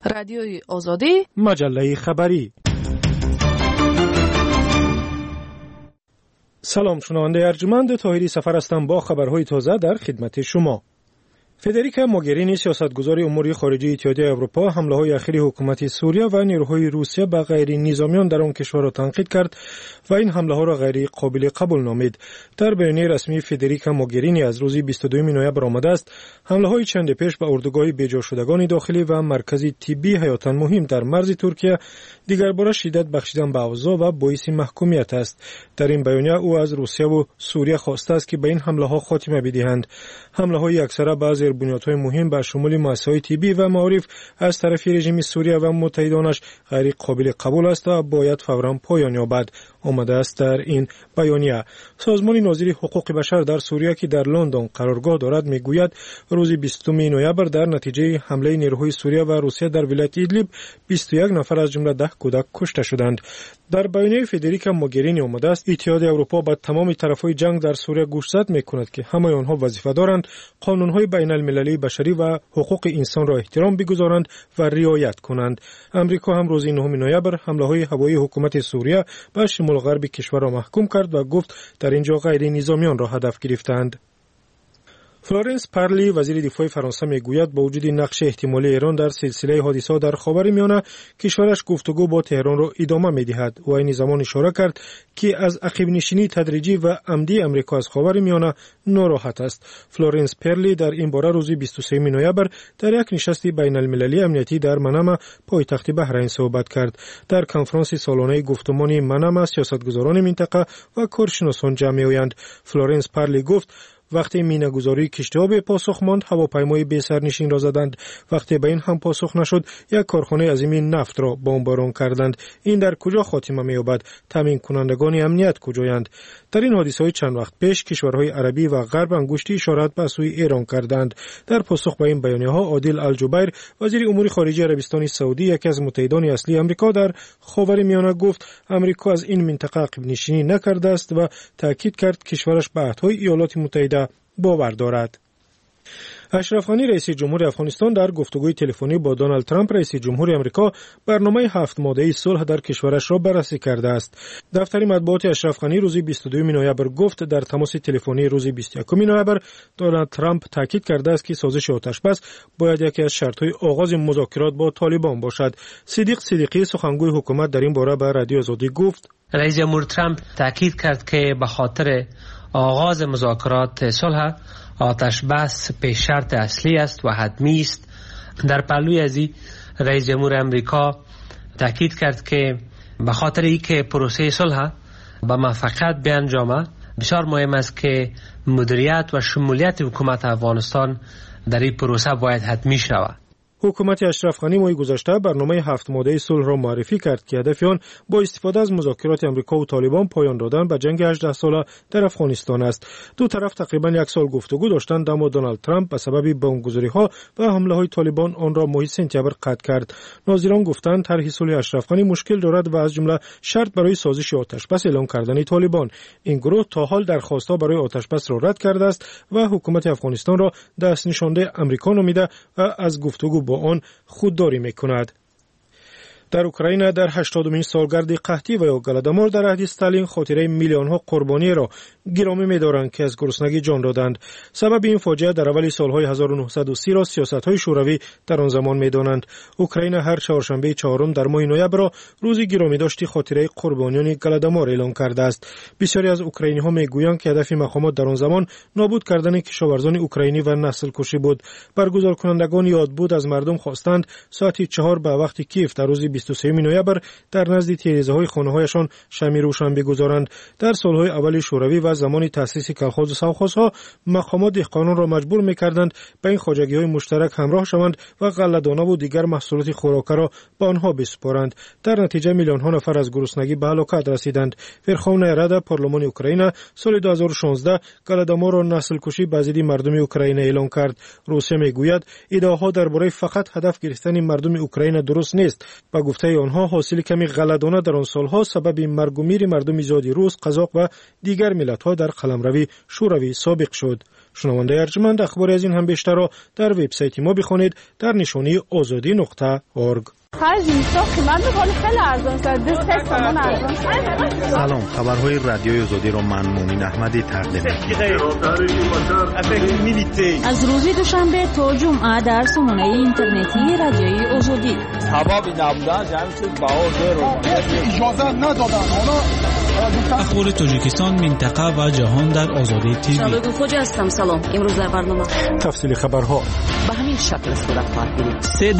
رادیوی آزادی، مجله خبری. سلام شنونده ارجمند، طاهری سفر هستم با خبرهای تازه در خدمت شما. فدریکا موگرینی سیاستگزار امور خارجه اتحادیه اروپا حمله‌های اخیر حکومت سوریه و نیروهای روسیه به غیر نظامیان در آن کشور را تنقید کرد و این حمله‌ها را غیر قابل قبول نامید. در بیانیه رسمی فدریکا موگرینی از روز 22 نوامبر آمده است حمله‌های چند پیش به اردوگاه بیجا شدگان داخلی و مرکز طبی حیاتاً مهم در مرز ترکیه دیگر بار شدت بخشیدن به اوضاع و باعث محکومیت است. در این بیانیه او از روسیه و سوریه خواسته است که به این حمله‌ها خاتمه بدهند. حمله‌های اکثر به بنیادهای مهم به شمول مؤسسه‌های طبی و معارف از طرف رژیم سوریه و متحدانش غیر قابل قبول است و باید فوراً پایان یابد. آمده است در این بیانیه. سازمان ناظر حقوق بشر در سوریه که در لندن قرارگاه دارد میگوید روز 20 نوامبر در نتیجه حمله نیروهای سوریه و روسیه در ولایت ایدلیب 21 نفر از جمله 10 کودک کشته شدند. در بیانیه فدریکا موگرینی آمده است اتحادیه اروپا با تمام طرفهای جنگ در سوریه گوشزد میکند که همه آنها وظیفه دارند قانونهای بین المللی بشری و حقوق انسان را احترام بگذارند و رعایت کنند. امریکا هم روز 9 نوامبر حمله‌های هوایی حکومت سوریه به شمال غرب کشور را محکوم کرد و گفت در اینجا غیر نظامیان را هدف گرفتند. فلورنس پارلی وزیر دفاع فرانسه میگوید با وجود نقش احتمالی ایران در سلسله حادثه‌ها در خاورمیانه کشورش گفتگو با تهران را ادامه می‌دهد و این زمان اشاره کرد که از عقب نشینی تدریجی و عمدی امریکا از خاورمیانه ناراحت است. فلورنس پارلی در این باره روز 23 نوامبر در یک نشست بین المللی امنیتی در منامه پایتخت بحرین صحبت کرد. در کنفرانس سالانه گفتمان منامه سیاستگزاران منطقه و کارشناسان جمع می‌آیند. فلورنس پارلی گفت وقتی مینه‌گذاری کشتی‌ها به پاسخ ماند هواپیمای بی سرنشین را زدند. وقتی به این هم پاسخ نشد یک کارخانه عظیم نفت را بمباران کردند. این در کجا خاتمه می‌یابد؟ تامین کنندگان امنیت کجایند؟ در این حادثه‌های چند وقت پیش کشورهای عربی و غرب انگشتی اشارت به سوی ایران کردند. در پاسخ به این بیانیه‌ها عادل الجبیر وزیر امور خارجه عربستان سعودی یکی از متحدان اصلی آمریکا در خاورمیانه گفت امریکا از این منطقه عقب نشینی نکرده است و تاکید کرد کشورش به عهدهای ایالات متحده باور دارد. اشرف غنی رئیس جمهور افغانستان در گفتگوی تلفنی با دونالد ترامپ رئیس جمهور آمریکا برنامه 7 ماده‌ای صلح در کشورش را بررسی کرده است. دفتر مطبوعات اشرف غنی روز 22 نوامبر گفت در تماس تلفنی روز 21 نوامبر دونالد ترامپ تاکید کرده است که سازش آتشبس باید یکی از شرط‌های آغاز مذاکرات با طالبان باشد. صدیق صدیقی سخنگوی حکومت در این باره به رادیو آزادی گفت رئیس جمهور ترامپ تاکید کرد که به خاطر آغاز مذاکرات صلح آتش بس پیش شرط اصلی است و حتمی است. در پهلوی ازی رئیس جمهور امریکا تاکید کرد که به خاطر اینکه پروسه صلح به موفقیت بیانجامد بسیار مهم است که مدیریت و شمولیت حکومت افغانستان در این پروسه باید حتمی شود. حکومت اشرف غنی ماه گذشته برنامه 7 ماده صلح را معرفی کرد که هدف آن با استفاده از مذاکرات آمریکا و طالبان پایان دادن به جنگ 18 ساله در افغانستان است. دو طرف تقریبا یک سال گفتگو داشتند اما دونالد ترامپ به سبب بمبگذاری‌ها و حمله‌های طالبان آن را ماه سپتامبر قطع کرد. ناظران گفتند طرح صلح اشرف غنی مشکل دارد و از جمله شرط برای سازش آتشبس اعلام کردن طالبان. این گروه تا حال درخواست‌ها برای آتشبس را رد کرده است و حکومت افغانستان را دست نشانده آمریکا نامیده و از گفتگو با آن خودداری میکند. در اوکراین در 80مین سالگرد قحطی و یا گلادمور در عهد استالین خاطره میلیون‌ها قربانی را گرامی می‌دارند که از گرسنگی جان دادند. سبب این فاجعه در اول سالهای 1930 را سیاست‌های شوروی در آن زمان می‌دانند. اوکراین هر چهارشنبه 4 در ماه نوامبر را روز گرامی‌داشتی خاطره قربانیان گلادمور اعلام کرده است. بسیاری از اوکراینی‌ها می‌گویند که هدف مقامات در آن زمان نابود کردن کشاورزان اوکراینی و نسل کشی بود. برگزار کنندگان یادبود از مردم خواستند ساعت 4 به وقت کیف در روز 23 نوامبر در نزد تیره‌های خانه‌هایشان شمع روشن بگذارند. در سالهای اول شوروی و زمان تأسیس کلخوز و سوخوزها مقامات دهقانان را مجبور می‌کردند به این خواجگی‌های مشترک همراه شوند و غله‌دانه و دیگر محصولات خوراکه را به آنها بسپارند. در نتیجه میلیون‌ها نفر از گرسنگی به هلاکت رسیدند. ورخوونای رada پارلمان اوکراین سال 2016 گلادمور را نسل کشی به ضد مردم اوکراین اعلام کرد. روسیه میگوید ادعاها درباره فقط هدف گرفتن مردم اوکراین درست نیست. با گفته آنها حاصل کمی غله‌دانه در آن سالها سبب مرگ و میر مردم زیادی روس، قزاق و دیگر ملت‌ها در قلمرو شوروی سابق شد. شنونده ارجمند، اخبار از این هم بیشتر را در وبسایت ما بخونید در نشانی azadi.org. سلام، خبرهای رادیوی آزادی را من مومن احمدی تقدیم می‌کنم. از روز دوشنبه تا جمعه در سامانه اینترنتی رادیوی آزادی. سبب نبودن جمعیت باور رو اجازه ندادن. اخبار تاجیکستان، منطقه و جهان در آزادی تیوی. شالوگو خوجا هستم. سلام. امروز در برنامه تفصیل خبرها به همین شکل صورت خواهد گرفت.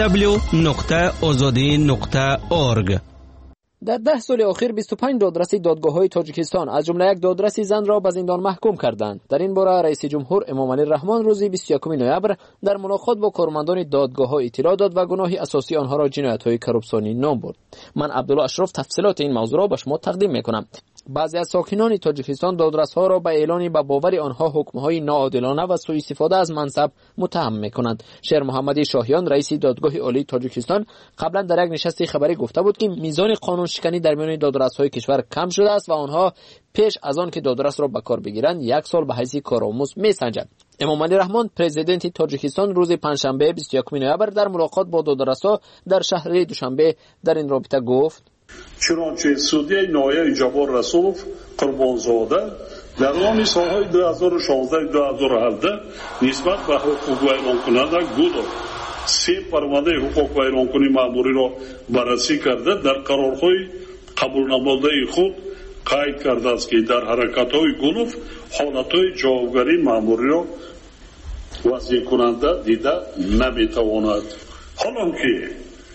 www.azadi.org. در 10 سال اخیر 25 دادرسی دادگاه‌های تاجیکستان از جمله یک دادرسی زن را به زندان محکوم کردند. در این باره رئیس جمهور امامعلی رحمان روز 21 نوامبر در ملاقات با کارمندان دادگاه‌ها اطلاع داد و گناه اساسی آنها را جنایت‌های کرپسیونی نام برد. من عبدالله اشرف تفصیلات این موضوع را به شما تقدیم می‌کنم. بعضی از ساکنان تاجیکستان دادرس‌ها را به اعلان به باور آنها حکم‌های ناعادلانه و سوء استفاده از منصب متهم می‌کنند. شیر محمدی شاهیان رئیس دادگاه عالی تاجیکستان قبلا در یک نشست خبری گفته بود که میزان قانون شکنی در میان دادرس‌های کشور کم شده است و آنها پیش از آن که دادرس را به کار بگیرند 1 سال به حیث کارآموز می‌سنجند. امامعلی رحمان پرزیدنت تاجیکستان روز پنجشنبه 21 نوامبر در ملاقات با دادرس‌ها در شهر دوشنبه در این رابطه گفت: چنانچه سودی نایه جبار رسولوف قربانزاده در آن سالهای 2016-2017 نسبت به حقوق ویران کننده گودار 3 پرونده حقوق ویران کنی مأموری را بررسی کرده در قرارهای قبول نموده خود قید کرده است که در حرکت‌های گونوف حالت‌های جوابگری مأموری را وضع کننده دیده نمی‌تواند. حالا که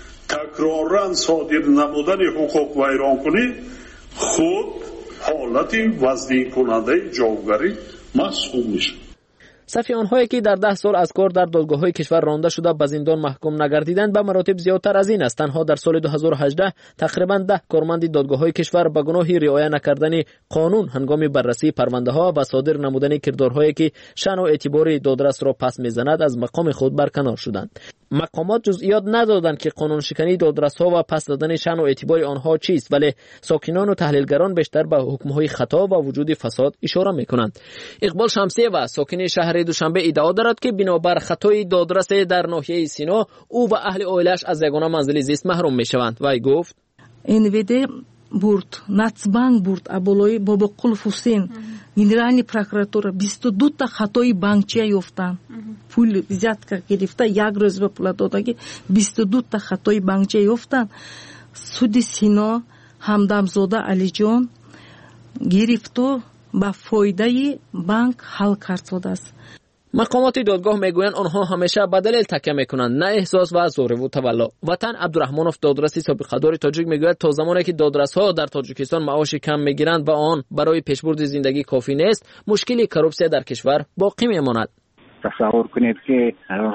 تکرارن صادر نمودن حقوق ویران کنی خود حالت وضع کننده جوابگری محسوب میشه. صفی آنهایی که در 10 سال از کار در دادگاه‌های کشور رانده شده به زندان محکوم نگردیدند به مراتب زیادتر از این است. تنها در سال 2018 تقریباً 10 کارمند دادگاه‌های کشور به گناه رعایت نکردن قانون هنگام بررسی پرونده‌ها و صادر نمودن کردارهایی که شأن و اعتبار دادرس را پس می‌زند از مقام خود برکنار شدند. مقامات جزئیات ندادند که قانون شکنی دادرس‌ها و پس دادن شأن و اعتبار آنها چیست، ولی ساکنان و تحلیلگران بیشتر به حکم‌های خطا و وجود فساد اشاره می‌کنند. اقبال شمسی و ساکن شهر دوشنبه ادعا دارد که بنابر خطای دادرس در ناحیه سینا او و اهل عائله‌اش از یگانه منزل زیست محروم می‌شوند. وی گفت: НВД бурд, Нацбанк бурд, аболои Бобоқулов Ҳусейн, генеральный прокуратура 22 та хатои банкчия ёфтанд. Пул взятка гирифта, як рӯз ба пула додаги 22 та хатои банкчия ёфтанд. Суди Сино Ҳамдамзода Алиҷон гирифту ба фоидаи банк ҳал кард шудааст. مقامات دادگاه میگویند آنها همیشه به دلیل تکیه میکنند، نه احساس و زور و تولا. وطن عبدالرحمانوف دادرسی سابقه‌دار تاجیک میگوید تا زمانی که دادرس‌ها در تاجیکستان معاش کم میگیرند و آن برای پیشبرد زندگی کافی نیست، مشکلی کرپسی در کشور باقی میماند. تصور کنید که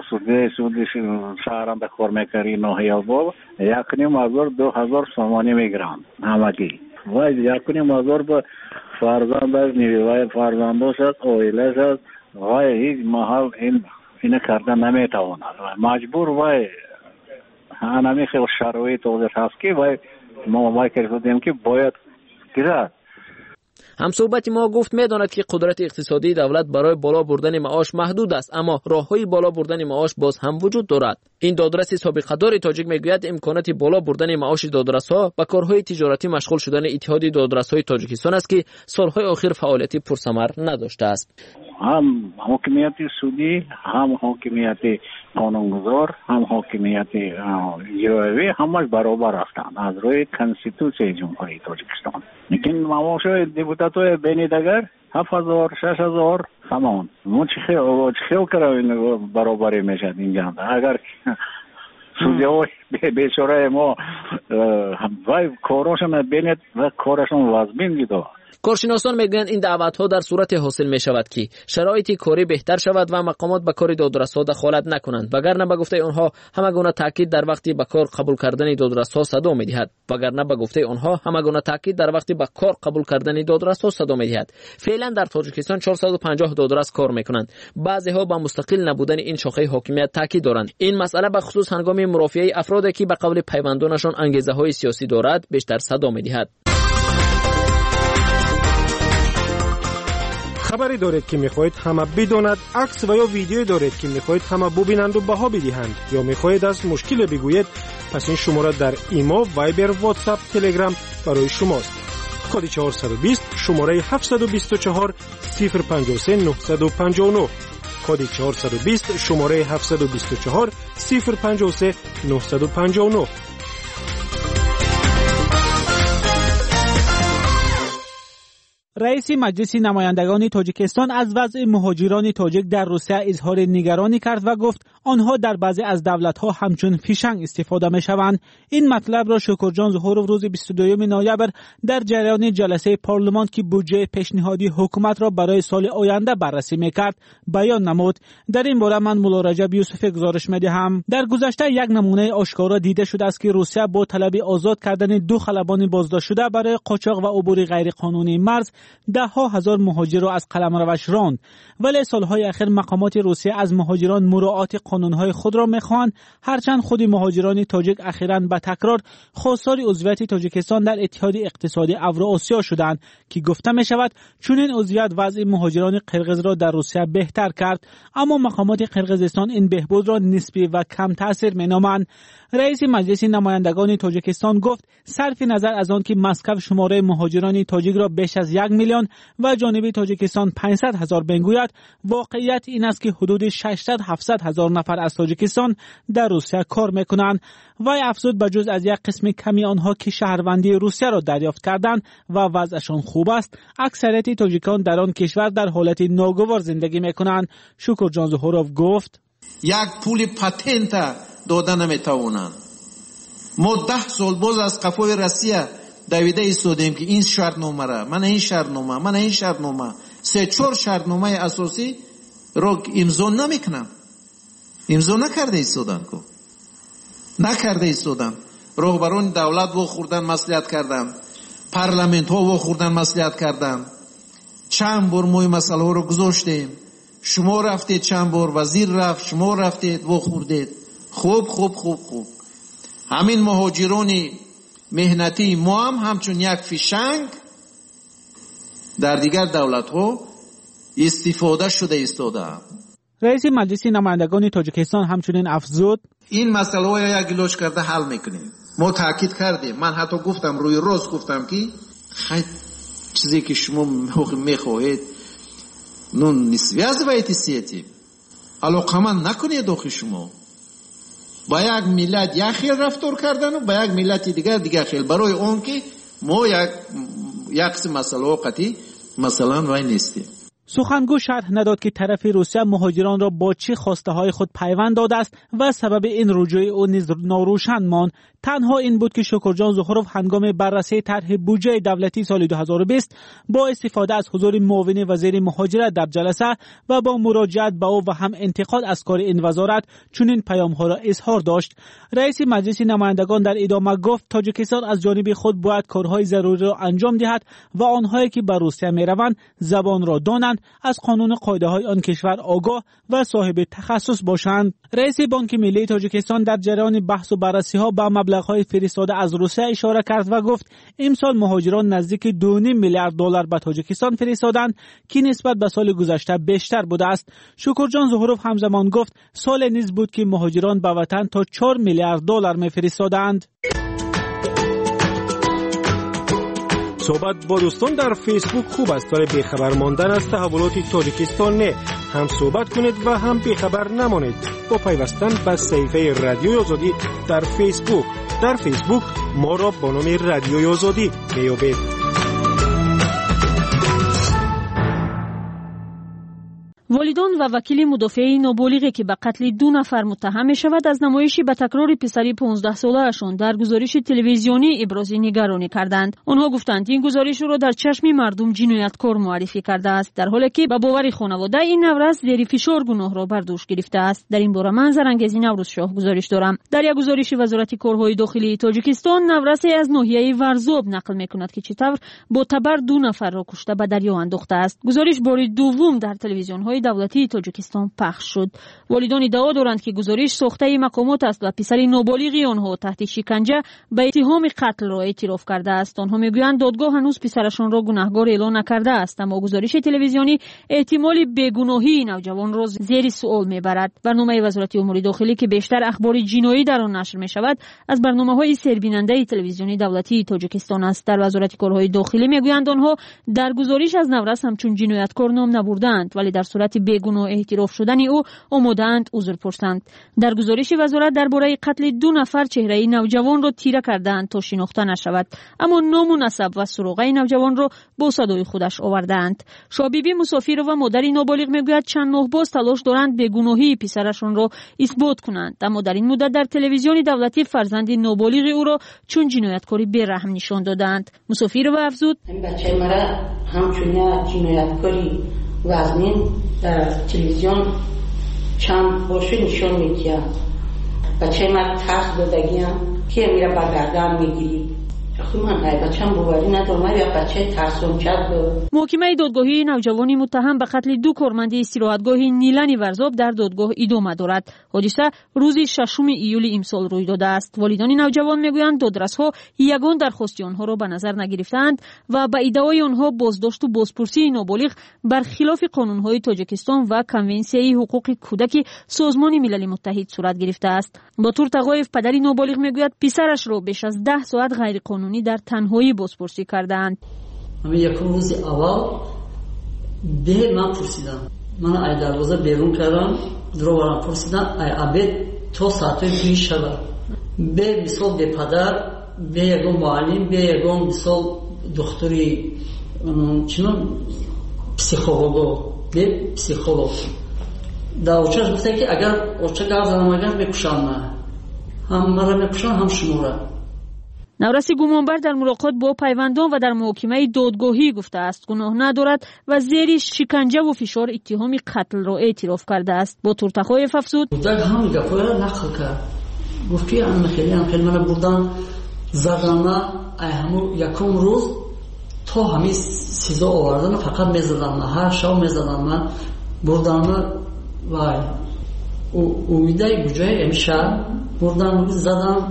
سود شهران به کار میکردی ناحیه آباد 1,500-2,000 سامانی میگیرند همگی و 1,500 به فرزندش نیروی فرزندش است عائله‌اش است و هیچ محل این کردن نمیتواند مجبور و همین خیلی شرایط اوضاع هست که ما کردیم که باید گرفت. همصحبت ما گفت میداند که قدرت اقتصادی دولت برای بالا بردن معاش محدود است، اما راههای بالا بردن معاش باز هم وجود دارد. این دادرس سابقه‌دار تاجیک میگوید امکانات بالا بردن معاش دادرس‌ها با کارهای تجارتی مشغول شدن اتحاد دادرس‌های تاجیکستان است که سالهای اخیر فعالیت پرثمر نداشته است. هم حاکمیت سودی، هم حاکمیت قانونگذار، هم حاکمیت اجرایی همش برابر هستند از روی کنستیتوسی جمهوری تاجیکستان. لیکن معاش دیپوتات‌های بین دیگر 7,000 6,000 همان. ما چه خیلی برابری میشد اینجا. اگر سودی‌های بیچاره ما وای کارشون بینید و کارشون لازم نیست. کارشناسان میگویند این دعوت‌ها در صورت حاصل می‌شود که شرایط کاری بهتر شود و مقامات به کار دادرس‌ها دخالت نکنند، وگرنه به گفته آنها همگونه تاکید در وقتی به کار قبول کردن دادرس‌ها صدا می‌دهد، وگرنه به گفته آنها همگونه تاکید در وقتی به کار قبول کردن دادرس‌ها صدا می‌دهد. فعلا در تاجیکستان 450 دادرس کار می‌کنند. بعضی‌ها به مستقل نبودن این شاخه حاکمیت تاکید دارند. این مسئله به خصوص هنگام مرافعه افرادی که به قول پیوندانشان انگیزه‌های سیاسی دارد بیشتر صدا می‌دهد. خبری دارید که میخواهید همه بداند، عکس و یا ویدیو دارید که میخواهید همه ببینند و بها بدهند، یا میخواهید از مشکل بگویید، پس این شماره در ایما، وایبر، واتساپ، تلگرام برای شماست. کد 420 شماره 724 053 959. کد 420 شماره 724 053 959. رئیس مجلس نمایندگان تاجیکستان از وضع مهاجران تاجیک در روسیه اظهار نگرانی کرد و گفت آنها در بعضی از دولت‌ها همچون فیشنگ استفاده می‌شوند. این مطلب را شکرجان ظهورov روز 22 نوامبر در جریان جلسه پارلمان که بودجه پیشنهادی حکومت را برای سال آینده بررسی می‌کرد بیان نمود. در این باره من مولا رجب یوسفی گزارش می‌دهم. در گذشته یک نمونه آشکارا دیده شده است که روسیه با طلب آزاد کردن 2 خلبان بازداشت شده برای قاچاق و عبور غیرقانونی مرز ده ها هزار مهاجر را از قلمروش راند، ولی سالهای اخیر مقامات روسیه از مهاجران مراعات قانونهای خود را می‌خواهند، هرچند خود مهاجران تاجیک اخیراً به تکرار خواستار عضویت تاجیکستان در اتحاد اقتصادی اوراسیا شدند که گفته می‌شود چون این عضویت وضع مهاجران قرقیز را در روسیه بهتر کرد، اما مقامات قرقیزستان این بهبود را نسبی و کم تأثیر می‌نامند. رئیس مجلس نمایندگان تاجیکستان گفت صرف نظر از آن که مسکو شماره مهاجران تاجیک را بیش از 1 میلیون و جانب تاجیکستان 500,000 بنگوید، واقعیت این است که حدود 600-700,000 نفر از تاجیکستان در روسیه کار میکنند. وی افزود به جز از یک قسم کمی آنها که شهروندی روسیه را دریافت کردند و وضعشان خوب است، اکثریت تاجیکان در آن کشور در حالت ناگوار زندگی میکنند. شکرجان ظهورov گفت یک پول پاتنت داده نمیتوانند. ما 10 سال باز از قفای روسیه دویده ایستادیم که این شرطنامه را من این شرطنامه 3-4 شرطنامه اساسی را امضا نمیکنم. امضا نکرده ایستادن. راهبران دولت وا خوردن مصلحت کردن، پارلمنت ها وا خوردن مصلحت کردن. چند بار ما این مسئله ها رو گذاشتیم، شما رفتید، چند بار وزیر رفت، شما رفتید وا خوردید. خوب همین مهاجران مهنتی ما هم همچون یک فیشنگ در دیگر دولت ها استفاده شده ایستاده. رئیس مجلس نمایندگان تاجیکستان همچنین افزود این مسئله ها یک گلوچ کرده حل میکنیم. ما تاکید کردیم، من حتی گفتم روی روز گفتم که خیلی چیزی که شما میخواهید نون نسبی از ویت سیتی علاقه من نکنید داخل شما با یک ملت یک خیل رفتار کردن و با یک ملت دیگر خیل، برای اون که ما یک مسئله قطعی مثلا وای نیستیم. سخنگو شرح نداد که طرف روسیه مهاجران را با چه خواسته های خود پیوند داده است و سبب این رجوع او نیز ناروشن ماند. تنها این بود که شکرجان ظهورov هنگام بررسی طرح بودجه دولتی سال 2020 با استفاده از حضور معاون وزیر مهاجرت در جلسه و با مراجعت به او و هم انتقاد از کار این وزارت چنین پیام‌ها را اظهار داشت. رئیس مجلس نمایندگان در ادامه گفت تاجیکستان از جانب خود باید کارهای ضروری را انجام دهد و آنهایی که به روسیه می‌روند زبان را دانند، از قانون قاعده‌های آن کشور آگاه و صاحب تخصص باشند. رئیس بانک ملی تاجیکستان در جریان بحث و بررسی‌ها به مبلغ‌های فرستاده از روسیه اشاره کرد و گفت امسال مهاجران نزدیک 2.5 میلیارد دلار به تاجیکستان فرستادند که نسبت به سال گذشته بیشتر بوده است. شکرجان ظهورov همزمان گفت سال نیز بود که مهاجران به وطن تا 4 میلیارد دلار می‌فرستادند. صحبت با دوستان در فیسبوک خوب است، ولی بیخبر ماندن از تحولات تاجیکستان نه. هم صحبت کنید و هم بیخبر نمانید با پیوستن به صفحه رادیوی آزادی در فیسبوک. در فیسبوک ما را با نام رادیوی آزادی میابید. والدان و وکیل مدافع نابالغی که به قتل 2 نفر متهم می شود از نمایش به تکرار پسری 15 ساله‌شان در گزارش تلویزیونی ابراز نگرانی کردند. آنها گفتند این گزارش را در چشم مردم جنایتکار معرفی کرده است، در حالی که به باور خانواده این نورز زیر فشار گناه را بر دوش گرفته است. در این باره من زرانگیزی نوروز شاه گزارش دارم. در یک گزارش وزارت کارهای داخلی تاجیکستان نورز از ناحیه ورزاب نقل می‌کند که چطور با تبر 2 نفر را کشته به دریا انداخته است. گزارش بار دوم در تلویزیون‌های دولتی دولتی تاجیکستان پخش شد. والدان ادعا دارند که گزارش ساخته مقامات است و پسر نابالغ آنها تحت شکنجه به اتهام قتل را اعتراف کرده است. آنها میگویند دادگاه هنوز پسرشان را گناهکار اعلام نکرده است، اما گزارش تلویزیونی احتمال بیگناهی نوجوان را زیر سوال میبرد. برنامه وزارت امور داخلی که بیشتر اخبار جنایی در آن نشر میشود از برنامه‌های سربیننده تلویزیونی دولتی تاجیکستان است. در وزارت کارهای داخلی میگویند آنها در گزارش از نورس همچون جنایتکار نام نبردند، ولی در صورت بیگناه اعتراف شدن او آماده‌اند عذر پرسند. در گزارش وزارت درباره قتل 2 نفر چهره نوجوان را تیره کردند تا شناخته نشود، اما نام و نسب و سروقه نوجوان را با صدای خودش آوردند. شابیبی مسافر و مادری نابالغ میگوید چند ماه باز تلاش دارند بیگناهی پسرشان را اثبات کنند، اما در این مدت در تلویزیون دولتی فرزند نابالغ او را چون جنایتکاری بی‌رحم نشان دادند. مسافر و افزود بچه مرا همچون جنایتکاری وزنین در تلویزیون چند بار نشان میدهد. بچه مرا ترس دادگیم که میره برگردن میگیری. محکمه دادگاهی نوجوانی متهم به قتل 2 کارمند استراحتگاه نیلن ورزاب در دادگاه ادامه دارد. حادثه روز 6 ایول امسال روی داده است. والدان نوجوان میگویند دادرس‌ها یگان درخواست آنها را به نظر نگرفتند و به ادعای آنها بازداشت و بازپرسی نابالغ برخلاف قانون‌های تاجیکستان و کنونسیون حقوق کودک سازمان ملل متحد صورت گرفته است. باتور تقایف پدری نابالغ میگوید پسرش را بیش از 10 ساعت غیر قانونی در تنهایی بازپرسی کردند. من یکم روز اول به من پرسیدم، من ای دروازه بیرون کردم، دروارم پرسیدم ای عبید تا ساعت 2 شب به مثال به پدر به یگان معلم به یگان مثال دکتری چنان پسیخولوگ به پسیخولوگ در اوچش گفته که اگر اوچه گاز نماگر میکشم من هم مرا میکشم هم شما را. نورس گمانبر در ملاقات با پیوندان و در محاکمه دادگاهی گفته است گناه ندارد و زیر شکنجه و فشار اتهام قتل را اعتراف کرده است. با تورتخایف افزود بودک هم گپای را نقل کرد، گفت که خیلی من بردن زدن همون یکم روز تا همین سیزا آوردن فقط میزدن، هر شب میزدن من بردن وای اویده گوجه امشب بردن زدن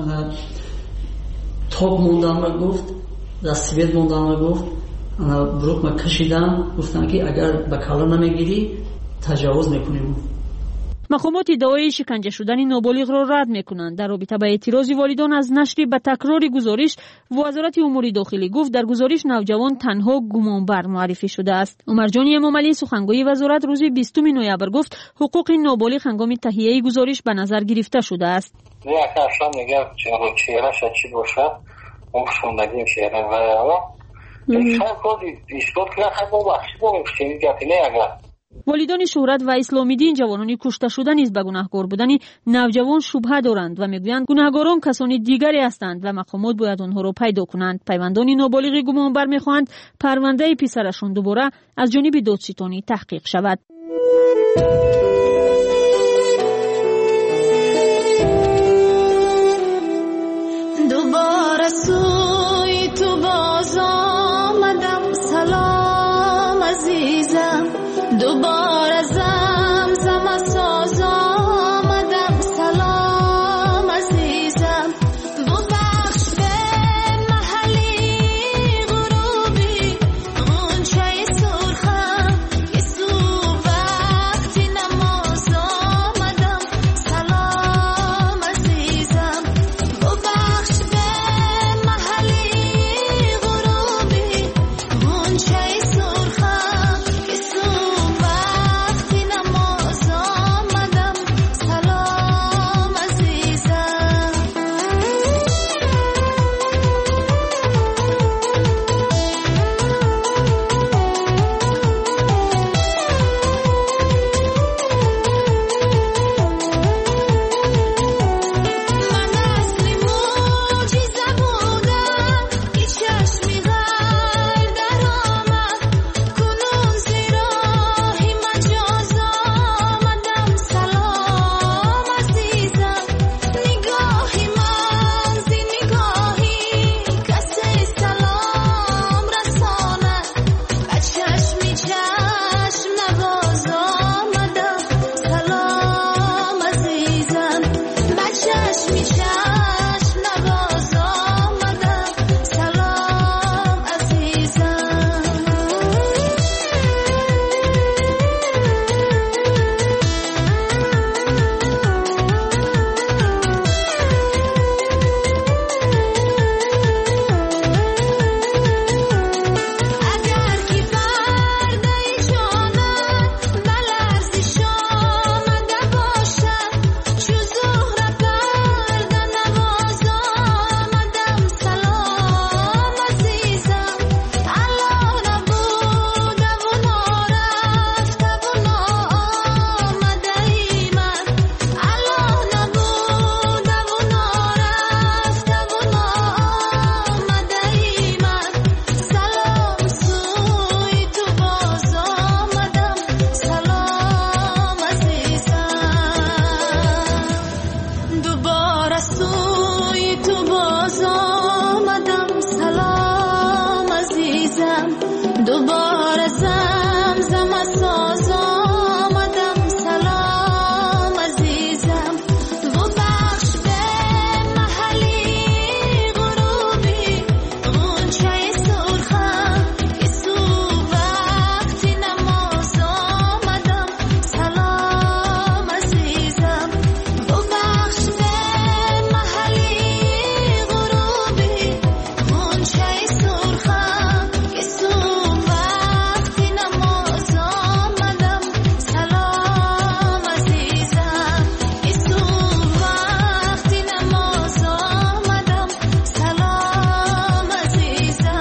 توب موندن گفت دستیبید موندن گفت بروک ما کشیدم گفتن که اگر به کالا نمیگیری تجاوز میکنیم. مقامات ادعای شکنجه شدن نابالغ را رد میکنند. در رابطه با اعتراض والدان از نشر به تکرار گزارش، وزارت امور داخلی گفت در گزارش نوجوان تنها گمانبر معرفی شده است. عمرجان امامعلی سخنگوی وزارت روز 20 نوامبر گفت حقوق نابالغ هنگام تهیه گزارش به نظر گرفته شده است. نه اصلا میگه چهرهش چی باشه اون شوندگی چهره و این کاری ایستاد که خب بخشی با میشه گپی نه. اگر والدان شهرت و اسلامی دین جوانانی کشته شده نیز به گناهکار بودن نوجوان شبهه دارند و میگویند گناهکاران کسانی دیگری هستند و مقامات باید آنها را پیدا کنند. پیوندان نابالغ گمانبر میخواهند پرونده پسرشان دوباره از جانب دادستانی تحقیق شود. دوباره سوی تو باز آمدم، سلام عزیزم، دوباره زمزم ساز آمدم، سلام عزیزم، ببخش به محلی غروبی غنچه سرخم که سو وقتی نما باز آمدم سلام عزیزم دوباره زمزمه ساز آمدم سلام عزیزم و بخش به محلی غروبی غنچه سرخم که سو وقتی نماز آمدم سلام عزیزم و بخش به محلی غروبی غنچه سرخم که سو وقتی نماز آمدم سلام عزیزم که سو وقتی نماز آمدم سلام عزیزم.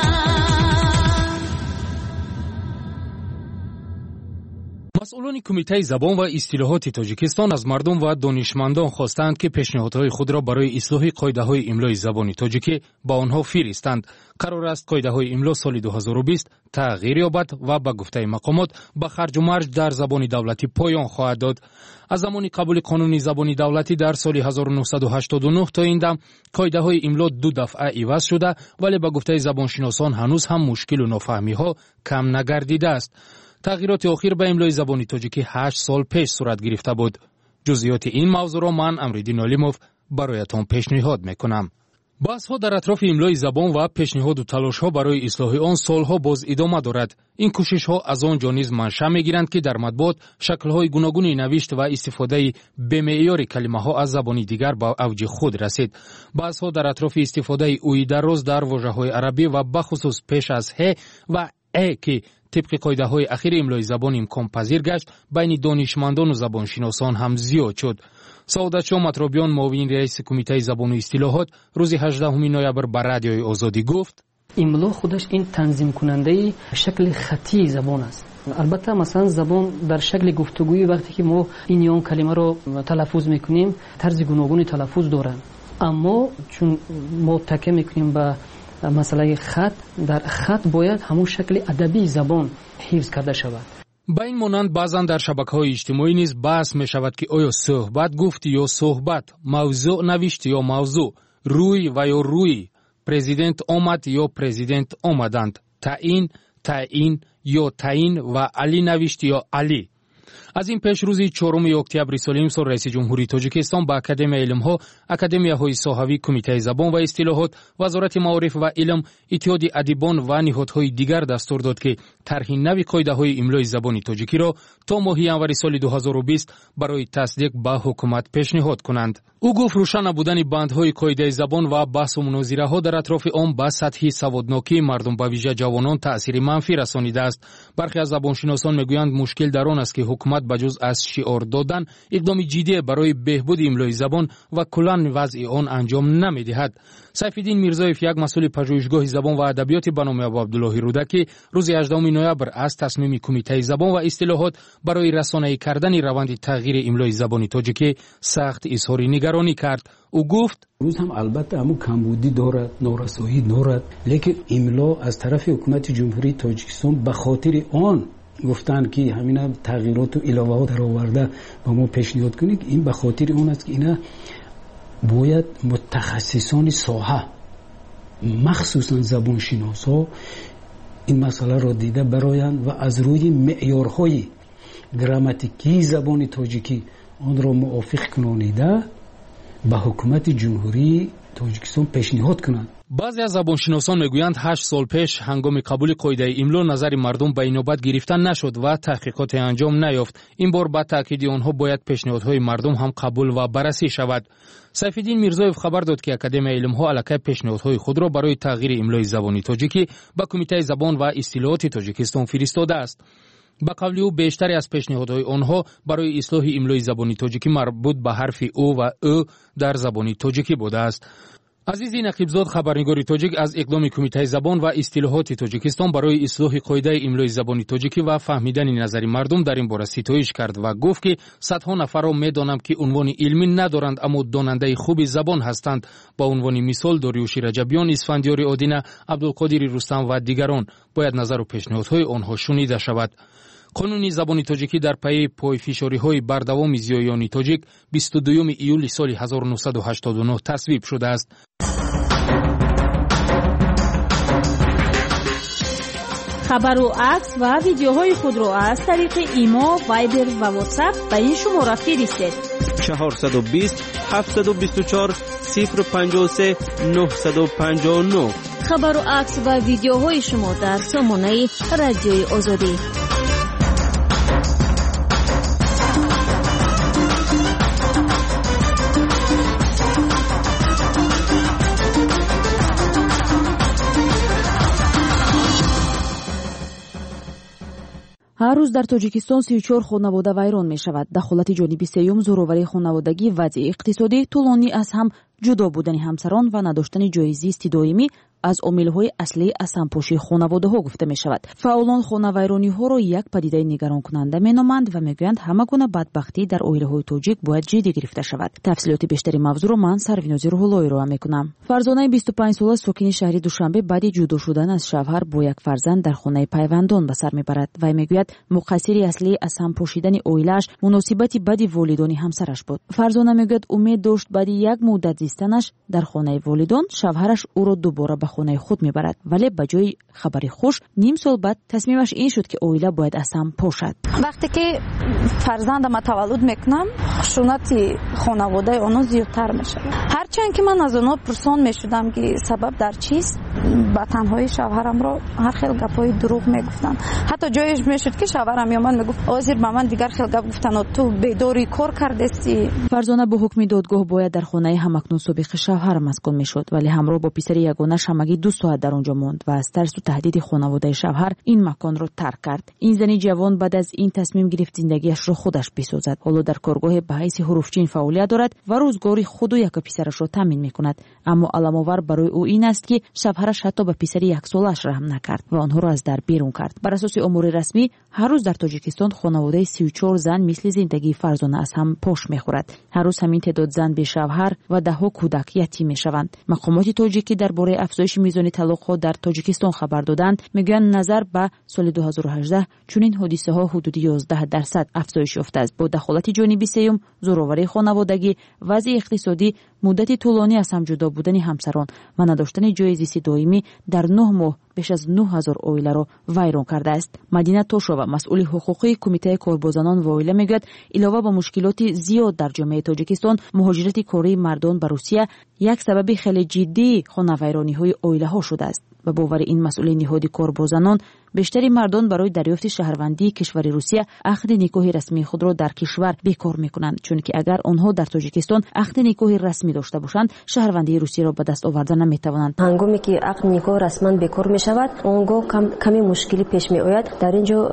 مسئولان کمیته زبان و اصطلاحات تاجیکستان از مردم و دانشمندان خواستند که پیشنهادهای خود را برای اصلاح قاعده‌های املای زبان تاجیکی با آنها فرستند. قرار است قاعده‌های املا سال 2020 تغییر یابد و به گفته مقامات به خرج و مرج در زبان دولتی پایان خواهد داد. از زمان قبول قانون زبان دولتی در سال 1989 تا این دم قاعده‌های املا 2 دفعه عوض شده، ولی به گفته زبانشناسان هنوز هم مشکل و نافهمی‌ها کم نگردیده است. تغییرات اخیر به املای زبان تاجیکی 8 سال پیش صورت گرفته بود. جزئیات این موضوع را من امریدین علیموف برایتان پیشنهاد میکنم. بحث‌ها در اطراف املای زبان و پیشنهاد و تلاش‌ها برای اصلاح آن سالها باز ادامه دارد. این کوشش‌ها از آن جانب منشأ می‌گیرند که در مطبوعات شکل‌های گوناگونی نوشت و استفاده بی‌معیار کلمه‌ها از زبانی دیگر به اوج خود رسید. بحث‌ها در اطراف استفاده اوی در روز در واژه‌های عربی و بخصوص پیش از ه و ا که طبق قاعده‌های اخیر املای زبان امکان پذیر گشت بین دانشمندان و زبانشناسان هم زیاد شد. سعادت شاه مطربیان معاون رئیس کمیته زبان و اصطلاحات روز 18 نوامبر بر رادیوی آزادی گفت املا خودش این تنظیم کننده شکل خطی زبان است. البته مثلا زبان در شکل گفتگویی وقتی که ما این یا اون کلمه رو تلفظ میکنیم طرز گوناگونی تلفظ دارند، اما چون ما تکیه میکنیم به مسئله خط، در خط باید همون شکل ادبی زبان حفظ کرده شود. با این مانند بعضا در شبکه‌های اجتماعی نیز بحث می شود که آیا صحبت گفتی یا صحبت، موضوع نوشتی یا موضوع، روی و یا روی، پرزیدنت آمد یا پرزیدنت آمدند، تعیین یا تعیین و علی نوشتی یا علی. از این پیش روز 4 اکتبر سال امسال رئیس جمهوری تاجیکستان با اکادمی علم‌ها، اکادمی‌های ساحوی، کمیته زبان و اصطلاحات، وزارت معارف و علم، اتحاد ادیبان و نهادهای دیگر دستور داد که طرح نوی قاعده‌های املای زبان تاجیکی را تا ماه ژانویه سال 2020 برای تصدیق به حکومت پیشنهاد کنند. او گفت روشن نبودن بندهای قاعده زبان و بحث و مناظره‌ها در اطراف آن به سطح سوادناکی مردم به ویژه جوانان تأثیر منفی رسانیده است. برخی از زبانشناسان میگویند مشکل در آن است که حکومت بجز از شعار دادن اقدام جدی برای بهبود املای زبان و کلاً وضع آن انجام نمی‌دهد. سیف‌الدین میرزایف، یک مسئول پژوهشگاه زبان و ادبیات به نام ابو عبدالله رودکی، روز 18 نوامبر از تصمیم کمیته زبان و اصطلاحات برای رسانه‌ای کردن روند تغییر املای زبان تاجیکی سخت اظهار نگرانی کرد. او گفت روز هم البته همون کمبودی دارد، نارسایی دارد، لیکن املا از طرف حکومت جمهوری تاجیکستان به خاطر آن گفتن که همین تغییرات و علاوه‌ها در آورده با ما پیشنهاد کنید. این به خاطر اون است که اینا باید متخصصان ساحه، مخصوصا زبانشناسا، این مسئله را دیده برایند و از روی معیارهای گراماتیکی زبان تاجیکی آن را موافق کنانیده به حکومت جمهوری تاجیکستان پیشنهاد کنند. بعضی از زبانشناسان میگویند 8 سال پیش هنگام قبول قاعده املا نظر مردم به این نوبت گرفته نشد و تحقیقات انجام نیافت. این بار با تاکید آنها باید پیشنهادهای مردم هم قبول و بررسی شود. سیف‌الدین میرزایف خبر داد که اکادمی علم‌ها الکی پیشنهادهای خود را برای تغییر املای زبان تاجیکی به کمیته زبان و اصطلاحات تاجیکستان فرستاده است. با قول او بیشتری از پیشنهادهای آنها برای اصلاح املای زبان تاجیکی مربوط به حرف او و ا در زبان تاجیکی بوده است. عزیزی نقیبزاد، خبرنگار تاجیک، از اقدام کمیته زبان و اصطلاحات تاجیکستان برای اصلاح قاعده املای زبان تاجیکی و فهمیدن نظر مردم در این باره ستایش کرد و گفت که صدها نفر را می‌دانم که عنوان علمی ندارند اما داننده خوب زبان هستند. با عنوان مثال داریوش رجبیان، اسفندیار آدینه، عبدالقادر رستم و دیگران باید نظر و پیشنهادهای آنها شنیده شود. قانون زبان تاجیکی در پی پایفشاری‌های بردوام زیایان تاجیک 22 ایول سال 1989 تصویب شده است. خبر و عکس و ویدیوهای خود را از طریق ایما، وایبر و واتساپ به این شماره فرستید. 420 724 053 959. خبر و عکس و ویدیوهای شما در سامانه رادیوی آزادی. هر روز در تاجیکستان 34 خانواده ویران می شود. دخالت جانبی سیوم، زورآوری خانوادگی، وضع اقتصادی، طولانی از هم جدا بودن همسران و نداشتن جای زیستی دائمی از عامل‌های اصلی از همپاشی خانواده‌ها گفته می شود. فعالان خانواده‌ها را یک پدیده نگران کننده می‌نامند و میگویند همه گونه بدبختی در عائله‌های تاجیک باید جدی گرفته شود. تفصیلات بیشتری موضوع را من سروینازی روح‌اللهی را می‌کنم. فرزانه 25 ساله ساکن شهر دوشنبه بعد جدا شدن از شوهر با یک فرزند در خانه پیوندان به سر می‌برد و میگوید مقصر اصلی از همپاشیدن عائله‌اش مناسبت بدی والدان همسرش بود. فرزانه میگوید امید داشت بعد یک مدت زیستنش در خانه والدان شوهرش او را دوباره به خانه خود میبرد، ولی به جای خبری خوش نیم سال بعد تصمیمش این شد که عائله باید از هم پاشد. وقتی که فرزندم تولد میکنم خشونت خانواده آنها زیادتر میشه. هرچند که من از آنها پرسان میشدم که سبب در چیست، با تنهایی شوهرم رو هر خیلی گپای دروغ میگفتن. حتی جایش میشد که شوهرم میومد میگفت آذر به من دیگر خیلی گپ گفتن و تو بیداری کار کردستی. فرزانه با حکم دادگاه باید در خانه همکنون سابق شوهر مسکن میشد، ولی همراه با پسر یگانه‌اش همگی 2 ساعت در اونجا ماند و از ترس و تهدید خانواده شوهر این مکان را ترک کرد. این زن جوان بعد از این تصمیم گرفت زندگیش را خودش بسازد. حالا در کارگاه به حیث حروفچین فعالیت دارد و روزگاری خود و یک پسرش را تامین میکند. اما علام‌آور برای او این است که شوهرش حتی به پسر 1 سالش رحم نکرد و آنها را از در بیرون کرد. بر اساس امور رسمی هر روز در تاجیکستان خانواده 34 زن مثل زندگی فرزانه از هم پاش میخورد. هر روز همین تعداد زن به شوهر و 10 کودک یتیم میشوند. مقامات تاجیکی درباره افزایش میزان طلاق‌ها در تاجیکستان خبر دادند. میگویند نظر به سال 2018 چنین حادثه‌ها حدود 11% افزایش یافته است. با دخالت جانبی سیوم، زورآوری خانوادگی، وضع اقتصادی، مدت طولانی از هم جدا بودن همسران و نداشتن جای زیستی دائمی در 9 ماه بیش از 9000 عائله را ویران کرده است. مدینه توشووا مسئول حقوقی کمیته کاربازان و عائله میگوید علاوه بر مشکلات زیاد در جامعه تاجیکستان، مهاجرت کاری مردان به روسیه یک سبب خیلی جدی خانواده‌های عائله‌ها شده است. و باور این مسئول نهادی کاربازان بیشتری مردان برای دریافت شهروندی کشور روسیه عقد نکاح رسمی خود را در کشور بیکار میکنند، چون که اگر آنها در تاجیکستان عقد نکاح رسمی داشته باشند شهروندی روسیه را به دست آوردن نمیتوانند. هنگامی که عقد نکاح رسما بیکار می شود آنگاه کمی مشکلی پیش می آید. در اینجا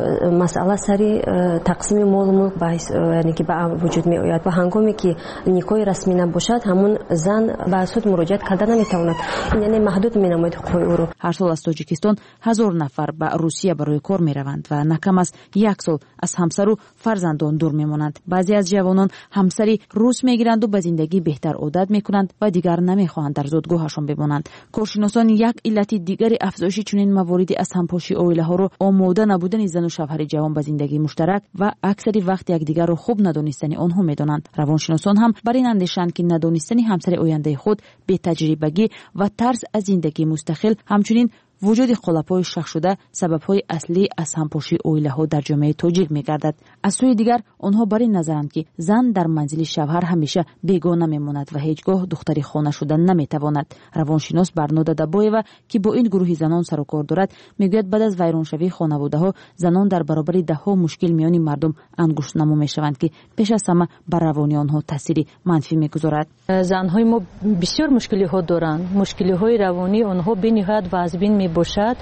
مسئله سری تقسیم مال و ملک یعنی که به وجود می آید و هنگامی که نکاح رسمی نباشد همون زن به سود مراجعه کردن نمیتواند، یعنی محدود می نماید حقوق او را. هر سال از تاجیکستان 1000 نفر به روسیه برای کار می روند و نکم از 1 سال از همسر و فرزندان دور می مانند. بعضی از جوانان همسری روس می گیرند و به زندگی بهتر عادت می کنند و دیگر نمی خواهند در زادگاهشان بمانند. کارشناسان یک علت دیگر افزایش چنین مواردی از همپاشی عائله ها را آماده نبودن زن و شوهر جوان به زندگی مشترک و اکثری وقت یکدیگر را خوب ندانستن آنها می دانند. روانشناسان هم بر این اندیشند که ندانستن همسر آینده خود، بی تجربگی و ترس از زندگی مستقل، همچنین وجود خلافای شخص شده سبب‌های اصلی از همپاشی عائله‌ها در جامعه تاجیک می‌گردد. از سوی دیگر آنها بر این نظرند که زن در منزل شوهر همیشه بیگانه می‌ماند و هیچگاه دختری خانه شدن نمی‌تواند. روانشناس برناده دبایوا که با این گروه زنان سر و کار دارد میگوید بعد از ویرانشوی خانواده‌ها زنان در برابر ده‌ها مشکل میان مردم انگشت نما می‌شوند که پیش از همه بر روانی آنها تأثیری منفی می‌گذارد. زن‌های ما بسیار مشکلی‌ها دارند. مشکلی‌های روانی آنها بی‌نهایت واضح باشد.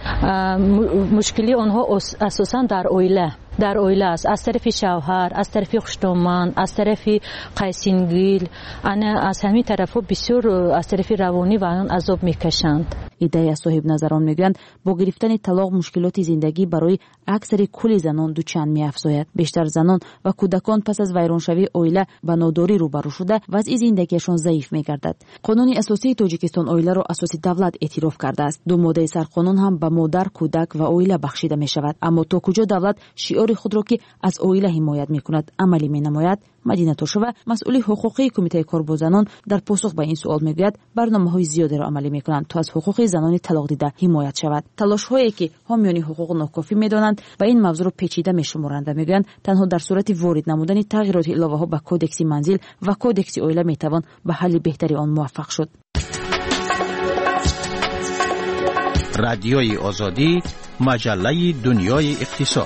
مشکلی آنها اساساً در عائله است، از طرف شوهر، از طرف خشتومند، از طرف قیسینگیل، از همین طرف‌ها بسیار از طرف روانی و عذاب میکشند. ایده صاحب نظران میگویند با گرفتن طلاق مشکلات زندگی برای اکثر کل زنان دوچند میافزاید. بیشتر زنان و کودکان پس از ویرانشوی عائله به ناداری روبرو شده وضع زندگیشان ضعیف میگردد. قانون اساسی تاجیکستان عائله را اساس دولت اعتراف کرده است. 2 ماده سرقانون هم به مادر، کودک و عائله بخشیده میشود. اما تا کجا دولت شعار شعار خود را که از اویله حمایت می‌کند عملی می‌نماید. مدینه توشوا مسئول حقوقی کمیته کار زنان در پاسخ به این سوال میگوید برنامه‌های زیادی را عملی می‌کنند تا از حقوق زنان طلاق دیده حمایت شود. تلاش‌هایی که حامیان حقوق ناکافی می‌دانند به این موضوع را پیچیده می‌شمارند و میگویند تنها در صورت وارد نمودن تغییرات علاوه‌ها به کودکس منزل و کودکس اویله می‌توان به حل بهتری آن موفق شد. رادیوی آزادی، مجله دنیای اقتصاد.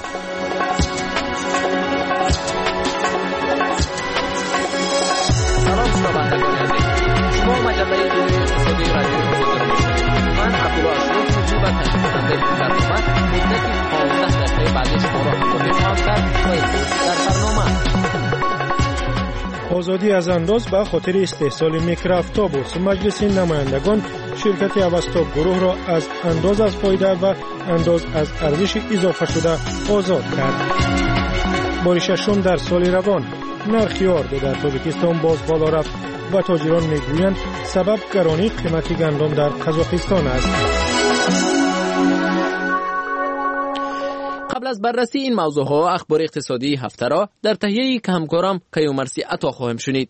آزادی از انداز به خاطر استحصال میکرواتوبوس. مجلس نمایندگان شرکت اوستا گروه را از انداز از فایده و انداز از ارزش اضافه شده آزاد کرد. بار ششم در سال روان نرخ یارد در تاجیکستان باز بالا رفت و تاجران میگویند سبب گرانی قیمت گندم در قزاقستان است. قبل از بررسی این موضوعها و اخبار اقتصادی هفته را در تهیه که همکارم کیومرثی عطا خواهم شنید.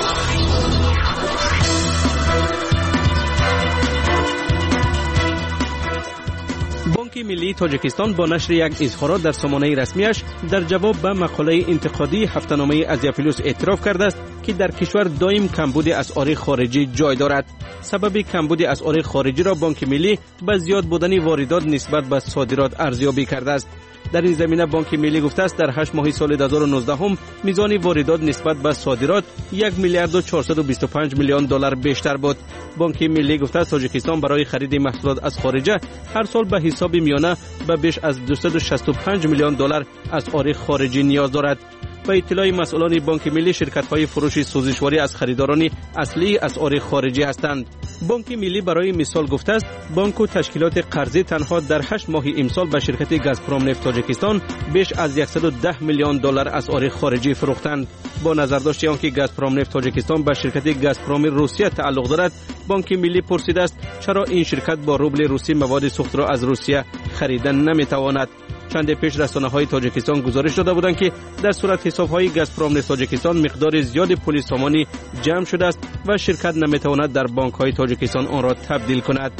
بانک ملی تاجیکستان با نشر یک اظهارات در سامانه رسمیش در جواب به مقاله انتقادی هفته‌نامه آزیا پلوس اعتراف کرده است که در کشور دائم کمبود اسعار خارجی جای دارد. سبب کمبود اسعار خارجی را بانک ملی به زیاد بودن واردات نسبت به صادرات ارزیابی کرده است. در این زمینه بانک ملی گفته است در 8 ماه سال 2019 هم میزان واردات نسبت به صادرات 1 میلیارد و 425 میلیون دلار بیشتر بود. بانک ملی گفته است تاجیکستان برای خرید محصولات از خارج هر سال به حساب میانه به بیش از 265 میلیون دلار اسعار خارجی نیاز دارد. به اطلاع مسئولان بانک ملی شرکت‌های فروش سوزشواری از خریداران اصلی اسعار خارجی هستند. بانک ملی برای مثال گفته است بانک و تشکیلات قرضی تنها در 8 ماه امسال به شرکت گازپروم نفت تاجیکستان بیش از 110 میلیون دلار اسعار خارجی فروختند. با نظر داشته آنکه گازپروم نفت تاجیکستان به شرکت گازپروم روسیه تعلق دارد، بانک ملی پرسیده است چرا این شرکت با روبل روسی مواد سوخت را از روسیه خریدن نمیتواند. چند پیش رسانه‌های تاجیکستان گزارش داده بودند که در صورت حساب‌های گازپروم نفت تاجیکستان مقدار زیادی پول سامانی جمع شده است و شرکت نمیتواند در بانک‌های تاجیکستان آن را تبدیل کند.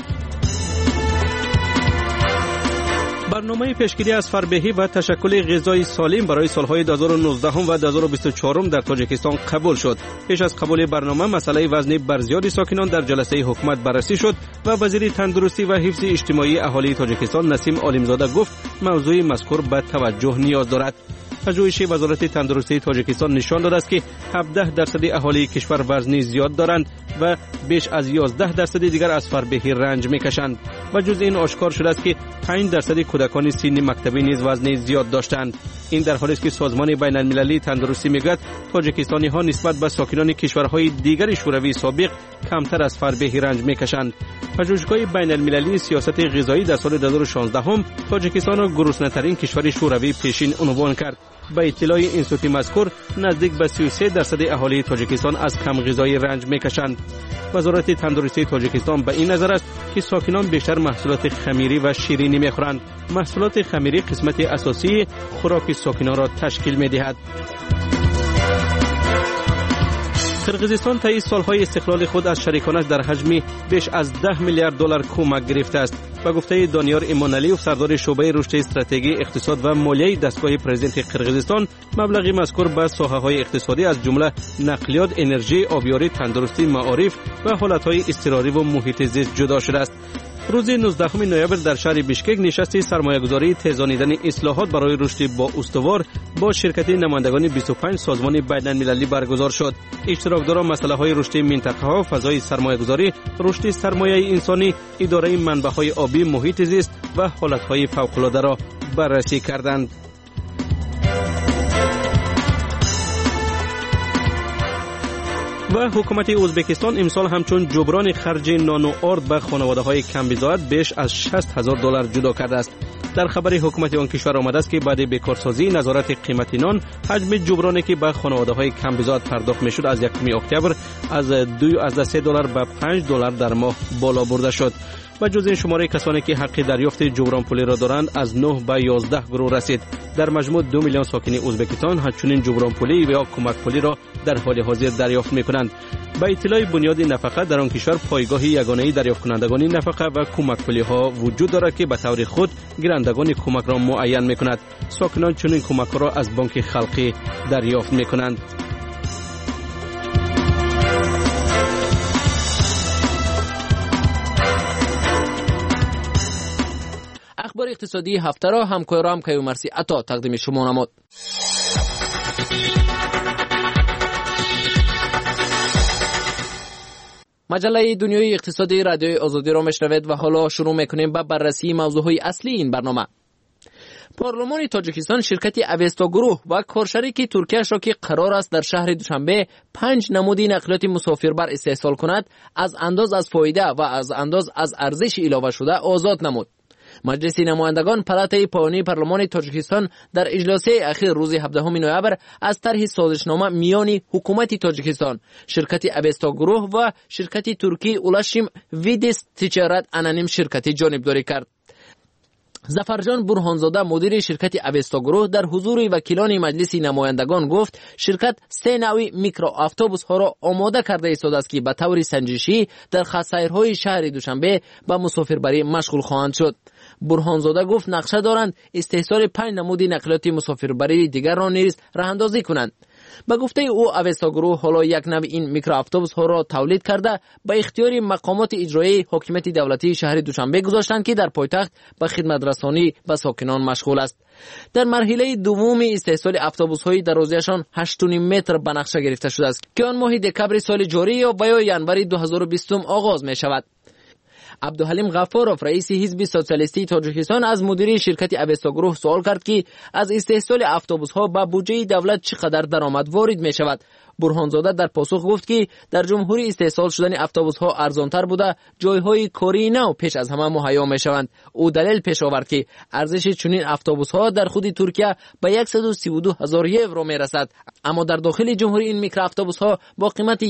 برنامه پیشگیری از فربهی و تشکل غذای سالم برای سالهای 2019 و 2024 در تاجیکستان قبول شد. پیش از قبول برنامه مسئله وزن برزیاد ساکنان در جلسه حکومت بررسی شد و وزیر تندرستی و حفظ اجتماعی اهالی تاجیکستان نسیم عالمزاده گفت موضوع مذکور به توجه نیاز دارد. پژوهش وزارت تندرستی تاجیکستان نشان داده است که 17% اهالی کشور وزن زیاد دارند و بیش از 11% دیگر از فربهی رنج میکشند. و جز این آشکار شده است که 5% کودکان سن مکتبی نیز وزن زیاد داشتند. این در حالی است که سازمان بین المللی تندرستی میگوید تاجیکستانی ها نسبت به ساکنان کشورهای دیگر شوروی سابق کمتر از فربهی رنج میکشند. پژوهشگاه بین المللی سیاست غذایی در سال 2016 هم تاجیکستان را گرسنه‌ترین کشور شوروی پیشین عنوان کرد. به اطلاع اینستیتوت مذکور نزدیک به 33% اهالی تاجیکستان از کم غذایی رنج میکشند. وزارت تندرستی تاجیکستان به این نظر است که ساکنان بیشتر محصولات خمیری و شیرینی میخورند. محصولات خمیری قسمت اساسی خوراک ساکنان را تشکیل میدهد. قرقیزستان طی سالهای استقلال خود از شریکانش در حجم بیش از 10 میلیارد دلار کمک گرفته است. به گفته دانیار ایمانعلی، سردار شعبه رشد استراتژی اقتصاد و مالیه دستگاه پرزیدنت قرقیزستان، مبلغ مذکور به ساحه‌های اقتصادی از جمله نقلیات، انرژی، آبیاری، تندرستی، معارف و حالت‌های اضطراری و محیط زیست جدا شده است. روز 19 نوامبر در شهر بیشکک نشست سرمایه‌گذاری تیزانیدن اصلاحات برای رشد با استوار با شرکت نمایندگان 25 سازمان بین‌المللی برگزار شد. اشتراکداران مسائل رشد منطقه‌ها، فضای سرمایه‌گذاری، رشد سرمایه انسانی، اداره منابع آبی، محیط زیست و حالت‌های فوق‌العاده را بررسی کردند. و حکومت ازبکستان امسال همچون جبران خرج نان و آرد به خانواده‌های کمبزاعت بیش از 60,000 دلار جدا کرده است. در خبر حکومت آن کشور آمده است که بعد بیکارسازی نظارت قیمت نان، حجم جبرانی که به خانواده‌های کمبزاعت پرداخت می‌شد از 1 اکتبر از $2 به $5 در ماه بالا برده شد. و جز این شماره کسانی که حق دریافت جبران پولی را دارند از 9 به 11 گروه رسید. در مجموع 2 میلیون ساکن ازبکستان همچنین جبران پولی و یا کمک پولی را در حال حاضر دریافت می‌کنند. با اطلاع بنیاد نفقه در آن کشور پایگاه یگانه‌ای دریافت کنندگان نفقه و کمک پولی ها وجود دارد که به طور خود گیرندگان کمک را معین می‌کند. ساکنان چنین کمک را از بانک خلقی دریافت می‌کنند. اخبار اقتصادی هفته را همکارم کیومرثی عطا تقدیم شما نمود. مجله دنیای اقتصادی رادیوی آزادی را میشنوید و حالا شروع میکنیم با بررسی موضوعهای اصلی این برنامه. پارلمان تاجیکستان شرکت اوستا گروه و کارشریک ترکیه‌اش را که قرار است در شهر دوشنبه 5 نمودی نقلیات مسافربر استحصال کند از انداز از فایده و از انداز از ارزش علاوه شده آزاد نمود. مجلس نمایندگان پالاتای پایانی پارلمان تاجیکستان در اجلاس اخیر روز 17 نوامبر از طرح سازشنامه میان حکومت تاجیکستان، شرکت اوستا گروه و شرکت ترکی اولاشیم ویدس تجارت انانیم شرکتی جانبداری کرد. ظفرجان برهانزاده مدیر شرکت اوستا گروه در حضور وکیلان مجلس نمایندگان گفت شرکت 3 نوع میکرو اتوبوس ها را آماده کرده ایستاده است که به طور سنجشی در خط‌سیرهای شهر دوشنبه به مسافربری مشغول خواهند شد. برهانزاده گفت نقشه دارند استحصال 5 نمود نقلیات مسافربری دیگر را نیز راهاندازی کنند. به گفته او اوستا گروه حالا یک نوع این میکرو اتوبوس ها را تولید کرده به اختیار مقامات اجرایی حاکمیت دولتی شهر دوشنبه گذاشتند که در پایتخت به خدمت رسانی به ساکنان مشغول است. در مرحله دوم استحصال اتوبوس های درازیشان 8.5 متر به نقشه گرفته شده است که آن ماه دکمبر سال جاری یا یا ینوری 2020 آغاز می شود. عبدالحلیم غفارов رئیس حزب سوسیالیستی تاجیکستان از مدیر شرکت اوستا گروه سوال کرد که از استحصال اتوبوس ها به بودجه دولت چقدر درآمد وارد می شود. برهانزاده در پاسخ گفت که در جمهوری استحصال شدن اتوبوس ها ارزانتر بوده، جایهای کاری نو پیش از همه مهیا می شوند. او دلیل پیش آورد که ارزش چنین اتوبوس ها در خود ترکیه به 132,000 یورو می رسد، اما در داخل جمهوری این میکرو اتوبوس ها با قیمت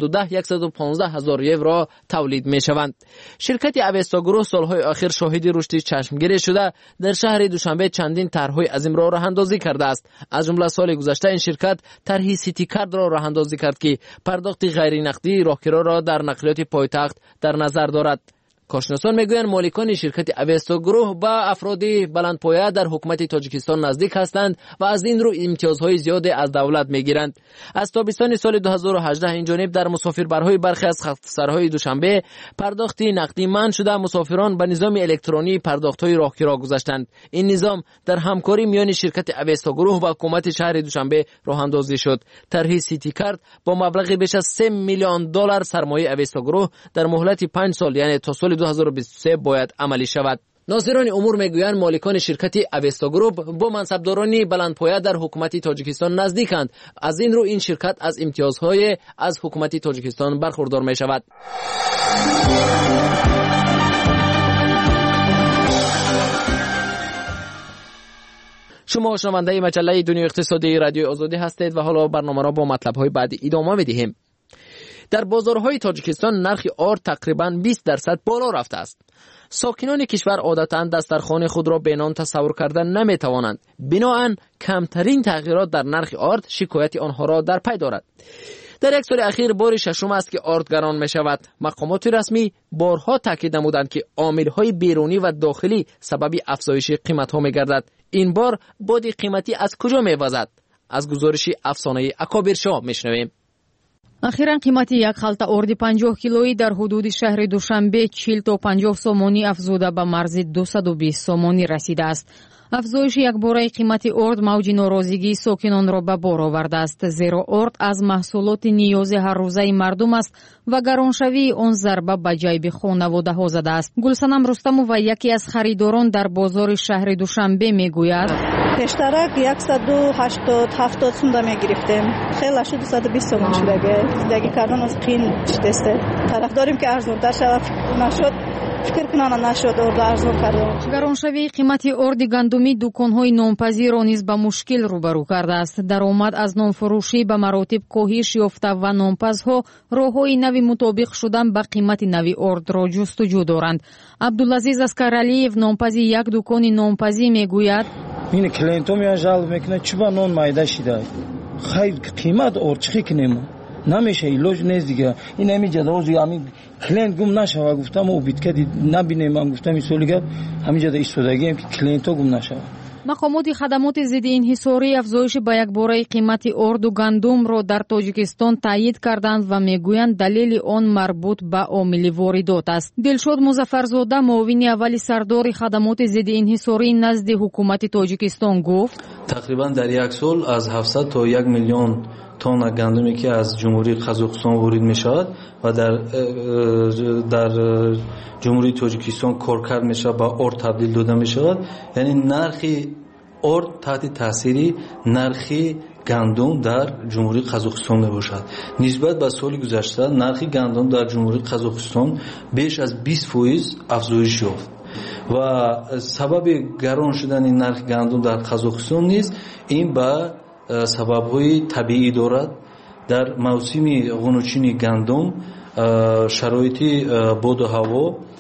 110-115,000 یورو تولید می شوند. شرکت اوستا گروه سالهای آخر شاهد رشد چشمگیر شده در شهر دوشنبه چندین طرحهای عظیم را راهاندازی کرده است. از جمله سال گذشته این شرکت طرح سیتی کارت را راهاندازی کرد که پرداخت غیر نقدی راهگیرها را در نقلیات پایتخت در نظر دارد. کارشناسان میگویند مالکان شرکت اوستا گروه با افراد بلندپایه در حکومت تاجیکستان نزدیک هستند و از این رو امتیازهای زیاد از دولت میگیرند. از تابستان سال 2018 این جانب در مسافربرهای برخی از خط‌سرهای دوشنبه پرداخت نقدی منع شده، مسافران به نظام الکترونی پرداخت‌های راهگیرها گذاشتند. این نظام در همکاری میان شرکت اوستا گروه و حکومت شهر دوشنبه راهاندازی شد. طرح سیتی کارت با مبلغ بیش از 3 میلیون دلار سرمایه اوستا گروه در مهلت 5 سال یعنی تا سال 2023 باید عملی شود. ناظران امور میگویند مالکان شرکت اوستا گروه با منصبداران بلندپایه در حکومت تاجیکستان نزدیکند. از این رو این شرکت از امتیازهای از حکومت تاجیکستان برخوردار می شود. شما شنونده مجله دنیای اقتصادی رادیو آزادی هستید و حالا برنامه را با مطلب‌های بعدی ادامه می‌دهیم. در بازارهای تاجیکستان نرخ آرد تقریباً 20% بالا رفته است. ساکنان کشور عادتاً دسترخوان خود را به نان تصور کردن نمی‌توانند. بنابراین کمترین تغییرات در نرخ آرد شکایت آنها را در پی دارد. در یک سال اخیر بار ششم است که آرد گران می شود. مقامات رسمی بارها تاکید نمودند که عامل‌های بیرونی و داخلی سبب افزایش قیمت‌ها می‌گردد. این بار باد قیمتی از کجا می‌وزد؟ از گزارش افسانه اکابر شاه می‌شنویم. اخیراً قیمت یک خلطه آرد 50 کیلویی در حدود شهر دوشنبه 40 تا 50 سومانی افزوده به مرز 220 سومانی رسیده است. افزایش یک باره قیمت آرد موج ناراضگی ساکنان را به بار آورده است، زیرا آرد از محصولات نیاز هر روزه مردم است و گرانشوی آن ضربه به جیب خانواده‌ها زده است. گلصنم رستمو و یکی از خریداران در بازار شهر دوشنبه میگوید пештарак 180-70 сум мегирифтем. хеле шуд 220 сум шудаге. Зиндагӣ кардан аз қин штесте. Тарафдорим ки арзонтар шавад, нашуд фикр кунана нашуд орду арзон кардем. гароншавии қимати орди гандуми дуконҳои нонпазиро низ ба мушкил рӯбарӯ кардааст. даромад аз нонфурӯшӣ ба маротиб коҳиш ёфта ва нонпазҳо роҳҳои нави мутобиқ шудан ба қимати нави ордро ҷустуҷӯ доранд. абдулазиз аскаралиев, нонпази як дукони нонпазӣ, мегӯяд: ин клиентом я жалб мекунад чӣ ба нон майда шида хайр қимат ор чӣ кинем намеша илоҷ нест дига ин ами ҷадози ами клиент гум нашава гуфтам обидкади набинем ман гуфтам мисоли гап ҳаминҷода истодагием ки клиентҳо гум нашава. мақомоти хадамоти зидди инҳисорӣ афзоиши ба якбораи қимати орду гандумро дар Тоҷикистон таъйид карданд ва мегӯянд далели он марбут ба омили воридот аст. Дилшод Музаффарзода, муовини аввали сардори хадамоти зидди инҳисорӣ назди ҳукумати Тоҷикистон гуфт: тақрибан дар як сол аз 700 то 1 миллион тонна гандуме ки аз ҷумҳурии Қазоқистон ворид мешавад ва дар ҷумҳурии Тоҷикистон коркард мешавад, ба орд табдил дода мешавад. яъне нархи орд таҳти таъсири нархи гандум дар ҷумҳурии Қазоқистон мебошад. нисбат ба соли гузашта нархи гандум дар ҷумҳурии Қазоқистон беш аз 20% афзоиш ёфт ва сабаби гарон шудани нархи гандум дар Қазоқистон низ ин ба сабабҳои табиӣ дорад. дар мавсими ғунучини гандум шароити боду ҳаво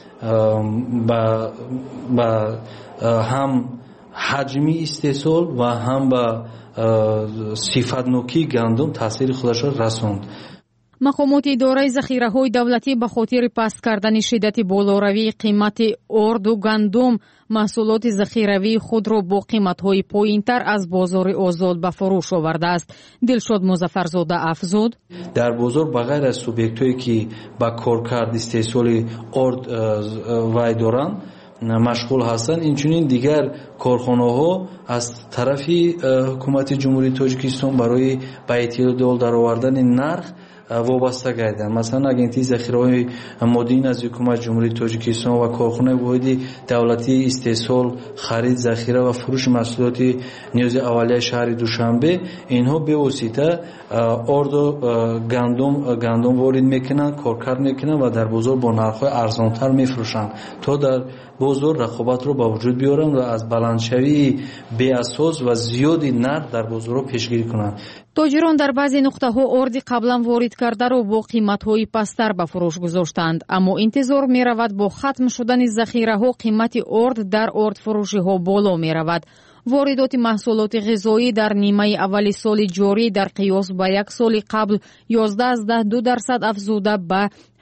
ба ҳам ҳаҷми истеҳсол ва ҳам ба сифатнокии гандум таъсири худашро расонд. мақомоти идораи захираҳои давлатӣ ба хотири паст кардани шиддати болоравии қимати орду гандум маҳсулоти захиравии худро бо қиматҳои поинтар аз бозори озод ба фурӯш овардааст. Дилшод Музаффарзода афзуд: дар бозор ба ғайр аз субъектҳое ки ба коркард истеҳсоли орд вай доранд машғул ҳастанд, инчунин дигар корхонаҳо аз тарафи ҳукумати ҷумҳурии Тоҷикистон барои ба эътидол даровардани нарх вобаста гарданд. масалан агентии захираҳои моддии назди ҳукумати ҷумҳурии Тоҷикистон ва корхонаи воҳиди давлатии истеҳсол, харид, захира ва фурӯши маҳсулоти ниёзи аввалияи шаҳри Душанбе инҳо бевосита орду гандум ворид мекунанд, коркард мекунанд ва дар бозор бо нархҳои арзонтар мефурӯшанд то дар бозор рақобатро ба вуҷуд биёранд ва аз баландшавии беасос ва зиёди нарх дар бозорҳо пешгирӣ кунанд. тоҷирон дар баъзе нуқтаҳо орди қаблан ворид кардаро бо қиматҳои пасттар ба фурӯш гузоштанд, аммо интизор меравад бо хатм шудани захираҳо қимати орд дар ордфурӯшиҳо боло меравад. воридоти маҳсулоти ғизоӣ дар нимаи аввали соли ҷорӣ дар қиёс ба як соли қабл 11.2% афзуда ба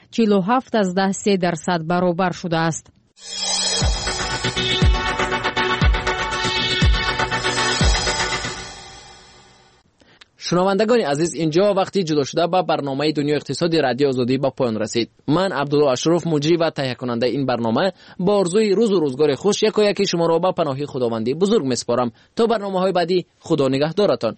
47.3% баробар шудааст. шунавандагони азиз, инҷо вақти ҷудо шуда ба барномаи Дунёи иқтисоди радиои Озодӣ ба поён расид. ман Абдулло Ашуроф, муҷрӣ ва таҳиякунандаи ин барнома, бо орзуи рӯзу рӯзгори хуш якояки шуморо ба паноҳи худованди бузург меспорам. То барномаҳои баъдӣ, худо нигаҳдоратон.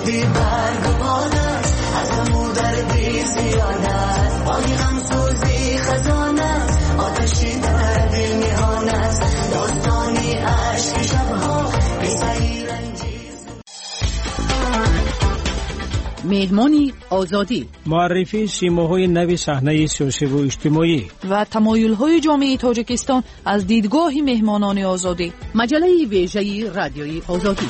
بی برگ و باد است، از غم دردی زیاد است، بانی غم سوزی خزان است، آتشی در دل میهان است، داستانی عشق شبها بی‌سری رنجیز. مهمانی آزادی، معرفی سیماهای نو صحنه سیاسی و اجتماعی و تمایل‌های جامعه تاجیکستان از دیدگاه مهمانان آزادی. مجله ویژه رادیویی آزادی.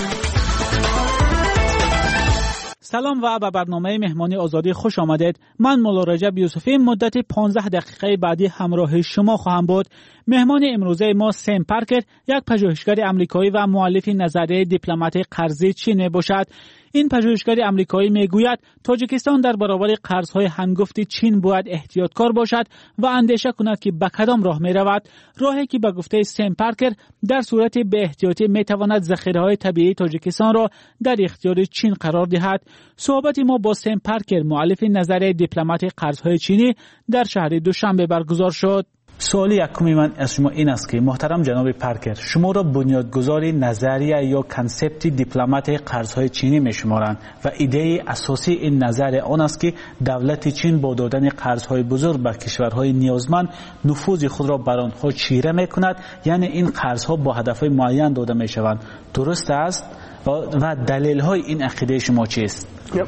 سلام و به برنامه مهمانی آزادی خوش آمدید. من مولا رجب یوسفی مدت 15 دقیقه بعدی همراه شما خواهم بود. مهمان امروزه ما سم پارکر، یک پژوهشگر آمریکایی و مؤلف نظریه دیپلمات قرضی چین باشد. این پژوهشگر آمریکایی میگوید تاجیکستان در برابر قرضهای هنگفت چین باید احتیاطکار باشد و اندیشه کند که به کدام راه می رود. راهی که به گفته سم پارکر در صورت به احتیاطی می تواند ذخیره‌های طبیعی تاجیکستان را در اختیار چین قرار دهد. صحبت ما با سم پارکر، مؤلف نظریه دیپلمات قرضهای چینی، در شهر دوشنبه برگزار شد. سوال یکمی من از شما این است که محترم جناب پارکر، شما را بنیادگذار نظریه یا کانسپت دیپلمات قرضهای چینی میشمارند و ایده اساسی این نظریه آن است که دولت چین با دادن قرضهای بزرگ به کشورهای نیازمند نفوذ خود را بر آنها چیره میکند، یعنی این قرضها با هدفهای معین داده میشوند. درست است؟ و دلیل های این عقیده شما چیست؟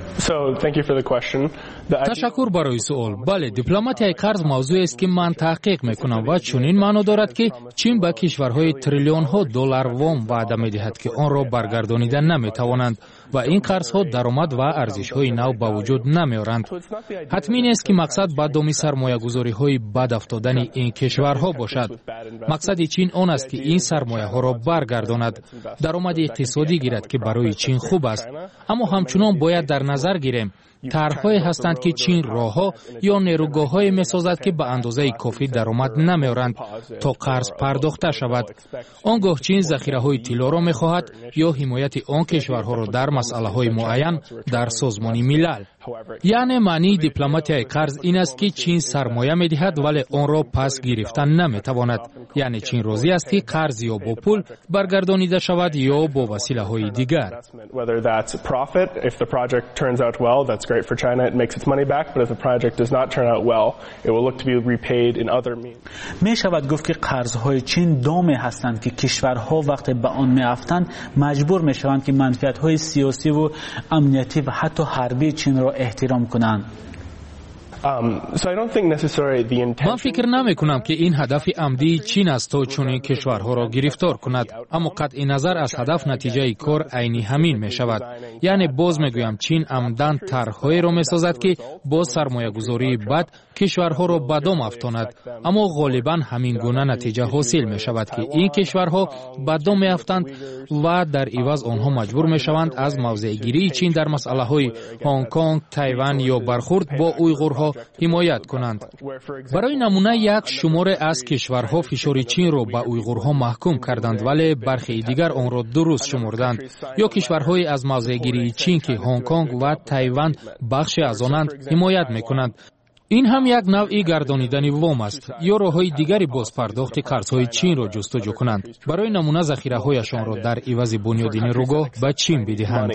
تشکر برای سوال. بله، دیپلماتیای قرض موضوعی است که من تحقیق میکنم و چنین معنا دارد که چین به کشورهای تریلیون ها دلار وام وعده میدهد که آن را برگردانیدن نمیتوانند و این قرض ها درآمد و ارزش های نو به وجود نمیارند. حتمی نیست که مقصد به دامی سرمایه گذاری های بد افتادن این کشورها باشد. مقصد چین آن است که این سرمایه ها را برگرداند، درآمد اقتصادی گیرد که برای چین خوب است. اما همچنان باید در نظر گیریم طرح‌هایی هستند که چین راه‌ها یا نیروگاه‌های می‌سازد که به اندازه کافی درآمد نمی‌آورند تا قرض پرداخته شود. آنگاه چین ذخیره‌های طلا را می‌خواهد یا حمایت آن کشورها را در مسئله‌های معین در سازمان ملل. یعنی معنی دیپلماتیای قرض این است که چین سرمایه می‌دهد ولی آن را پس گرفتن نمی‌تواند. یعنی چین راضی است که قرض یا با پول برگردانیده شود یا با وسیله‌های دیگر. Great for China, it makes its money back, but if the project does not turn out well, it will look to be repaid in other means. می شود گفت که قرضهای چین دامی هستند که کشورها وقتی به آن میافتند مجبور می شوند که منفعت‌های سیاسی و امنیتی و حتی حربی چین را احترام کنند. من فکر نمی کنم که این هدف عمدی چین است تا چنین کشورها را گرفتار کند، اما قطع نظر از هدف نتیجه کار عینی همین می شود. یعنی باز می گویم چین عمدن طرح‌هایی را می سازد که با سرمایه گذاری بد کشورها را به دام افکند، اما غالبا همین گونه نتیجه حاصل می شود که این کشورها به دام می افتند و در عوض آنها مجبور می شوند از موضع گیری چین در مسئله های هنگ کنگ، تایوان یا برخورد با اویغورها حمایت کنند. برای نمونه یک شماره از کشورها فشار چین را به اویغورها محکوم کردند ولی برخی دیگر آن را درست شمردند، یا کشورهای از موضع گیری چین که هنگ کنگ و تایوان بخشی از آنند حمایت میکنند. این هم یک نوعی گردانیدن وام است یا راه‌های دیگری باز پرداخت قرض‌های چین را جستجو کنند. برای نمونه ذخیره‌هایشان را در عوض بنیاد نیروگاه به چین بدهند.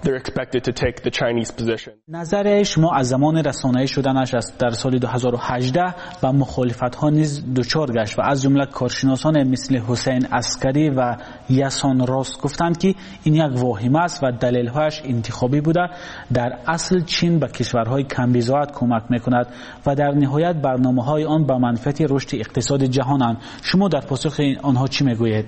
نظر شما از زمان رسانه‌ای شدنش است در سال 2018 و مخالفت‌ها نیز دچار گشت و از جمله کارشناسان مثل حسین عسکری و یاسان راست گفتند که این یک واهمه است و دلیل‌هایش انتخابی بوده. در اصل چین به کشورهای کم‌بضاعت کمک می‌کند و در نهایت برنامه‌های آن به منفعت رشد اقتصاد جهانند. شما در پاسخ آنها چی میگویید؟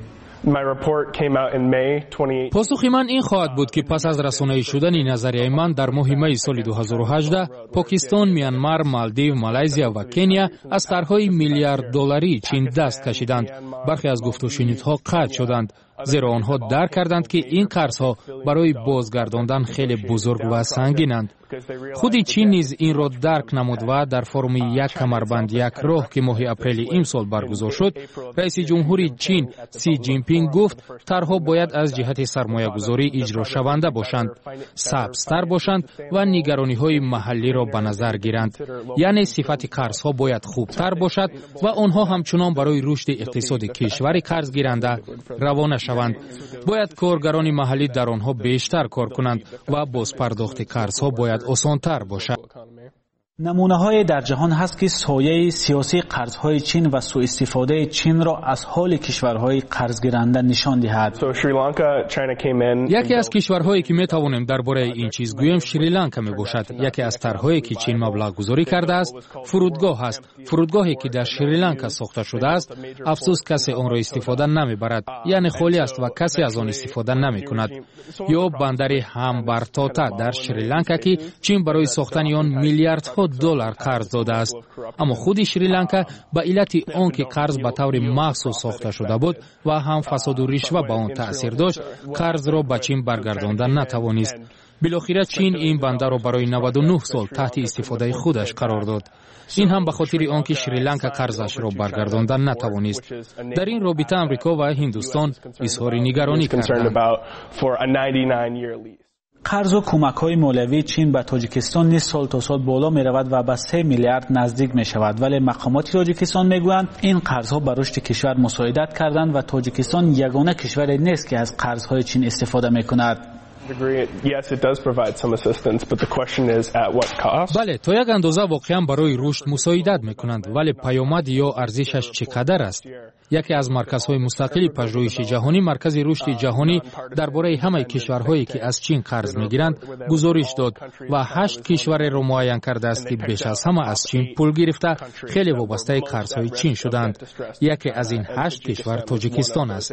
پاسخ من این خواهد بود که پس از رسانه‌ای شدن نظریه من در ماه می سال 2018 پاکستان، میانمار، مالدیو، مالایزیا و کنیا از طرح‌های میلیارد دلاری چین دست کشیدند. برخی از گفت و شنیدها قطع شدند، زیرا آنها درک کردند که این قرض‌ها برای بازگرداندن خیلی بزرگ و سنگینند. خود چین نیز این را درک نمود و در فرم یک کمربند یک راه که ماه اپریل امسال برگزار شد، رئیس جمهوری چین سی جین پینگ گفت طرح‌ها باید از جهت سرمایه‌گذاری اجرا شونده باشند، سبزتر باشند و نگرانی‌های محلی را به نظر گیرند. یعنی صفت قرض‌ها باید خوبتر باشد و آنها همچنان برای رشد اقتصاد کشور قرض گیرنده روانه شوند. شوند. باید کارگران محلی در آنها بیشتر کار کنند و بازپرداخت قرضها باید آسان‌تر باشد. نمونه‌های در جهان هست که سایه سیاسی قرض‌های چین و سوء استفاده چین را از حال کشورهای قرضگیرنده نشان دهد. یکی از کشورهایی که می‌توانیم درباره این چیز گوییم شریلانکا میباشد. یکی از طرح‌هایی که چین مبلغ گذاری کرده است فرودگاه است. فرودگاهی که در شریلانکا ساخته شده است، افسوس کسی آن را استفاده نمی‌برد، یعنی خالی است و کسی از آن استفاده نمی‌کند. یا بندر همبرتاتا در شریلانکا که چین برای ساختن آن میلیاردها دلار قرض داده است، اما خود شریلانکا به علت آنکه قرض به طور مخصوص ساخته شده بود و هم فساد و رشوه به آن تأثیر داشت، قرض را به چین برگرداندن نتوانست. بالاخره چین این بندر را برای 99 سال تحت استفاده خودش قرار داد. این هم به خاطر آنکه شریلانکا قرضش را برگرداندن نتوانست. در این رابطه امریکا و هندوستان اظهار نگرانی کردند. قرض و کمک‌های مالیوی چین به تاجیکستان نیز سال تا سال بالا می‌رود و به 3 میلیارد نزدیک می‌شود، ولی مقامات تاجیکستان می‌گویند این قرض‌ها به رشد کشور مساعدت کردند و تاجیکستان یگانه کشوری نیست که از قرض‌های چین استفاده می‌کند. بله، تا یک اندازه واقعا برای رشد مساعدت می‌کنند، ولی پیامد یا ارزشش چقدر است؟ یکی از مرکزهای مستقل پژوهش جهانی، مرکز رشد جهانی درباره همه کشورهایی که از چین قرض می‌گیرند گزارش داد و 8 کشور را معین کرده است که بیش از همه از چین پول گرفته خیلی وابسته قرض‌های چین شدند. یکی از این 8 کشور تاجیکستان است.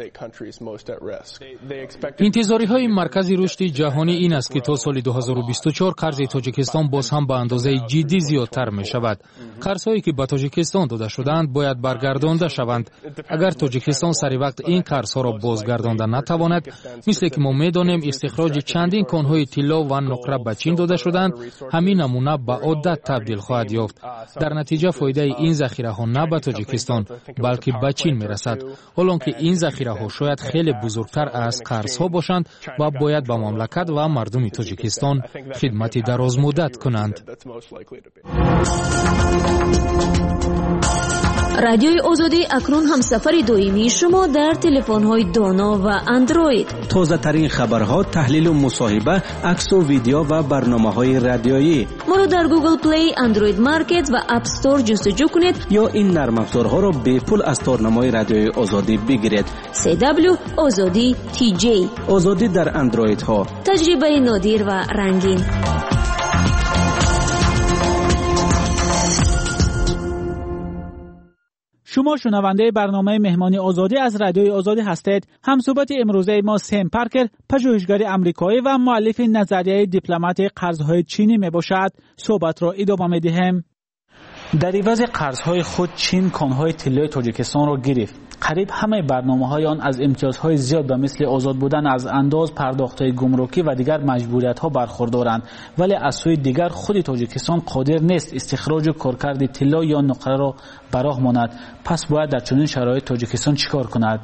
انتظاری‌های مرکز رشد جهانی این است که تا سال 2024 قرض تاجیکستان باز هم به اندازه جدی زیادتر می‌شود. قرض‌هایی که به تاجیکستان داده شدند باید برگردانده شوند. اگر تاجیکستان سری وقت این قرض‌ها را بازگردانده نتواند، مثل که ما می‌دانیم استخراج چندین کان‌های طلا و نقره به چین داده شدند، همین نمونه به عادت تبدیل خواهد یافت. در نتیجه فایده این ذخیره‌ها نه به تاجیکستان بلکه به چین می‌رسد، حالانکه این ذخیره‌ها شاید خیلی بزرگتر از قرض‌ها باشند و باید به مملکت و مردم تاجیکستان خدمت درازمدت کنند. رادیوی آزادی اکنون هم سفر دائمی شما در تلفن‌های دانا و اندروید. تازه ترین خبرها، تحلیل و مصاحبه، عکس و ویدیو و برنامه‌های رادیویی. ما را در گوگل پلی، اندروید مارکت و اپ استور جستجو کنید یا این نرم افزارها را به پول از تارنمای رادیوی آزادی بگیرید. CW آزادی TJ. آزادی در اندروید ها. تجربه نادر و رنگین. شما شنونده برنامه مهمانی آزادی از رادیوی آزادی هستید. همصحبت امروزه ما سم پارکر، پژوهشگر آمریکایی و مؤلف نظریه دیپلمات قرض‌های چینی میباشد. صحبت را ادامه میدهیم. در عوض قرض‌های خود چین کان‌های طلای تاجیکستان را گرفت. قریب همه برنامه‌های آن از امتیازهای زیاد به مثل آزاد بودن از انداز، پرداخت‌های گمرکی و دیگر مجبوریت‌ها برخوردارند، ولی از سوی دیگر خود تاجیکستان قادر نیست استخراج و کارکرد طلا یا نقره را براه ماند. پس باید در چنین شرایط تاجیکستان چیکار کند؟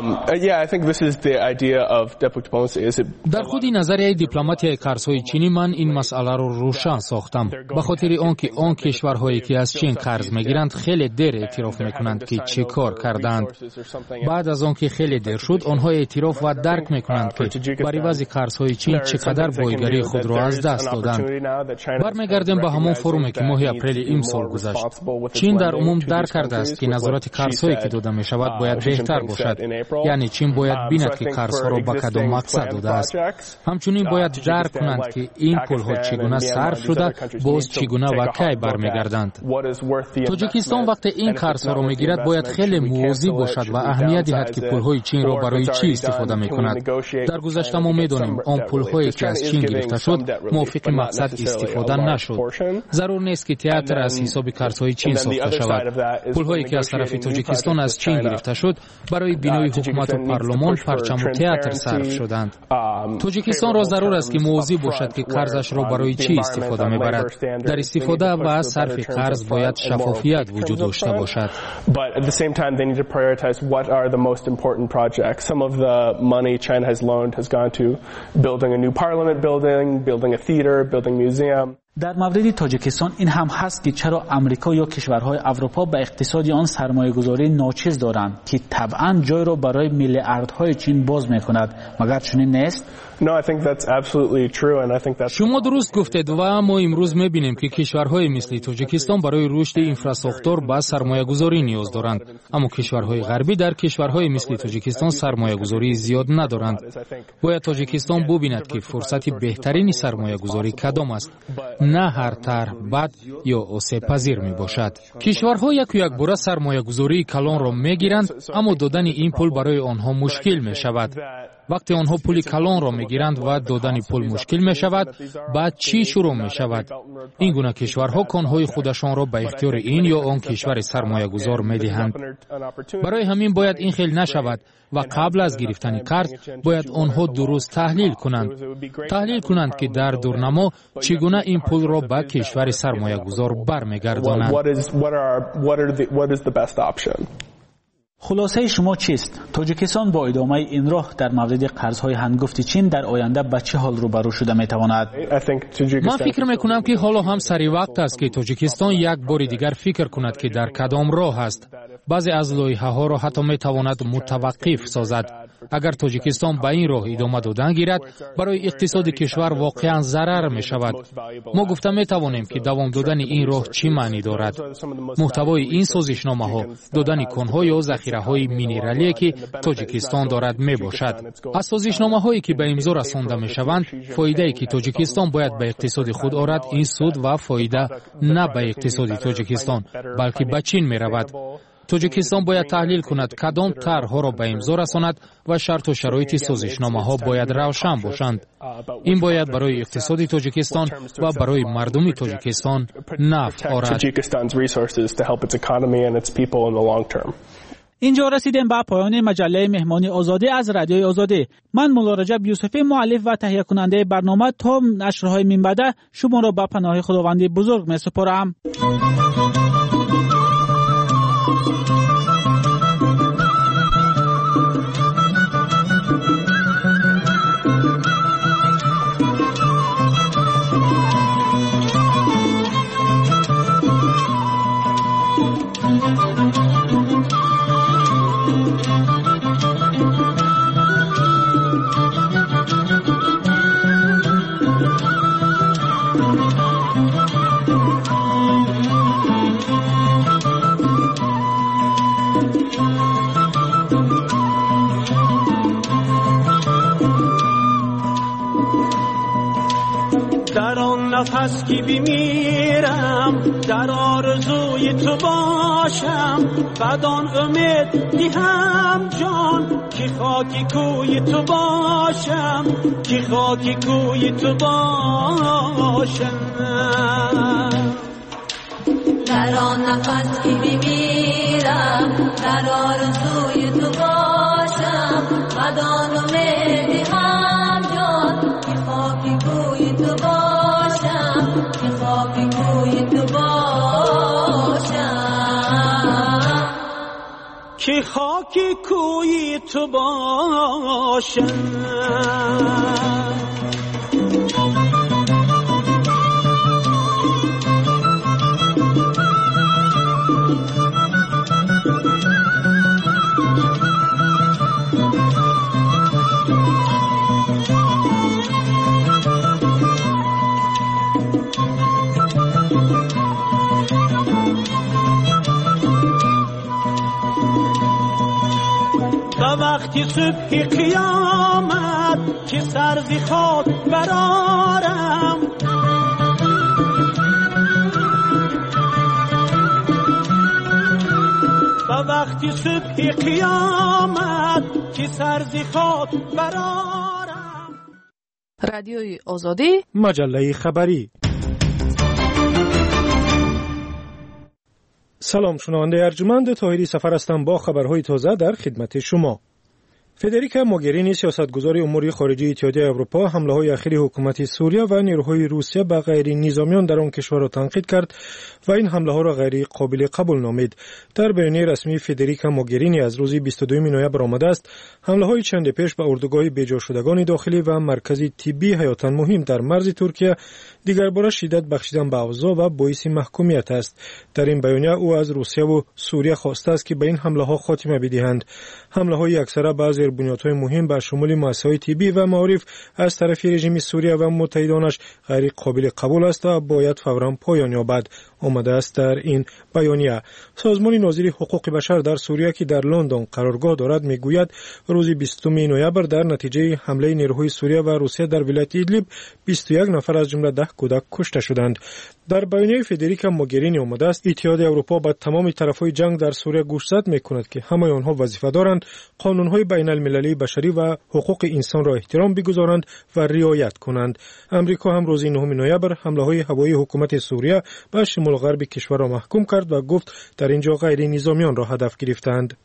در خود نظریه دیپلماتیک قرض‌های چینی من این مسئله را روشن ساختم، به خاطر آنکه آن کشورهایی که از چین قرض می‌گیرند خیلی دیر اعتراف می‌کنند که چه کار کردند. بعد از آنکه خیلی دیر شد، آنها اعتراف و درک می‌کنند که بر عوض قرض‌های چین چقدر بایگری خود را از دست دادند. برمیگردیم به همون فرومی که ماه اپریل این سال گذشت. چین در عموم درک کرده است که نظارت قرض‌هایی که داده می‌شود باید بهتر باشد. یعنی چین باید بیند که قرض‌ها را به کدام مقصد داده است. همچنین باید درک کنند که این پول‌ها چگونه صرف شده، باز چگونه و کی برمیگردند. تاجیکستان وقتی این قرض‌ها را می‌گیرد باید خیلی مواظب باشد و اهمیت دهد که پول‌های چین را برای چی استفاده می‌کند. در گذشته ما می‌دانیم آن پول‌هایی که از چین گرفته شد موافق مقصد استفاده نشد. ضرور نیست که تئاتر از حساب قرض‌های چین ساخته شود. پول‌هایی که از طرف تاجیکستان از چین گرفته شد برای بینای حکومت و پارلمان، پرچم و تئاتر صرف شدند. تاجیکستان را ضرور است که مواظب باشد که قرضش را برای چی استفاده می‌برد. در استفاده و صرف قرض باید شفافیت وجود داشته باشد. prioritize what are the most important projects. Some of the money China has loaned has gone to building a new parliament building, building a theater, building a museum. در مورد تاجیکستان این هم هست که چرا امریکا یا کشورهای اروپا به اقتصاد آن سرمایه‌گذاری ناچیز دارند که طبعاً جای را برای میلیاردهای چین باز می‌کند، مگر چنین نیست؟ شما درست گفتید و ما امروز می‌بینیم که کشورهای مثل تاجیکستان برای رشد اینفراستراکچور به سرمایه‌گذاری نیاز دارند، اما کشورهای غربی در کشورهای مثل تاجیکستان سرمایه‌گذاری زیاد ندارند. باید تاجیکستان ببیند که فرصت بهترین سرمایه‌گذاری کدام است، نه هر طرح بد یا آسیب پذیر می باشد. کشورها یک باره سرمایه‌گذاری کلان را می‌گیرند، اما دادن این پول برای آنها مشکل می شود. وقتی آنها پول کلان را می‌گیرند و دادن پول مشکل می شود، بعد چی شروع می شود؟ این گونه کشورها کانهای خودشان را به اختیار این یا آن کشور سرمایه‌گذار می‌دهند. برای همین باید این خیل نشود و قبل از گرفتن قرض باید آنها درست تحلیل کنند که در دورنما چگونه این پول را به کشور سرمایه‌گذار برمیگردانند. خلاصه شما چیست؟ تاجیکستان با ادامه این راه در مورد قرض‌های هنگفت چین در آینده به چه حال روبرو شده می‌تواند؟ من فکر می‌کنم که حالا هم سری وقت است که تاجیکستان یک بار دیگر فکر کند که در کدام راه است. بعضی از لایحه‌ها را حتی می‌تواند متوقف سازد. اگر تاجیکستان به این راه ادامه دادن گیرد، برای اقتصاد کشور واقعاً ضرر می‌شود. ما گفته می‌توانیم که دوام دادن این راه چی معنی دارد. محتوای این سازشنامه‌ها دادن کان‌ها یا ذخیره‌های مینرالی که تاجیکستان دارد میباشد. از سازشنامه‌هایی که به امضا رسانده میشوند، فایده‌ای که تاجیکستان باید به اقتصاد خود آورد این سود و فایده نه به اقتصاد تاجیکستان بلکه به چین میرود. تاجیکستان باید تحلیل کند کدام طرح‌ها را به امضا رساند و شرط و شرایط سازشنامه‌ها باید روشن باشند. این باید برای اقتصاد تاجیکستان و برای مردم تاجیکستان نفع آورد. اینجا رسیدیم به پایان مجله مهمانی آزادی از رادیوی آزادی. من مولا رجب یوسفی مؤلف و تهیه کننده برنامه تا نشرهای من بعد شما را به پناه خداوند بزرگ می‌سپارم. نفس که بمیرم در آرزوی تو باشم، بدان امید دیهم جان که خاکی کوی تو باشم، که خاکی کوی تو باشم. در آن نفس که بمیرم در آرزوی تو باشم، بدان امید دیهم جان که خاکی کوی تو باشم، که خاکی کوی تو باشم، که خاکی کوی تو باشم. وقتی صبح قیامت که سر ز خاک برارم، و وقتی صبح قیامت که سر ز خاک برارم. رادیوی آزادی، مجله خبری. سلام، شنونده ارجمند طاهری سفر هستم با خبرهای تازه در خدمت شما. فدریکا موگرینی سیاستگزار امور خارجه اتحادیه اروپا حمله‌های اخیر حکومت سوریه و نیروهای روسیه به غیر نظامیان در آن کشور را تنقید کرد و این حمله‌ها را غیر قابل قبول نامید. در بیانیه رسمی فدریکا موگرینی از روز 22 نوامبر آمده است حمله‌های چند پیش به اردوگاه بیجا شدگان داخلی و مرکزی طبی حیاتاً مهم در مرز ترکیه دیگر بار شدت بخشیدن به اوضاع و باعث محکومیت است. در این بیانیه او از روسیه و سوریه خواسته است که به این حمله‌ها خاتمه بدهند. حمله‌های اکثر بعضی بنیادهای مهم به شمول مؤسسه‌های طبی و معارف از طرف رژیم سوریه و متحدانش غیر قابل قبول است و باید فوراً پایان یابد. آمده است در این بیانیه. سازمان ناظر حقوق بشر در سوریه که در لندن قرارگاه دارد میگوید روز 20 نوامبر در نتیجه حمله نیروهای سوریه و روسیه در ولایت ایدلیب 21 نفر از جمله 10 کودک کشته شدند. در بیانیه فدریکا موگرینی آمده است اتحادیه اروپا با تمام طرفهای جنگ در سوریه گوشزد میکند که همه آنها وظیفه دارند قانونهای بین المللی بشری و حقوق انسان را احترام بگذارند و رعایت کنند. امریکا هم روز 9 نوامبر حمله‌های هوایی حکومت سوریه به شمال غرب کشور را محکوم کرد و گفت در اینجا غیر نظامیان را هدف گرفتند.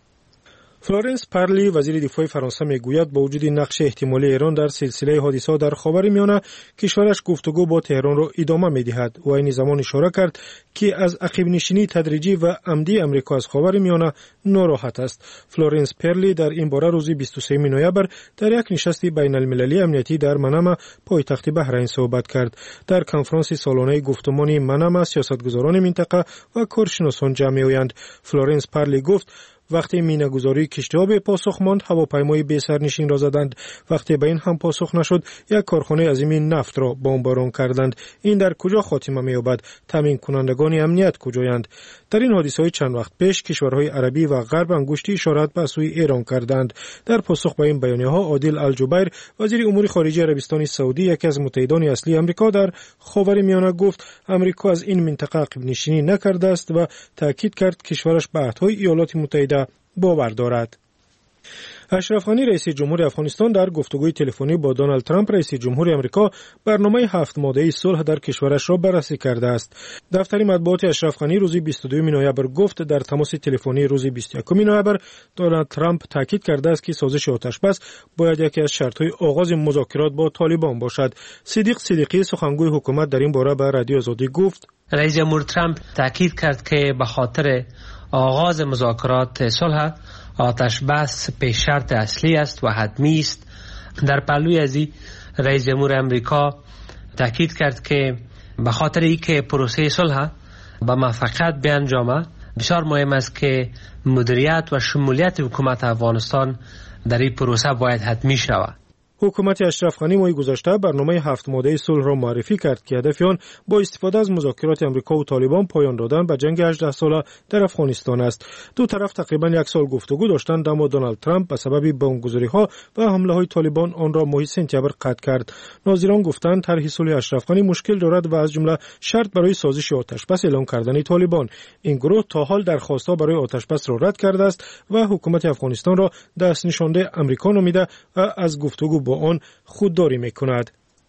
فلورنس پارلی وزیر دفاع فرانسه میگوید با وجود نقش احتمالی ایران در سلسله حادثه‌ها در خاورمیانه کشورش گفتگو با تهران را ادامه می‌دهد و این زمان اشاره کرد که از عقب نشینی تدریجی و عمدی امریکا از خاورمیانه ناراحت است. فلورنس پارلی در این باره روز 23 نوامبر در یک نشست بین المللی امنیتی در منامه پایتخت بحرین صحبت کرد. در کنفرانس سالانه گفتمان منامه سیاستگزاران منطقه و کارشناسان جمع می‌آیند. فلورنس پارلی گفت وقتی مینه‌گذاری کشتی‌ها به پاسخ ماند هواپیمای بی سرنشین را زدند. وقتی به این هم پاسخ نشد یک کارخانه عظیم نفت را بمباران کردند. این در کجا خاتمه می‌یابد؟ تامین کنندگان امنیت کجایند؟ در این حادثه‌های چند وقت پیش کشورهای عربی و غرب انگشتی اشارت به سوی ایران کردند. در پاسخ به این بیانیه‌ها عادل الجبیر وزیر امور خارجه عربستان سعودی یکی از متحدان اصلی آمریکا در خاورمیانه گفت امریکا از این منطقه عقب نشینی نکرده است و تاکید کرد کشورش به عهدهای ایالات متحده باور دارد. اشرف غنی رئیس جمهور افغانستان در گفتگوی تلفنی با دونالد ترامپ رئیس جمهور آمریکا برنامه 7 ماده‌ای صلح در کشورش را بررسی کرده است. دفتر مطبوعات اشرف غنی روز 22 نوامبر گفت در تماس تلفنی روز 21 نوامبر دونالد ترامپ تاکید کرده است که سازش آتشبس باید یکی از شرط‌های آغاز مذاکرات با طالبان باشد. صدیق صدیقی سخنگوی حکومت در این باره به رادیو آزادی گفت رئیس جمهور ترامپ تاکید کرد که به خاطر آغاز مذاکرات صلح آتش بس پیش شرط اصلی است و حتمی است. در پهلوی ازی رئیس جمهور امریکا تاکید کرد که به خاطر اینکه پروسه صلح به موفقیت بیانجامد بسیار مهم است که مدیریت و شمولیت حکومت افغانستان در این پروسه باید حتمی شود. حکومت اشرف غنی ماه گذشته برنامه 7 ماده صلح را معرفی کرد که هدف آن با استفاده از مذاکرات آمریکا و طالبان پایان دادن به جنگ 18 ساله در افغانستان است. دو طرف تقریبا یک سال گفتگو داشتند اما دونالد ترامپ به سبب بمبگذاری‌ها و حمله‌های طالبان آن را ماه سپتامبر قطع کرد. ناظران گفتند طرح صلح اشرف غنی مشکل دارد و از جمله شرط برای سازش آتشبس اعلام کردن طالبان. این گروه تا حال درخواست‌ها برای آتشبس را رد کرده است و حکومت افغانستان را دست نشانده آمریکا نامیده و از گفتگو با آن خودداری می‌کند.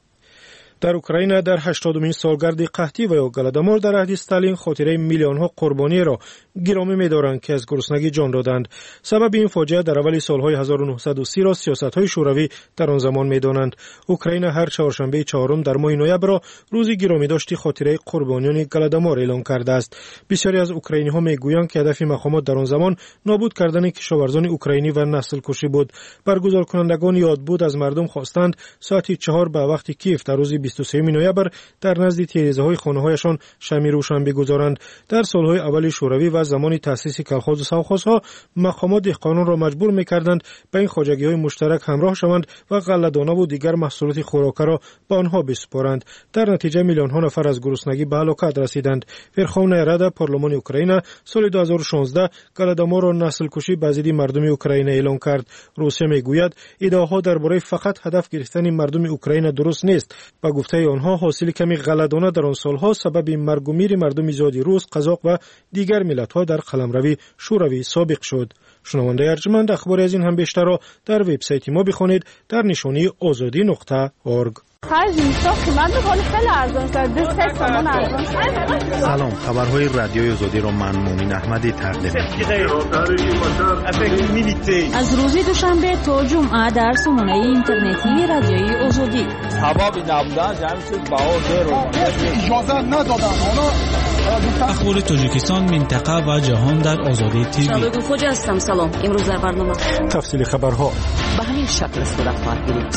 در اوکراین در 80مین سالگرد قحطی و یا گلادمار در عهد استالین خاطره میلیون‌ها قربانی را گرامی می‌دارند که از گرسنگی جان دادند. سبب این فاجعه در اول سال‌های 1930 را سیاست‌های شوروی در آن زمان می‌دانند. اوکراین هر چهارشنبه 4 در ماه نوامبر را روز گرامی‌داشتی خاطره قربانیان گلادمار اعلام کرده است. بسیاری از اوکراینی‌ها می‌گویند که هدف مقامات در آن زمان نابود کردن کشاورزان اوکراینی و نسل کشی بود. برگزار کنندگان یادبود از مردم خواستند ساعت 4 به وقت کیف در روز 23 نوامبر در نزد تیره‌های خانه‌هایشان شمع روشن بگذارند. در سال‌های اول شوروی و زمان تأسیس کلخاز و سوخازها مقامات دهقانان را مجبور می‌کردند به این خواجگی‌های مشترک همراه شوند و غله‌دانه و دیگر محصولات خوراکی را به آنها بسپارند. در نتیجه میلیون‌ها نفر از گرسنگی به هلاکت رسیدند. ورخوونای رada پارلمان اوکراین سال 2016 گلادمار را نسل کشی به ضد مردم اوکراین اعلام کرد. روسیه می‌گوید ادعاها درباره فقط هدف گرفتن مردم اوکراین درست نیست. با گفته آنها حاصل کمی غله‌دانه در آن سالها سبب مرگ و میر مردم زیادی روس، قزاق و دیگر ملت‌ها در قلمروی شوروی سابق شد. شنونده ارجمند اخبار از این هم بیشتر را در وبسایت ما بخوانید در نشانی azadi.org. 5 من خیلی ارزان شد. 2 تومان ارزان شد. سلام، خبرهای رادیوی آزادی را من مومن احمدی تقدیم از روز دوشنبه تا جمعه در سامانه اینترنتی رادیوی آزادی. سبب نبودن جمعیت بهار اجازه ندادن. اخبار تاجیکستان، منطقه و جهان در آزادی تیوی. شادو خوجا هستم. سلام. امروز در برنامه تفصیل خبرها به همین شکل صورت خواهد گرفت.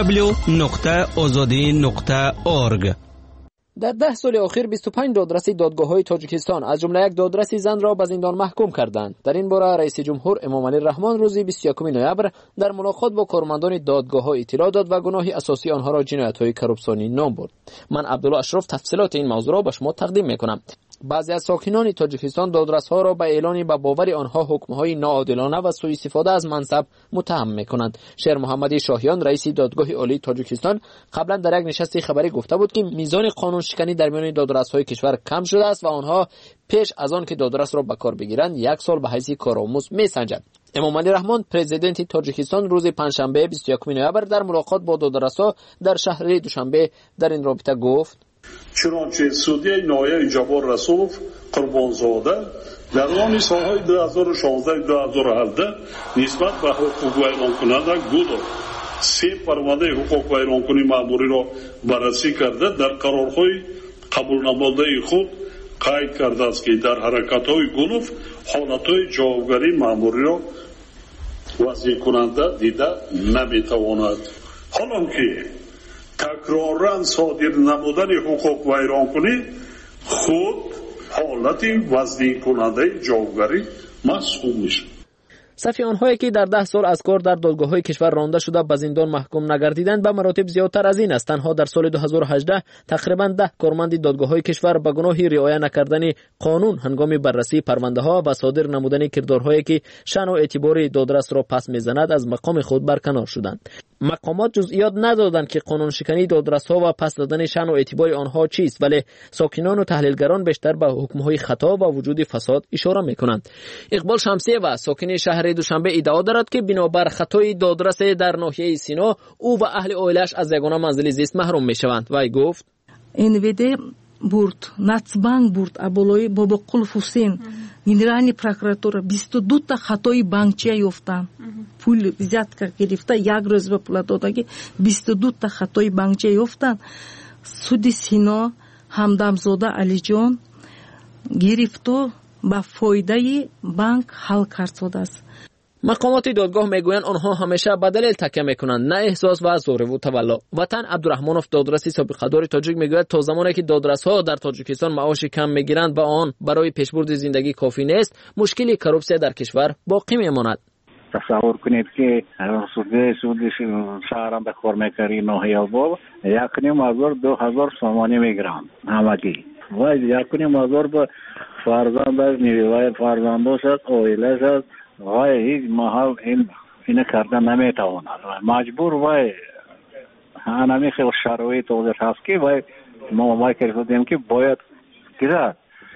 www.azadi.org. در 10 سال اخیر 25 دادرسی دادگاه‌های تاجیکستان از جمله یک دادرسی زن را به زندان محکوم کردند. در این باره رئیس جمهور امامعلی رحمان روز 21 نوامبر در ملاقات با کارمندان دادگاه‌ها اطلاع داد و گناه اساسی آنها را جنایت‌های کرپسیونی نام برد. من عبدالله اشرف تفصیلات این موضوع را به شما تقدیم می‌کنم. بعضی از ساکنان تاجیکستان دادرس‌ها را به اعلان به باور آنها حکم‌های ناعادلانه و سوء استفاده از منصب متهم می‌کنند. شیر محمدی شاهیان رئیس دادگاه عالی تاجیکستان قبلا در یک نشست خبری گفته بود که میزان قانون شکنی در میان دادرس‌های کشور کم شده است و آنها پیش از آن که دادرس را به کار بگیرند 1 سال به حیث کارآموز می‌سنجند. امامعلی رحمان پرزیدنت تاجیکستان روز پنجشنبه 21 نوامبر در ملاقات با دادرس‌ها در شهر دوشنبه در این رابطه گفت: چنانچه سودی نایه جبار رسوف قربانزاده در آن سالهای 2016-2017 نسبت به حقوق ویران کننده گودو 3 پرونده حقوق ویران کنی مأموری را بررسی کرده در قرارهای قبول نموده خود قید کرده است که در حرکت‌های گونو حالت‌های جوابگری مأموری را وضع کننده دیده نمی‌تواند. حالانکه تکرارن صادر نمودن حقوق ویران کنی خود حالت وضع کننده جوابگری محسوب میشه. صفی آنهایی که در 10 سال از کار در دادگاه‌های کشور رانده شده به زندان محکوم نگردیدند به مراتب زیادتر از این است. تنها در سال 2018 تقریباً 10 کارمند دادگاه‌های کشور به گناه رعایت نکردن قانون هنگام بررسی پرونده‌ها و صادر نمودن کردارهایی که شأن و اعتبار دادرس را پس می‌زند از مقام خود برکنار شدند. مقامات جزئیات ندادند که قانون شکنی دادرس‌ها و پس دادن شأن و اعتبار آنها چیست، ولی ساکنان و تحلیلگران بیشتر به حکم‌های خطا و وجود فساد اشاره می‌کنند. اقبال شمسی و ساکن شهر دوشنبه ادعا دارد که بنابر خطای دادرس در ناحیه سینا او و اهل عائله‌اش از یگانه منزل زیست محروم می‌شوند. وی گفت: НВД бурд, Нацбанк бурд, аболои Бобоқулов Ҳусейн, генеральный прокуратура 22 та хатои банкчия ёфтанд. Пул взятка гирифта, як рӯз ба пула додагӣ 22 та хатои банкчия ёфтанд. Суди Сино Ҳамдамзода Алиҷон гирифту ба фоидаи банк ҳал кард шудааст. مقامات دادگاه میگویند آنها همیشه به دلیل تکیه میکنند، نه احساس و زور و تولا. وطن عبدالرحمانوف دادرسی سابق دار تاجیک میگوید تا زمانی که دادرس‌ها در تاجیکستان معاش کم میگیرند و آن برای پیشبرد زندگی کافی نیست، مشکلی کرپسیون در کشور باقی میماند. تصور کنید که سودی شهرم به کار میکردی ناحیه آباد 1,500-2,000 سامانی میگیرند همگی و 1,500 به فرزند نیروی فرزنداش است، عائله‌اش است و هیچ محل این کردن نمیتواند. مجبور و هنمی خیلی شرایط هست که ما کردیم که باید گرد.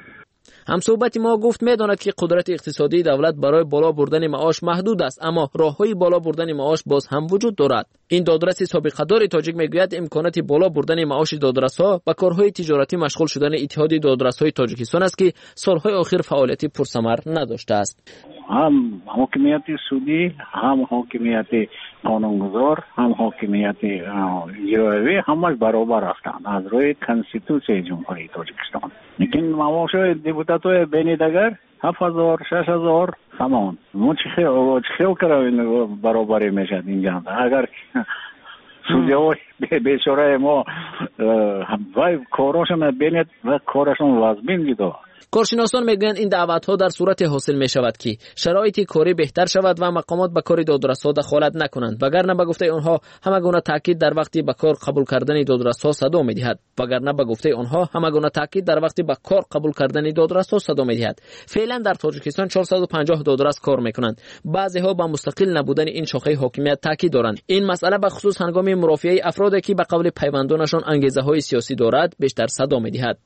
همصحبت ما گفت میداند که قدرت اقتصادی دولت برای بالا بردن معاش محدود است، اما راههای بالا بردن معاش باز هم وجود دارد. این دادرس سابق دار تاجیک میگوید امکانات بالا بردن معاش دادرس‌ها با کارهای تجارتی مشغول شدن اتحاد دادرس‌های تاجیکستان است که سالهای اخیر فعالیت پرثمر نداشته است. هم حاکمیت سودی، هم حاکمیت قانونگذار، هم حاکمیت اجرایی همش برابر هستند از روی کنستیتوسی جمهوری تاجیکستان. لیکن معاش دیپوتات‌های بین دیگر 7,000 6,000 سامان. ما چه خیلی کردیم برابری میشد اینجا. اگر سودی‌های بیچاره ما وای کارشون بینید و کارشون لازم دیده. کارشناسان میگویند این دعوت‌ها در صورت حاصل می‌شود که شرایط کاری بهتر شود و مقامات به کار دادرس‌ها دخالت نکنند، وگرنه به گفته آنها همگونه تاکید در وقتی به کار قبول کردن دادرس‌ها صدا می‌دهد، وگرنه به گفته آنها همگونه تاکید در وقتی به کار قبول کردن دادرس‌ها صدا می‌دهد. فعلا در تاجیکستان 450 دادرس کار می‌کنند. بعضی‌ها به مستقل نبودن این شاخه حاکمیت تاکید دارند. این مسئله به خصوص هنگام مرافعه افرادی که به قول پیوندانشان انگیزه‌های سیاسی دارد بیشتر صدا می‌دهد.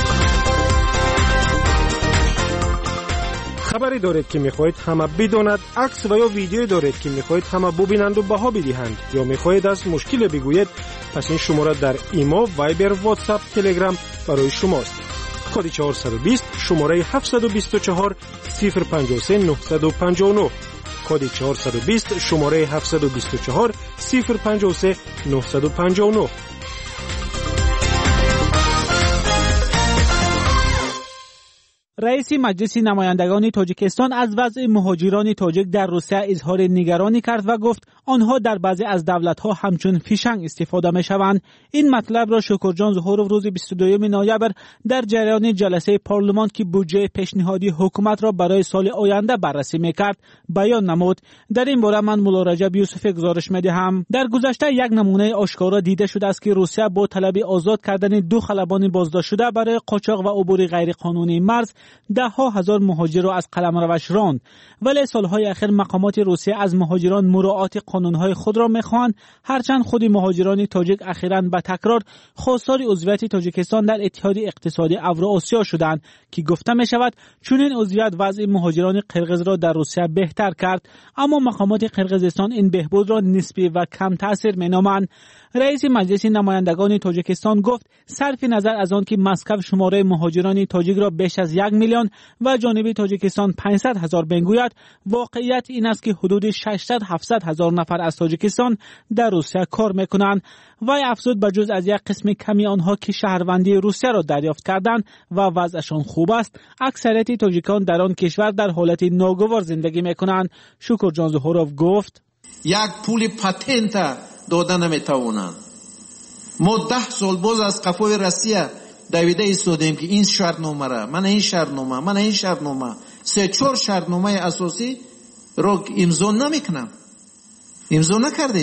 خبری دارید که میخواهید همه بداند، عکس و یا ویدیو دارید که میخواهید همه ببینند و بها بدهند، یا میخواهید از مشکل بگویید، پس این شماره در ایما، وایبر، واتساپ، تلگرام برای شماست. کد 420 شماره 724 053 959. کد 420 شماره 724 053 959. رئیس مجلس نمایندگان تاجیکستان از وضع مهاجران تاجیک در روسیه اظهار نگرانی کرد و گفت آنها در بعضی از دولت‌ها همچون فیشنگ استفاده می‌شوند. این مطلب را شکرجان ظهورov روز 22 نوامبر در جریان جلسه پارلمان که بودجه پیشنهادی حکومت را برای سال آینده بررسی می‌کرد بیان نمود. در این باره من مولا رجب یوسفی گزارش می‌دهم. در گذشته یک نمونه آشکارا دیده شده است که روسیه با طلب آزاد کردن 2 خلبان بازداشت شده برای قاچاق و عبور غیرقانونی مرز ده‌ها هزار مهاجر را از قلمروش راند، ولی سالهای اخیر مقامات روسیه از مهاجران مراعات قانونهای خود را می‌خواهند، هرچند خود مهاجران تاجیک اخیراً به تکرار خواستار عضویت تاجیکستان در اتحاد اقتصادی اوراسیا شدند که گفته می‌شود چون این عضویت وضع مهاجران قرقیز را در روسیه بهتر کرد، اما مقامات قرقیزستان این بهبود را نسبی و کم تأثیر می‌نامند. رئیس مجلس نمایندگان تاجیکستان گفت صرف نظر از آن که مسکو شماره مهاجران تاجیک را بیش از 1 میلیون و جانب تاجیکستان 500,000 بنگوید، واقعیت این است که حدود 600-700,000 نفر از تاجیکستان در روسیه کار میکنند. وی افزود به جز از یک قسم کمی آنها که شهروندی روسیه را دریافت کردند و وضعشان خوب است، اکثریت تاجیکان در آن کشور در حالت ناگوار زندگی میکنند. شکرجان ظهورov گفت یک پول پاتنت داده نمیتوانند. ما 10 سال باز از قفای روسیه دویده ایستادیم که این شرطنامه را من این شرطنامه 3-4 شرطنامه اساسی رو امضا نمیکنم. امضا نکرده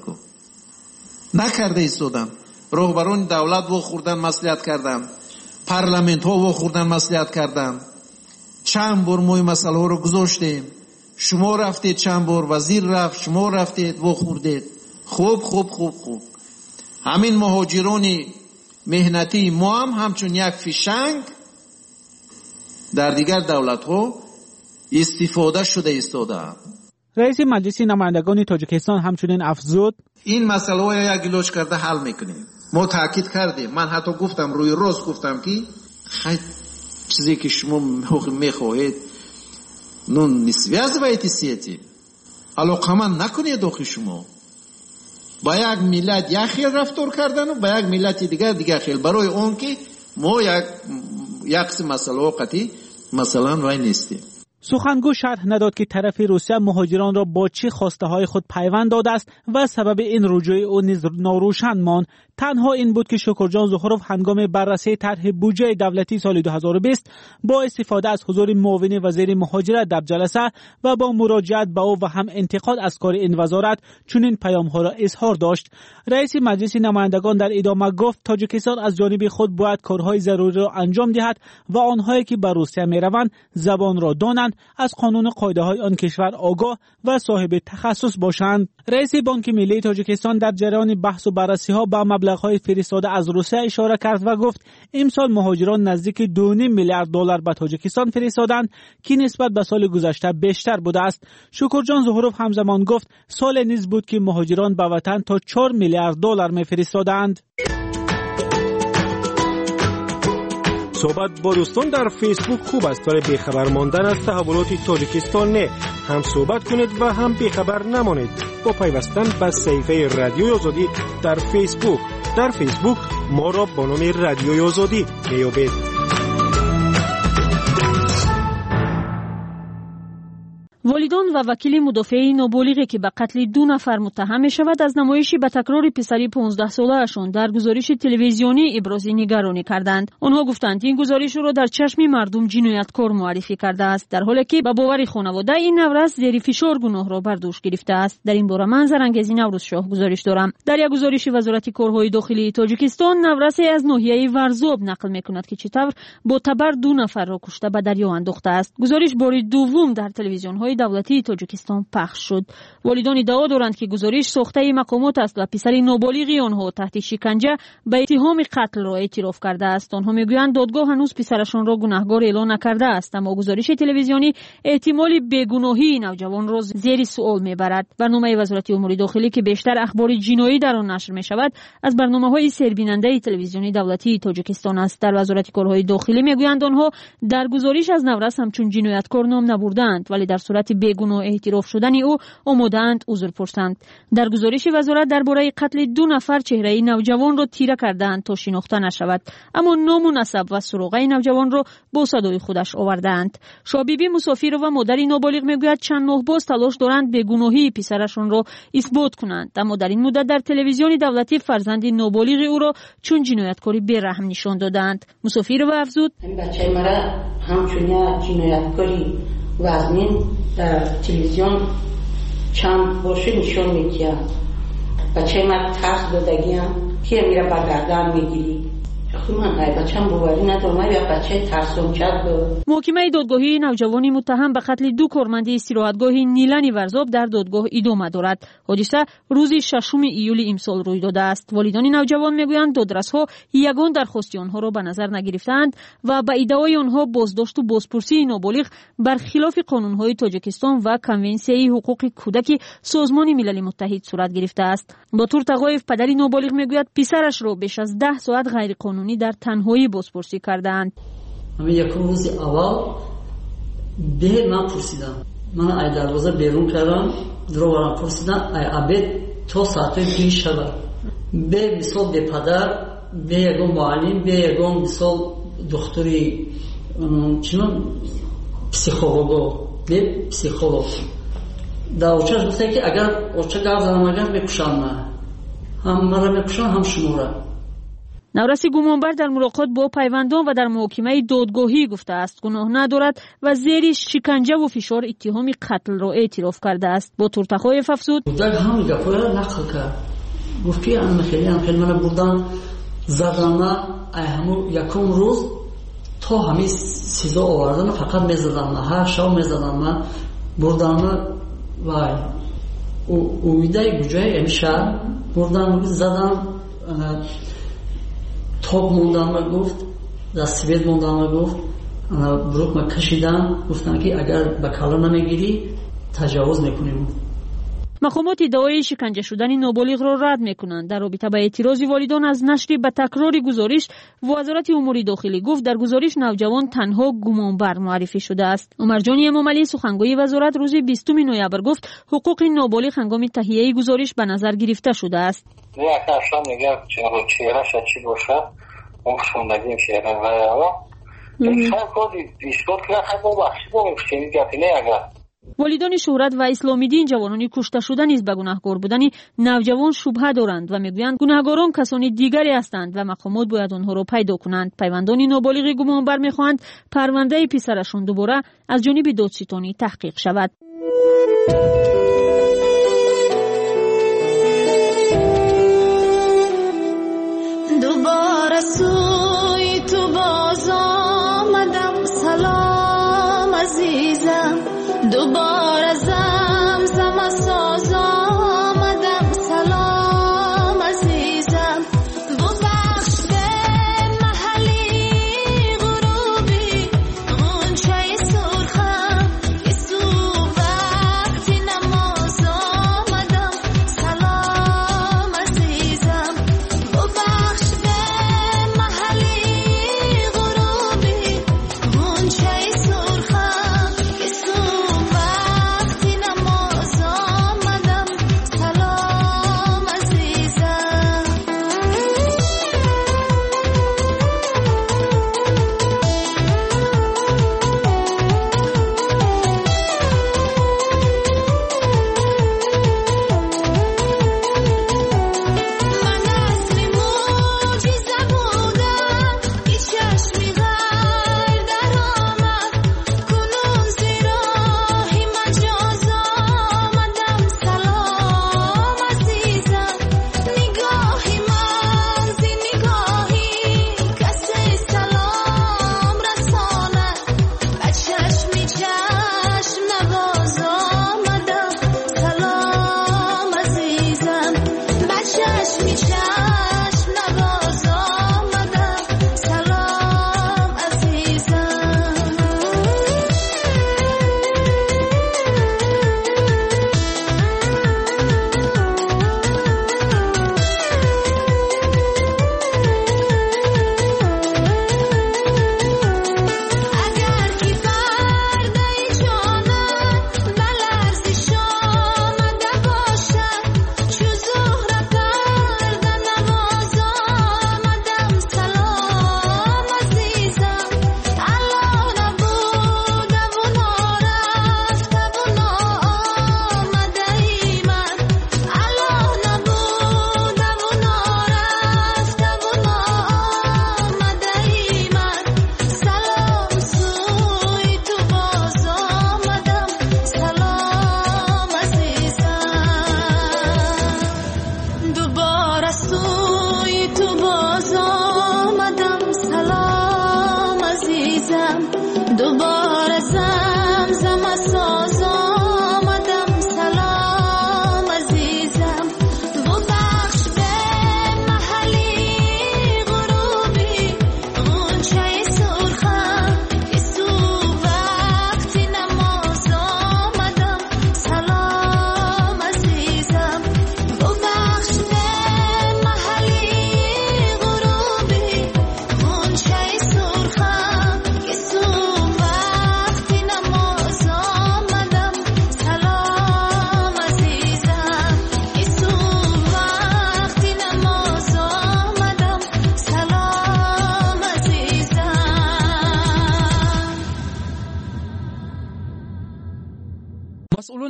ایستادن. راهبران دولت و خوردن مصلحت کردن، پارلمنت ها و خوردن مصلحت کردن. چند بار ما این مسئله ها رو گذاشتیم، شما رفتید، چند بار وزیر رفت، شما رفتید و خوردید. خوب همین مهاجران مهنتی ما هم همچون یک فیشنگ در دیگر دولت ها استفاده شده ایستاده. رئیس مجلس نمایندگان تاجیکستان همچنین افزود این مسئله ها یک گلوچ کرده حل میکنیم. ما تاکید کردیم، من حتی گفتم روی روز گفتم که خیلی چیزی که شما میخواهید نون نسبی از وایتی سیتی علاقه من نکنید داخل شما با یک ملت یک خیل رفتار کردن و با یک ملت دیگر خیل، برای اون که ما یک قسم مسئله قطعی مثلا وای نیستیم. سخنگو شرح نداد که طرف روسیه مهاجران را با چه خواسته های خود پیوند داده است و سبب این رجوع او نیز ناروشن ماند. تنها این بود که شکرجان ظهورov هنگام بررسی طرح بودجه دولتی سال 2020 با استفاده از حضور معاون وزیر مهاجرت در جلسه و با مراجعت به او و هم انتقاد از کار این وزارت چنین پیام‌ها را اظهار داشت. رئیس مجلس نمایندگان در ادامه گفت تاجیکستان از جانب خود باید کارهای ضروری را انجام دهد و آنهایی که به روسیه می‌روند زبان را دانند، از قانون قاعده‌های آن کشور آگاه و صاحب تخصص باشند. رئیس بانک ملی تاجیکستان در جریان بحث و بررسی‌ها با مبلغ‌های فرستاده از روسیه اشاره کرد و گفت امسال مهاجران نزدیک 2.5 میلیارد دلار به تاجیکستان فرستادند که نسبت به سال گذشته بیشتر بوده است. شکرجان ظهورov همزمان گفت سال نیز بود که مهاجران به وطن تا 4 میلیارد دلار می‌فرستادند. صحبت با دوستان در فیسبوک خوب است، برای بیخبر ماندن از تحولات تاجیکستان نه، هم صحبت کنید و هم بیخبر نمانید با پیوستن به صفحه رادیوی آزادی در فیسبوک. در فیسبوک ما را با نام رادیوی آزادی میابید. والدان و وکیل مدافع نابالغی که به قتل 2 نفر متهم شود از نمایشی به تکرار پسری 15 ساله‌شان در گزارش تلویزیونی ابراز نگرانی کردند. آنها گفتند این گزارش را در چشم مردم جنایتکار معرفی کرده است، در حالی که به باور خانواده این نورس زیر فشار گناه را بر دوش گرفته است. در این باره منظرانگیزی نوروز شاه گزارش دارم. در یک گزارش وزارت کارهای داخلی تاجیکستان نورسی از ناحیه ورزاب نقل می‌کند که چطور با تبر 2 نفر را کشته به دریا انداخته است. گزارش بار دوم در تلویزیون‌های دولتی دولتی تاجیکستان پخش شد. والدان ادعا دارند که گزارش ساخته مقامات است و پسر نابالغی آنها تحت شکنجه به اتهام قتل را اعتراف کرده است. آنها میگویند دادگاه هنوز پسرشان را گناهکار اعلام نکرده است، اما گزارش تلویزیونی احتمال بیگناهی نوجوان را زیر سوال میبرد. برنامه وزارت امور داخلی که بیشتر اخبار جنایی در آن نشر می شود از برنامه‌های سربیننده تلویزیونی دولتی تاجیکستان است. در وزارت کارهای داخلی میگویند آنها در گزارش از نورس همچون جنایتکار نام نبردند، ولی در صورت بیگناه اعتراف شدن او آماده‌اند عذر پرسند. در گزارش وزارت درباره قتل 2 نفر چهره نوجوان را تیره کردند تا شناخته نشود، اما نام و نسب و سروقه نوجوان را با صدای خودش آوردند. شابیبی مسافر و مادر نابالغ میگوید چند ماه باز تلاش دارند بیگناهی پسرشان را اثبات کنند، اما در این مدت در تلویزیون دولتی فرزند نابالغ او را چون جنایتکاری بی‌رحم نشان دادند. مسافر و افزود بچه مرا همچون جنایتکاری وزمین در تلویزیون چند باشه نشان میدید. بچه مرا ترس دادگیم که میره با گردن میگیری. محکمه دادگاهی نوجوانی متهم به قتل 2 کارمند استراحتگاه نیلن ورزاب در دادگاه ادامه دارد. حادثه روز 6 ایول امسال روی داده است. والدان نوجوان میگویند دادرس‌ها یگان درخواست آنها را به نظر نگرفتند و به ادعای آنها بازداشت و بازپرسی نابالغ برخلاف قانون‌های تاجیکستان و کنونسیون حقوق کودک سازمان ملل متحد صورت گرفته است. باتور تقایف پدر نابالغ میگوید پسرش را بیش از 10 ساعت غیر قانونی در تنهایی بازپرسی کردند. همین یک روز اول به من پرسیدم، من ای دروازه بیرون کردم، درو پرسیدم ای ابد تو ساعت 2 شب به مثال به پدر به یگان معلم به یگان مثال دکتری چنان پسیخولوگ به پسیخولوگ در اوچه گفته که اگر اوچه گردم اگر بکشم هم مرا میکشن هم شما را. نورس گمانبر در ملاقات با پیوندان و در محاکمه دادگاهی گفته است گناه ندارد و زیر شکنجه و فشار اتهام قتل را اعتراف کرده است. با تورتخایف افزود کودک هم گپا را نقل کرد، گفت که خیلی من بردن زدن همون یکم روز تا همین سیزا آوردن فقط میزدن، هر شب میزدن من بردن وای اویده گوجه امشب بردن زدن توب موندن گفت دستیبید موندن گفت بروک ما کشیدن گفتن که اگر به کالا نمیگیری تجاوز میکنیم. مقامات ادعای شکنجه شدن نابالغ را رد میکنند. در رابطه با اعتراض والدان از نشر به تکرار گزارش، وزارت امور داخلی گفت در گزارش نوجوان تنها گمانبر معرفی شده است. عمرجان امامعلی سخنگوی وزارت روز 20 نوامبر گفت حقوق نابالغ هنگام تهیه گزارش به نظر گرفته شده است. یک اصلا میگه چهرهش چی باشه اون شوندگیم چهره و انسان کودی ایستاد که خیلی با بخشی با میپشینی گفتی نه اگر والدان شهرت و اسلامی دین جوانانی کشته شده نیز به گناهکار بودن نوجوان شبهه دارند و میگویند گناهکاران کسانی دیگری هستند و مقامات باید آنها را پیدا کنند. پیوندان نابالغ گمانبر میخواهند پرونده پسرشان دوباره از جانب دادستانی تحقیق شود. دوباره سوی تو باز آمدم، سلام عزیزم، دوباره زمزم ساز آمدم، سلام عزیزم، ببخش به محلی غروبی غنچه سرخم که سو وقتی نما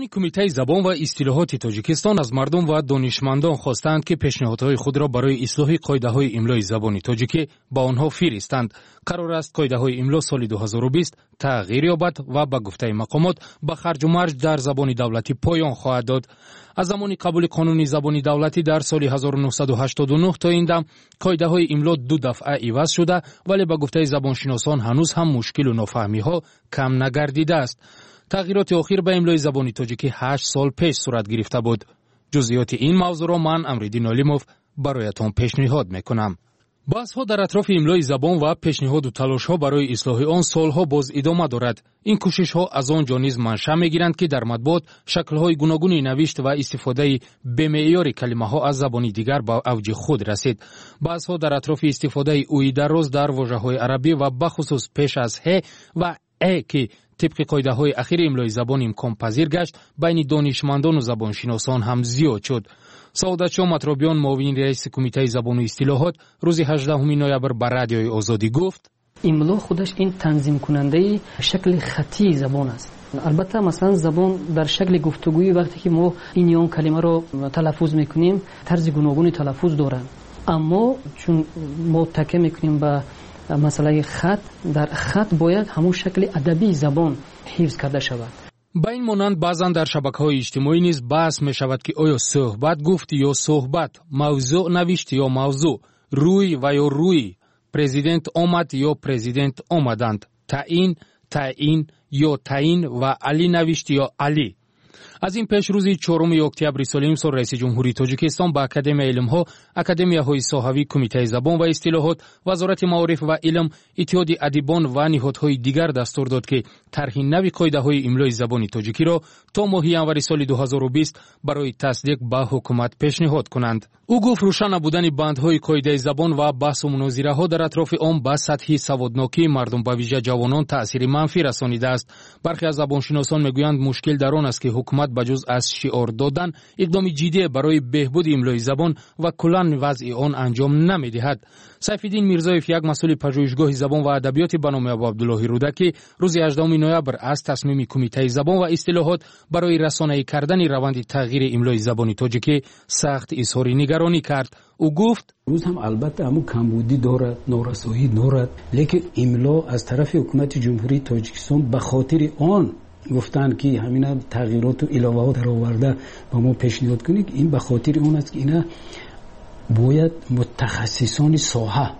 a'зомони кумитаи забон ва истилоҳоти тоҷикистон аз мардум ва донишмандон хостанд ки пешниҳодҳои худро барои ислоҳи қоидаҳои имлои забони тоҷикӣ ба онҳо фиристанд. қарор аст қоидаҳои имло соли 2020 тағйир ёбад ва ба гуфтаи мақомот ба харҷу марҷ дар забони давлатӣ поён хоҳад дод. аз замони қабули қонуни забони давлатӣ дар соли 1989 то ин дам қоидаҳои имло ду дафъа иваз шуда, вале ба гуфтаи забоншиносон ҳанӯз ҳам мушкилу нофаҳмиҳо кам нагардидааст. тағйироти охир ба имлои забони тоҷикӣ 8 сол пеш сурат гирифта буд. ҷузъиёти ин мавзӯъро ман Амриддин Олимов бароятон пешниҳод мекунам. баҳсҳо дар атрофи имлои забон ва пешниҳоду талошҳо барои ислоҳи он солҳо боз идома дорад. ин кӯшишҳо аз он ҷо низ маншаъ мегиранд ки дар матбуот шаклҳои гуногуни навишт ва истифодаи бемеъёри калимаҳо аз забони дигар ба авҷи худ расид. баҳсҳо дар атрофи истифодаи уи дароз дар вожаҳои арабӣ ва бахусус пеш аз ҳ ва ки طبق قاعده‌های اخیر املای زبان امکان‌پذیر گشت بین دانشمندان و زبانشناسان هم زیاد شد. سعادت شاه مطربیان معاون رئیس کمیته زبان و اصطلاحات روز 18 نوامبر بر رادیوی آزادی گفت املا خودش این تنظیم کننده شکل خطی زبان است. البته مثلا زبان در شکل گفتگویی وقتی که ما این یا اون کلمه رو تلفظ میکنیم طرز گوناگونی تلفظ دارن، اما چون ما تکیه میکنیم به مسئله خط، در خط باید همون شکل ادبی زبان حفظ کرده شود. با این مانند بعضا در شبکه‌های اجتماعی نیز بحث می شود که آیا صحبت گفت یا صحبت، موضوع نوشت یا موضوع، روی و یا روی، پرزیدنت آمد یا پرزیدنت آمدند، تعیین یا تعیین و علی نوشت یا علی. از این پیش روز 4 اکتبر سال امسال رئیس جمهوری تاجیکستان با اکادمی علم‌ها، اکادمی‌های صحوی، کمیته زبان و اصطلاحات، وزارت معارف و علم، اتحاد ادیبان و نهادهای دیگر دستور داد که طرح نوی قاعده‌های املای زبان تاجیکی را تا ماه ژانویه سال 2020 برای تصدیق به حکومت پیشنهاد کنند. او گفت روشن بودن بندهای قاعده زبان و بحث و مناظره‌ها در اطراف آن به سطح سوادناکی مردم به ویژه جوانان تأثیر منفی رسانیده است. برخی از زبانشناسان میگویند مشکل در آن است که حکومت بجز از شعار دادن اقدام جدی برای بهبود املای زبان و کلاً وضع آن انجام نمی‌دهد. سیف‌الدین میرزایف، یک مسئول پژوهشگاه زبان و ادبیات به نام ابو عبدالله رودکی، روز 18 نوامبر از تصمیم کمیته زبان و اصطلاحات برای رسانه‌ای کردن روند تغییر املای زبان تاجیکی سخت اظهار نگرانی کرد. او گفت روز هم البته همون کمبودی دارد، نارسایی دارد، لیکن املا از طرف حکومت جمهوری تاجیکستان به خاطر آن گفتن که همینا تغییرات و علاوه‌ها در آورده با ما پیشنهاد کنید. این به خاطر اون است که اینا باید متخصصان ساحه،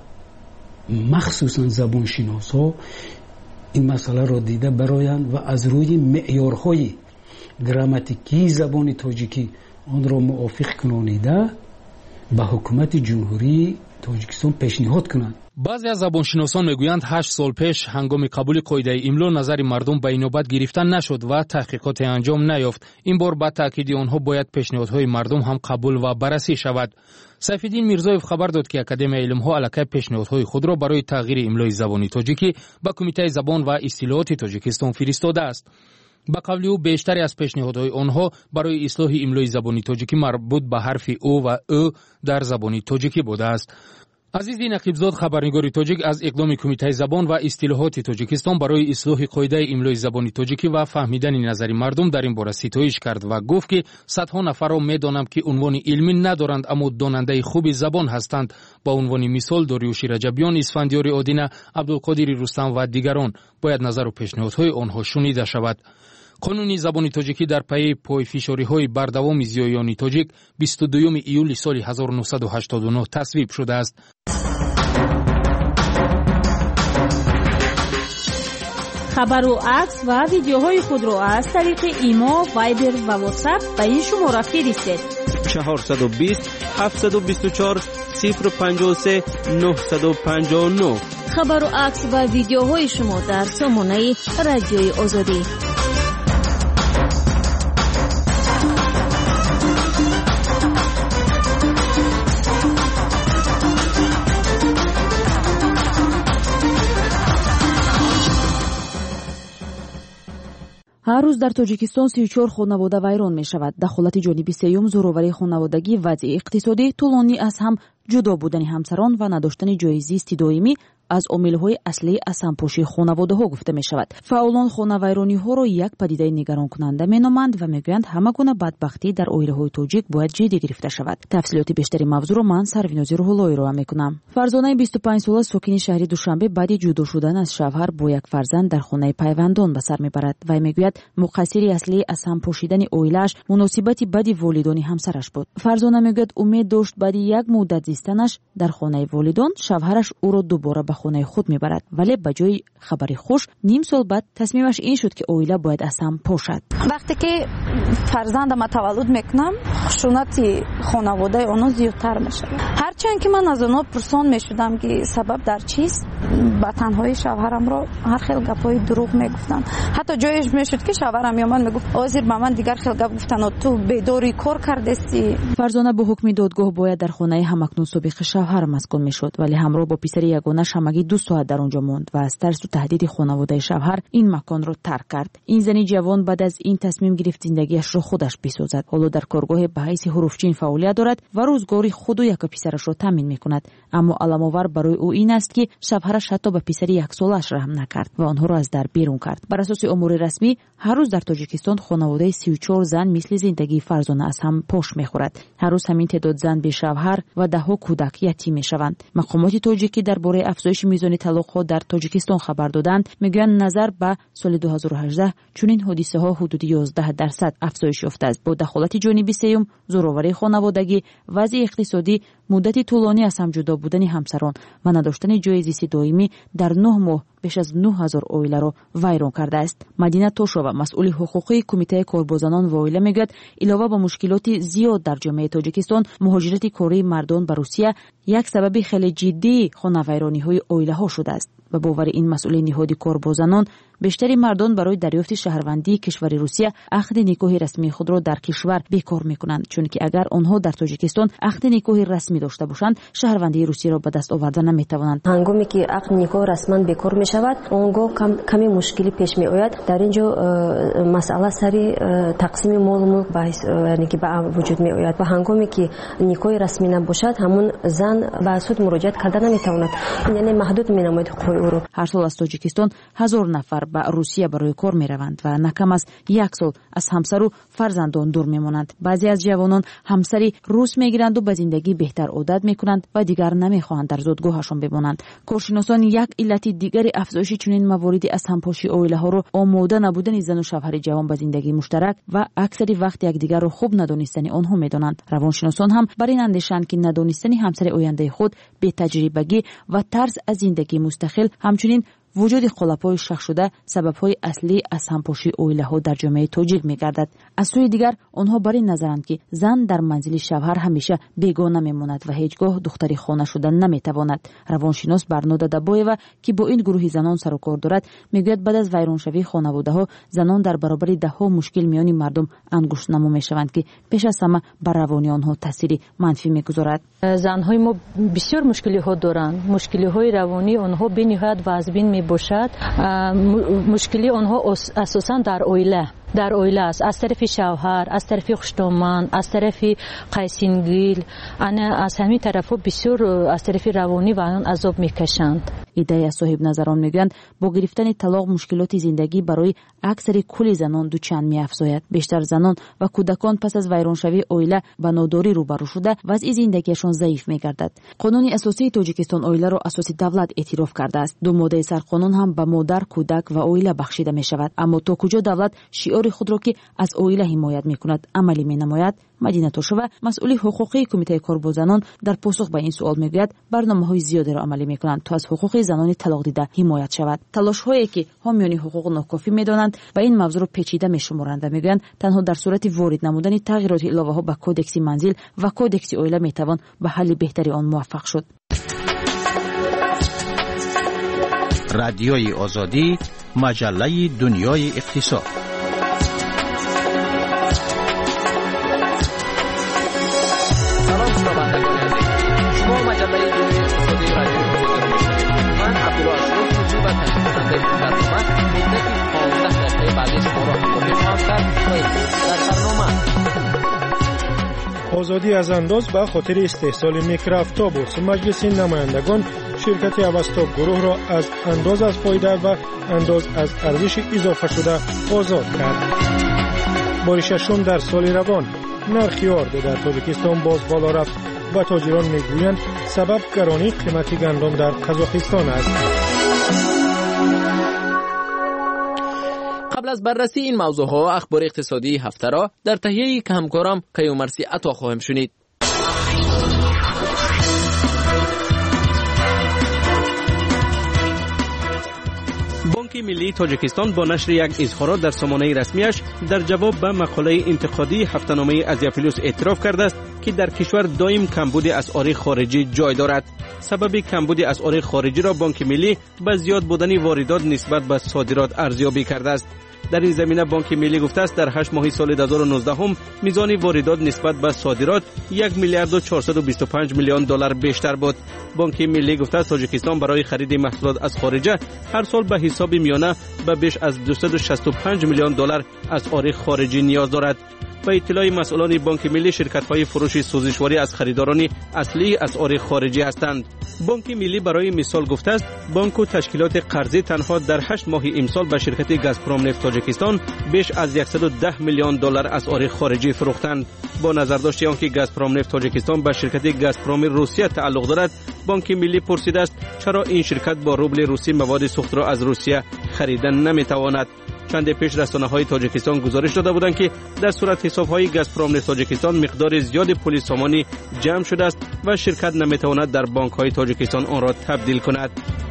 مخصوصا زبانشناسا، این مسئله را دیده برایند و از روی معیارهای گراماتیکی زبان تاجیکی آن را موافق کنانیده به حکومت جمهوری تاجیکستان پیشنهاد کنند. بعضی از زبانشناسان میگویند 8 سال پیش هنگام قبول قاعده املا نظر مردم به اینوبت گرفته نشد و تحقیقات انجام نیافت. این بار با تاکید آنها باید پیشنهادهای مردم هم قبول و بررسی شود. سیف‌الدین میرزایف خبر داد که اکادمی علم‌ها علاقه پیشنهادهای خود را برای تغییر املای زبان تاجیکی به کمیته زبان و اصطلاحات تاجیکستان فرستاده است. با قول او بیشتری از پیشنهادهای آنها برای اصلاح املای زبان تاجیکی مربوط به حرف او و ا در زبان تاجیکی بوده است. عزیزی نقیبزاد، خبرنگار تاجیک، از اقدام کمیته زبان و اصطلاحات تاجیکستان برای اصلاح قاعده املای زبان تاجیکی و فهمیدن نظر مردم در این باره ستایش کرد و گفت که صدها نفر را میدانم که عنوان علمی ندارند اما داننده خوب زبان هستند. با عنوان مثال داریوش رجبیان، اسفندیار آدینه، عبدالقادر رستم و دیگران. باید نظر و پیشنهادهای آنها شنیده شود. قانون زبان تاجیکی در پی پایفشاری‌های بردوام زیایان تاجیک 22 ایول سال 1989 تصویب شده است. خبر و عکس و ویدیوهای خود را از طریق ایما، وایبر و واتساپ به این شماره فرستید. 420 724 053 959. خبر و عکس و ویدیوهای شما در سامانه رادیوی آزادی. هر روز در تاجیکستان 34 خانواده ویران می شود. دخالت جانبی سیوم زورآوری خانوادگی وضع اقتصادی طولانی از هم جدا بودن همسران و نداشتن جای زیستی دائمی از عامل‌های اصلی از همپوشی خانواده‌ها گفته می‌شود. فعالان خانواده‌ها را یک پدیده نگران کننده می‌نامند و می‌گویند همه گونه بدبختی در اویله‌های تاجیک باید جدی گرفته شود. تفصیلات بیشتری موضوع را من سروینازی روح‌اللهی را می‌کنم. فرزانه 25 ساله ساکن شهر دوشنبه بعد جدا شدن از شوهر با یک فرزند در خانه پیوندان به سر می‌برد و می‌گوید مقصری اصلی از همپوشیدن اویلش مناسبت بدی والدان همسرش بود. فرزانه می‌گوید امید داشت بعد یک مدت زیستنش در خانه والدان شوهرش او را دوباره به خانه خود میبرد، ولی به جای خبری خوش نیم سال بعد تصمیمش این شد که اویله باید از هم پاشد. وقتی که فرزندم تولد میکنم خشونت خانواده اونو زیادتر میشه. هرچند که من از اونو پرسان میشدم که سبب در چیست، با تنهایی شوهرم رو هر خیلی گپای دروغ میگفتن. حتی جایش میشد که شوهرم یا من میگفت آذر با من دیگر خیلی گپ گفتن و تو بیداری کار کردستی. فرزانه به حکم دادگاه باید در خانه همکنون سابق شوهر مسکن میشد، ولی همراه با پسر یگانه‌اش همگی 2 ساعت در اونجا موند و از ترس و تهدید خانواده شوهر این مکان را ترک کرد. این زنی جوان بعد از این تصمیم گرفت زندگیش را خودش بسازد. حالا در کارگاه به حیث حروفچین فعالیت دارد و روزگاری خود و یک پسرش را تامین میکند. اما علام‌آور برای او این است که شوهرش حتی به پسر 1 سالش رحم نکرد و آنها را از در بیرون کرد. بر اساس امور رسمی هر روز در تاجیکستان خانواده 34 زن مثل زندگی فرزانه از هم پاش میخورد. هر روز همین تعداد زن به شوهر و 10 کودک یتیم میشوند. مقامات تاجیکی درباره افزایش میزان طلاق‌ها در تاجیکستان خبر دادند. میگویند نظر به سال 2018 چنین حادثه‌ها حدود 11% افزایش یافته است. با دخالت جانبی سیوم، زورآوری خانوادگی، وضع اقتصادی، مدت طولانی از هم جدا بودن همسران و نداشتن جای زیستی دائمی در 9 ماه بیش از 9000 اویله را ویران کرده است. مدینه توشووا مسئول حقوقی کمیته کاربازان و اویله میگوید علاوه بر مشکلات زیاد در جامعه تاجیکستان، مهاجرت کاری مردان به روسیه یک سبب خیلی جدی خانواده‌های اویله ها شده است. و باور این مسئول نهادی کاربازان، بیشتری مردان برای دریافت شهروندی کشور روسیه عقد نکاح رسمی خود را در کشور بیکار میکنند، چون که اگر آنها در تاجیکستان عقد نکاح رسمی داشته باشند شهروندی روسیه را به دست آوردن نمیتوانند. هنگامی که عقد نکاح رسما بیکار می شود اونگاه کمی مشکلی پیش می آید. در اینجا مسئله سری تقسیم مال و ملک یعنی که به وجود می آید و هنگامی که نکاح رسمی نباشد همون زن به سود مراجعت کردن نمیتواند، یعنی محدود می نماید حقوق او را. هر سال از تاجیکستان 1000 نفر به روسیه برای کار می روند و نکم از 1 سال از همسر و فرزندان دور می مانند. بعضی از جوانان همسری روس می گیرند و به زندگی بهتر عادت می کنند و دیگر نمی خواهند در زادگاهشان بمانند. کارشناسان یک علت دیگر افزایش چنین مواردی از همپاشی اویله ها را آماده نبودن زن و شوهر جوان به زندگی مشترک و اکثری وقت یکدیگر را خوب ندانستن آنها می دانند. روانشناسان هم بر این اندیشند که ندانستن همسر آینده خود، بی تجربگی و ترس از زندگی مستقل، همچنین وجود خلافای شخ شده سبب‌های اصلی از همپاشی اویله‌ها در جامعه تاجیک می‌گردد. از سوی دیگر آنها بر این نظرند که زن در منزل شوهر همیشه بیگانه می‌ماند و هیچگاه دختری خانه شدن نمی‌تواند. روانشناس برناده دبایوا که با این گروه زنان سر و کار دارد میگوید بعد از ویرانشوی خانواده‌ها زنان در برابر ده‌ها مشکل میان مردم انگشت نما می‌شوند که پیش از همه بر روانی آنها تأثیری منفی می‌گذارد. زن‌های ما بسیار مشکلی‌ها دارند. مشکلی‌های روانی آنها بی‌نهایت وازبین باشد. مشکلی آنها اساساً در اویله است، از طرف شوهر، از طرف خشتومند، از طرف قیسینگیل، از همین طرفا بسیار از طرف روانی و آن عذاب میکشند. ایده صاحب نظران میگویند با گرفتن طلاق مشکلات زندگی برای اکثر کل زنان دوچند میافزاید. بیشتر زنان و کودکان پس از ویرانشوی اویله و ناداری روبرو شده وضع زندگیشان ضعیف میگردد. قانون اساسی تاجیکستان اویله را اساسی دولت اعتراف کرده است. 2 ماده سرقانون هم به مادر، کودک و اویله بخشیده می شود. اما تا کجا دولت شعار خود را که از اویله حمایت میکند عملی می نماید؟ مدینه توشووا مسئول حقوقی کمیته کاربازان در پاسخ به این سوال میگوید برنامه‌های زیادی را عملی میکنند تا از حقوق زنان طلاق دیده حمایت شود. تلاش‌هایی که حامیان حقوق ناکافی میدانند و این موضوع را پیچیده میشمارند و میگویند تنها در صورت وارد نمودن تغییرات الهه‌ها به کودکس منزل و کودکس اویله میتوان به حل بهتری آن موفق شد. رادیوی آزادی، مجله دنیای اقتصاد. آزادی از انداز به خاطر استحصال میکروآفتوبوس. مجلس نمایندگان شرکت اوستا گروه را از انداز از فایده و انداز از ارزش اضافه شده آزاد کرد. بار ششم در سال روان نرخ آرد در تاجیکستان باز بالا رفت و تاجران میگویند سبب گرانی قیمت گندم در قزاقستان است. قبل از بررسی این موضوع ها و اخبار اقتصادی هفته را در تهیه که همکارم کیومرثی عطا خواهم شنید. بانک ملی تاجیکستان با نشر یک اظهارات در سامانه رسمیش در جواب به مقاله انتقادی هفته‌نامه ازیافیلوس اعتراف کرده است که در کشور دائم کمبود اسعار خارجی جای دارد. سبب کمبود اسعار خارجی را بانک ملی به زیاد بودن واردات نسبت به صادرات ارزیابی کرده است. در این زمینه بانک ملی گفته است در 8 ماه سال 2019 هم میزان واردات نسبت به صادرات 1 میلیارد و 425 میلیون دلار بیشتر بود. بانک ملی گفته است تاجیکستان برای خرید محصولات از خارج هر سال به حساب میانه به بیش از 265 میلیون دلار اسعار خارجی نیاز دارد. با اطلاع مسئولان بانک ملی شرکت‌های فروش سوزشواری از خریداران اصلی اسعار خارجی هستند. بانک ملی برای مثال گفته است بانک و تشکیلات قرضی تنها در 8 ماه امسال به شرکت گازپروم نفت تاجیکستان بیش از 110 میلیون دلار اسعار خارجی فروختند. با نظر داشته آنکه گازپروم نفت تاجیکستان به شرکت گازپروم روسیه تعلق دارد، بانک ملی پرسیده است چرا این شرکت با روبل روسی مواد سوخت را از روسیه خریدن نمیتواند. چند پیش رسانه‌های تاجیکستان گزارش داده بودند که در صورت حساب‌های گازپروم نفت تاجیکستان مقدار زیاد پول سامانی جمع شده است و شرکت نمیتواند در بانک‌های تاجیکستان آن را تبدیل کند.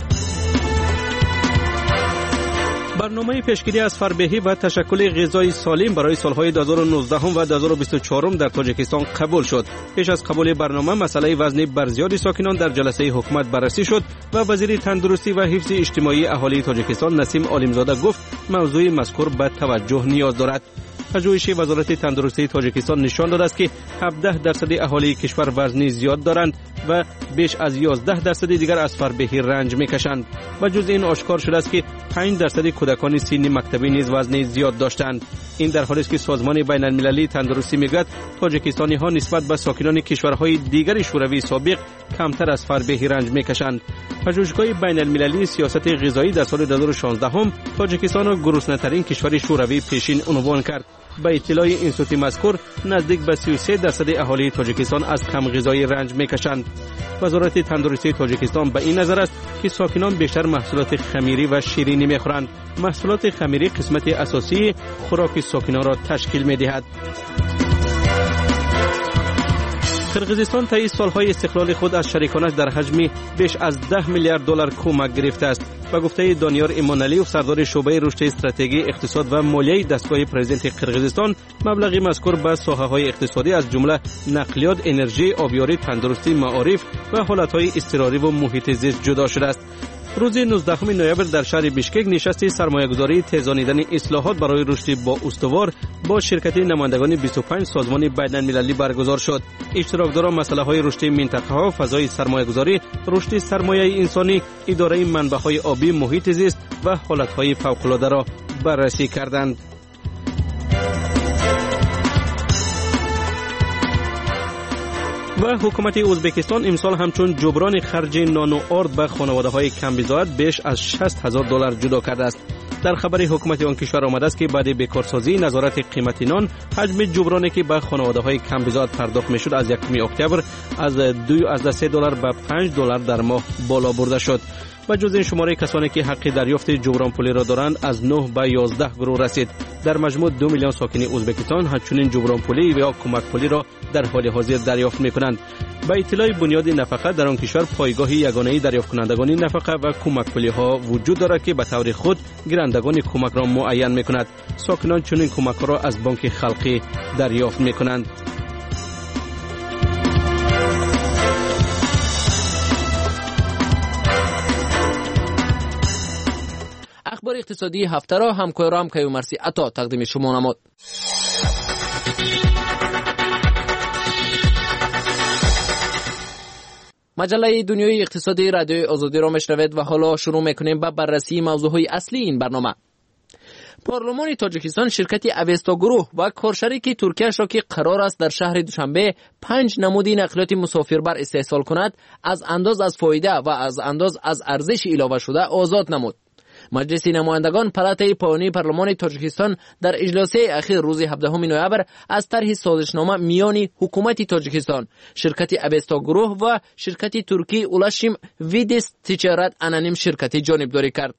برنامه پیشگیری از فربهی و تشکل غذای سالم برای سالهای 2019 و 2024 در تاجیکستان قبول شد. پیش از قبول برنامه مسئله وزن برزیاد ساکنان در جلسه حکومت بررسی شد و وزیر تندرستی و حفظ اجتماعی اهالی تاجیکستان نسیم عالمزاده گفت موضوع مذکور به توجه نیاز دارد. پژوهش وزارت تندرستی تاجیکستان نشان داده است که 17% اهالی کشور وزن زیاد دارند و بیش از 11% دیگر از فربهی رنج میکشند و جز این آشکار شده است که 5% کودکان سن مکتبی نیز وزن زیاد داشتند. این در حالی است که سازمان بین المللی تندرستی میگوید تاجیکستانی ها نسبت به ساکنان کشورهای دیگر شوروی سابق کمتر از فربهی رنج میکشند. پژوهشگاه بین المللی سیاست غذایی در سال 2016 هم تاجیکستان را گرسنه‌ترین کشور شوروی پیشین عنوان کرد. با اطلاع اینستیتوت مذکور نزدیک به 33% اهالی تاجیکستان از کم غذایی رنج میکشند. وزارت تندرستی تاجیکستان به این نظر است که ساکنان بیشتر محصولات خمیری و شیرینی میخورند. محصولات خمیری قسمت اساسی خوراک ساکنان را تشکیل میدهد. قرقیزستان طی سالهای استقلال خود از شریکانش در حجم بیش از 10 میلیارد دلار کمک گرفته است. به گفته دانیار ایمانعلی سردار شعبه رشد استراتژی اقتصاد و مالیه دستگاه پرزیدنت قرقیزستان، مبلغ مذکور به ساحه‌های اقتصادی از جمله نقلیات، انرژی، آبیاری، تندرستی، معارف و حالت‌های اضطراری و محیط زیست جدا شده است. روز 19 نوامبر در شهر بیشکک نشست سرمایه‌گذاری تیزانیدن اصلاحات برای رشد با استوار با شرکت نمایندگان 25 سازمان بین‌المللی برگزار شد. اشتراکداران مسائل رشد منطقه‌ها، فضای سرمایه‌گذاری، رشد سرمایه انسانی، اداره منابع‌های آبی، محیط زیست و حالت‌های فوق‌العاده را بررسی کردند. و حکومت ازبکستان امسال همچون جبران خرج نان و آرد به خانواده‌های کم‌بضاعت بیش از 60,000 دلار جدا کرده است. در خبر حکومت آن کشور آمده است که بعد بیکارسازی نظارت قیمت نان، حجم جبرانی که به خانواده‌های کم‌بضاعت پرداخت می‌شد از 1 اکتبر از 2 دلار به 5 دلار در ماه بالا برده شد. و جز این شماره کسانی که حق دریافت جبران پولی را دارند از 9 به 11 گروه رسید. در مجموع 2 میلیون ساکن ازبکستان همچنین جبران پولی و یا کمک پولی را در حال حاضر دریافت می‌کنند. با اطلاع بنیاد نفقه در آن کشور پایگاه یگانه‌ای دریافت کنندگان نفقه و کمک پولی‌ها وجود دارد که به طور خود گیرندگان کمک را معین می‌کند. ساکنان چنین کمک را از بانک خلقی دریافت می‌کنند. اخبار اقتصادی هفته را همکارم کیومرثی عطا تقدیم شما نمود. مجله دنیای اقتصادی رادیوی آزادی را میشنوید و حالا شروع میکنیم به بررسی موضوعهای اصلی این برنامه. پارلمان تاجیکستان شرکت اوستا گروه و کارشریک ترکیه‌اش را که قرار است در شهر دوشنبه 5 نمودی نقلیات مسافربر استحصال کند از انداز از فایده و از انداز از ارزش علاوه شده آزاد نمود. مجلس نمایندگان پالاتای پایانی پارلمان تاجیکستان در اجلاس اخیر روز 17 نوامبر از طرح سازشنامه میان حکومت تاجیکستان، شرکت اوستا گروه و شرکت ترکی اولاشیم ویدس تجارت انانیم شرکتی جانبداری کرد.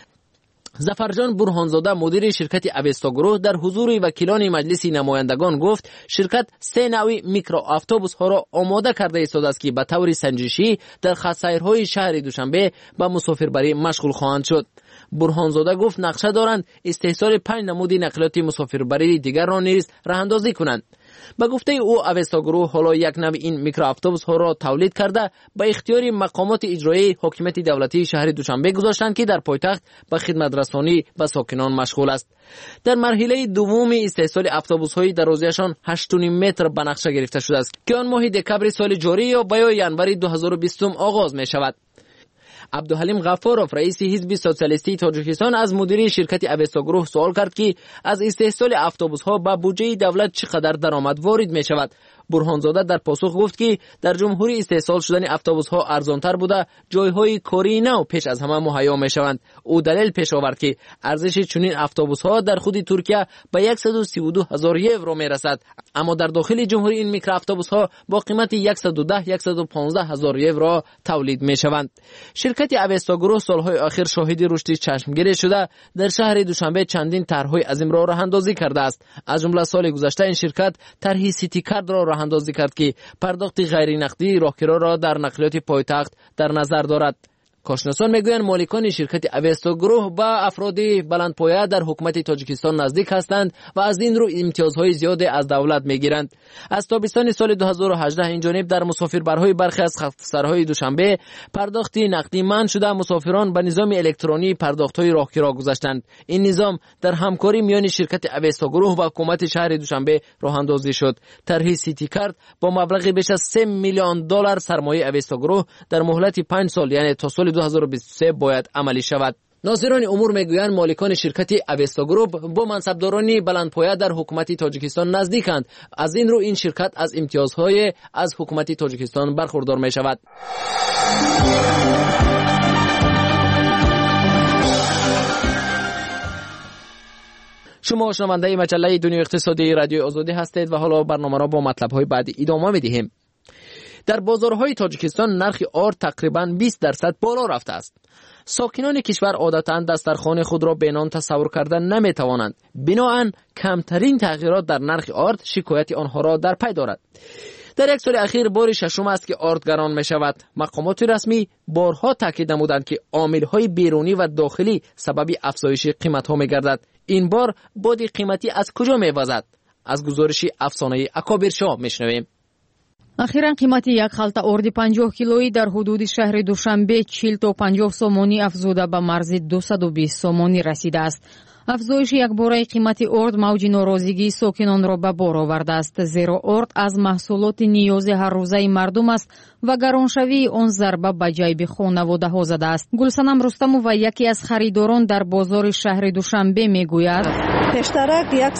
ظفرجان برهانزاده مدیر شرکت اوستا گروه در حضور وکیلان مجلس نمایندگان گفت شرکت 3 نوع میکرو اتوبوس ها را آماده کرده ایستاده است که به طور سنجشی در خط سیرهای شهر دوشنبه به مسافربری مشغول خواهند شد. برهانزاده گفت نقشه دارند استحصال 5 نمود نقلیات مسافربری دیگر را نیز راهاندازی کنند. به گفته او اوستا گروه حالا یک نوع این میکرو اتوبوس ها را تولید کرده به اختیار مقامات اجرایی حکومت دولتی شهر دوشنبه گذاشتند که در پایتخت به خدمت رسانی به ساکنان مشغول است. در مرحله دوم استحصال اتوبوس های درازیشان 8.5 متر به نقشه گرفته شده است که آن ماه دکبر سال جاری یا به ینوری 2020 آغاز می شود. عبدالحلیم غفاروف رئیس حزب سوسیالیستی تاجیکستان از مدیر شرکت اوستا گروه سوال کرد که از استحصال اتوبوس ها به بودجه دولت چقدر درآمد وارد می شود. برهانزاده در پاسخ گفت که در جمهوری استحصال شدن اتوبوس ها ارزانتر بوده جایهای کاری نو پیش از همه مهیا می شوند. او دلیل پیش آورد که ارزش چنین اتوبوس ها در خود ترکیه به 132,000 یورو می رسد، اما در داخل جمهوری این میکرو اتوبوس ها با قیمت 110-115,000 یورو تولید می شوند. شرکت اوستا گروه سالهای اخیر شاهد رشد چشمگیر شده در شهر دوشنبه چندین طرح‌های عظیم را راهاندازی کرده است. از جمله سال گذشته این شرکت طرح سیتی کارت را راهاندازی کرد که پرداخت غیر نقدی راهگیرها را در نقلیات پایتخت در نظر دارد. کارشناسان میگویند مالکان شرکت اوستا گروه با افراد بلندپایه در حکومت تاجیکستان نزدیک هستند و از این رو امتیازهای زیادی از دولت میگیرند. از تابستان سال 2018 این جانب در مسافربرهای برخی از خط‌سرهای دوشنبه پرداخت نقدی منع شده، مسافران به نظام الکترونی پرداخت‌های راهگیرها گذاشتند. این نظام در همکاری میان شرکت اوستا گروه و حکومت شهر دوشنبه راهاندازی شد. طرح سیتی کارت با مبلغ بیش از $3 میلیون سرمایه اوستا گروه در مهلت 5 سال یعنی تا سال 2023 باید عملی شود. ناظران امور میگویند مالکان شرکت اوستا گروه با منصبداران بلندپایه در حکومت تاجیکستان نزدیکند. از این رو این شرکت از امتیازهای از حکومت تاجیکستان برخوردار می شود. شما شنونده مجله دنیای اقتصادی رادیو آزادی هستید و حالا برنامه را با مطلب‌های بعدی ادامه می‌دهیم. در بازارهای تاجیکستان نرخ آرد تقریباً 20% بالا رفته است. ساکنان کشور عادتاً دسترخوان خود را به نان تصور کردن نمی‌توانند. بنابراین کمترین تغییرات در نرخ آرد شکایت آنها را در پی دارد. در یک سال اخیر بار ششم است که آرد گران می شود. مقامات رسمی بارها تاکید نمودند که عامل‌های بیرونی و داخلی سبب افزایش قیمت‌ها می‌گردد. این بار باد قیمتی از کجا می‌وزد؟ از گزارش افسانه اکابرشاه می‌شنویم. اخیراً قیمت یک خلطه آرد 50 کیلویی در حدود شهر دوشنبه 40 تا 50 سومانی افزوده به مرز 220 سومانی رسیده است. افزایش یکباره قیمت آرد موج ناراضگی ساکنان را به بار آورده است، زیرا آرد از محصولات نیاز هر روزه مردم است و گرانشوی آن ضربه به جیب خانواده‌ها زده است. گلصنم رستمова یکی از خریداران در بازار شهر دوشنبه میگوید پیشترک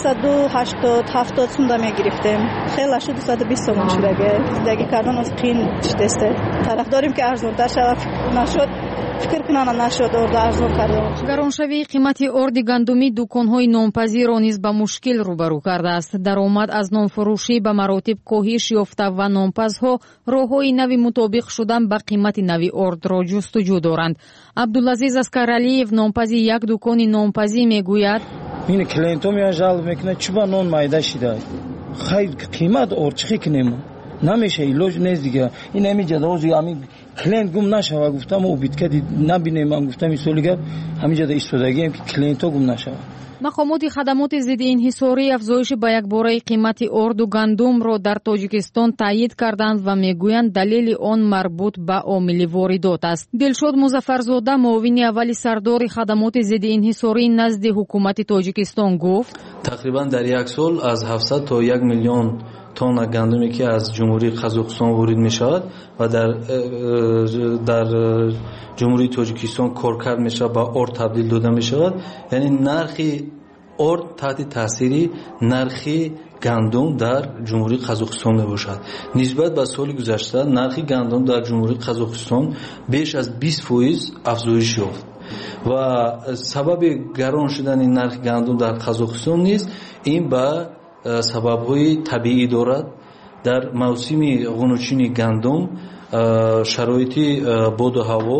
180-70 سوم میگرفتیم، خیلی شد 220 سوم شده. زندگی کردن از قین شده. طرف داریم که ارزان‌تر شود، نشد. فکر کنم نشد آرد ارزان کرده. گرانشوی قیمت آرد گندمی دکان‌های نانپزی را نیز به مشکل روبرو کرده است. درآمد از نانفروشی به مراتب کاهش یافته و نانپزها راه‌های نوی مطابق شدن با قیمت نوی آرد را جستجو دارند. عبدالعزیز اسکرعلیев نانپزی یک دکان نانپزی میگوید این کلینتو میاجال میکنه چوبا نان مایده شده. خیلی قیمت آرد چی کنیم؟ نمیشه ایلاج نیست دیگه. این نمیشه روزی همین کلینت گم نشه. گفتم او بیت کدی نبینه. من گفتم این سولیگه همینجا در ایستادگی هم که کلینتو گم نشه. مقامات خدمات ضد انحصاری افزایش به یکباره قیمت آرد و گندم را در تاجیکستان تایید کردند و میگویند دلیل آن مربوط به عامل واردات است. دلشاد مظفرزاده معاون اول سردار خدمات ضد انحصاری نزد حکومت تاجیکستان گفت تقریبا در یک سال از 700 تا 1 میلیون تن گندمی که از جمهوری قزاقستان وارد می شود و در جمهوری تاجیکستان کار کرد می شود با آرد تبدیل داده می شود، یعنی نرخ орд таҳти таъсири нархи гандум дар ҷумҳурии Қазоқистон мебошад. Нисбат ба соли гузашта нархи гандум дар ҷумҳурии Қазоқистон беш аз 20% афзоиш ёфт ва сабаби гарон шудани нархи гандум дар Қазоқистон низ ин ба сабабҳои табиӣ дорад. дар мавсими ғунучини гандум шароити боду ҳаво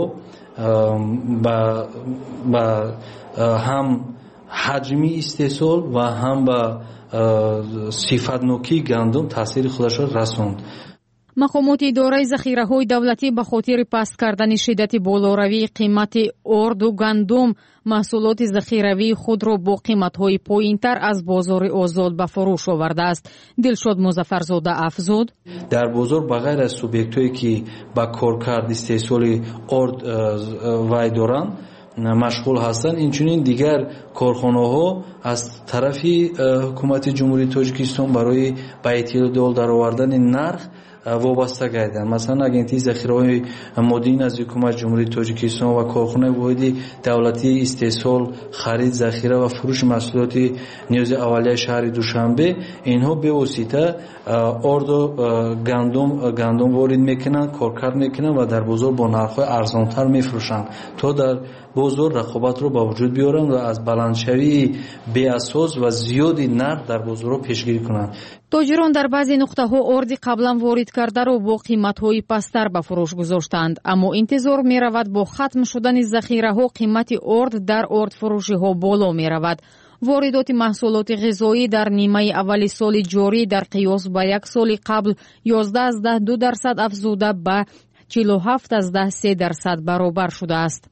ба ҳам ҳаҷми истеҳсол ва ҳам ба сифатнокии гандум таъсири худашро расонд. мақомоти идораи захираҳои давлатӣ ба хотири паст кардани шиддати болоравии қимати орду гандум маҳсулоти захиравии худро бо қиматҳои поинтар аз бозори озод ба фурӯш овардааст. Дилшод Музаффарзода афзуд: дар бозор ба ғайр аз субъектҳое ки ба коркард истеҳсоли орд вай доранд машғул ҳастанд, инчунин дигар корхонаҳо аз тарафи ҳукумати ҷумҳурии Тоҷикистон барои ба эътидол даровардани нарх вобаста гардиданд. Масалан, агентии захираҳои моддии назди ҳукумати ҷумҳурии Тоҷикистон ва корхонаи воҳиди давлатии истеҳсол, харид, захира ва фурӯши маҳсулоти ниёзи аввалияи шаҳри Душанбе инҳо бевосита орду гандум ворид мекунанд, коркард мекунанд ва дар бозор бо нархҳои арзонтар мефурӯшанд, то дар бозор рақобатро ба вуҷуд биёранд ва аз баландшавии беасос ва зиёди нарх дар бозорҳо пешгирӣ кунанд. тоҷирон дар баъзе нуқтаҳо орди қаблан ворид кардаро бо қиматҳои пасттар ба фурӯш гузоштанд, аммо интизор меравад бо хатм шудани захираҳо қимати орд дар ордфурӯшиҳо боло меравад. воридоти маҳсулоти ғизоӣ дар нимаи аввали соли ҷорӣ дар қиёс ба як соли қабл 11.2% афзуда ба 47.3% баробар шудааст.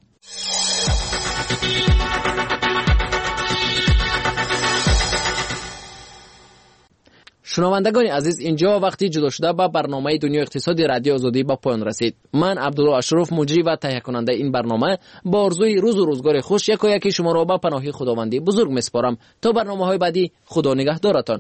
шунавандагони азиз, инҷо вақти ҷудо шуда ба барномаи Дунёи иқтисоди радиои Озодӣ ба поён расид. ман Абдулло Ашуруф, муҷрӣ ва таҳиякунандаи ин барнома, бо орзуи рӯзу рӯзгори хуш якояки шуморо ба паноҳи худованди бузург меспорам. то барномаҳои баъдӣ, худо нигаҳдоратон.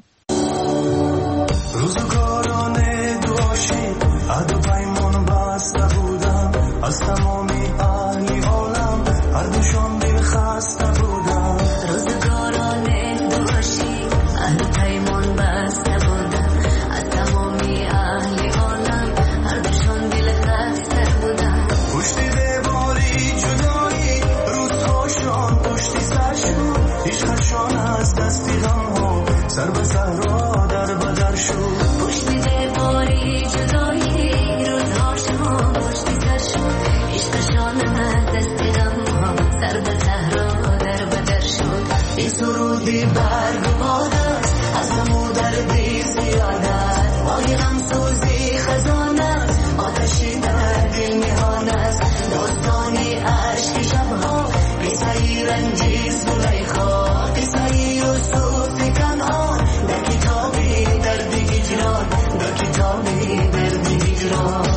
از تمامی اهلی عالم هر دوشان دل خسته بودم روزگاران دوشی از پیمان بسته بودم از تمامی اهلی عالم هر دوشان دل خسته بودم پشت دیواری جدایی روزهاشان پشت سرشون عشقشان از دستی غمها سر به صحرا در بدر شد پشت دیواری جدایی روزهاشان پشت سرشون عشقشان دست غمها سر به صحرا در بدر شد بی سرودی برگ و باد است از غم و دردی زیاد است وای غم سوزی خزان است آتشی در دل نهان است داستانی عشق شبها قصه رنجی زلیخا قصه یوسف کنعان در کتابی درد هجران در کتابی درد هجران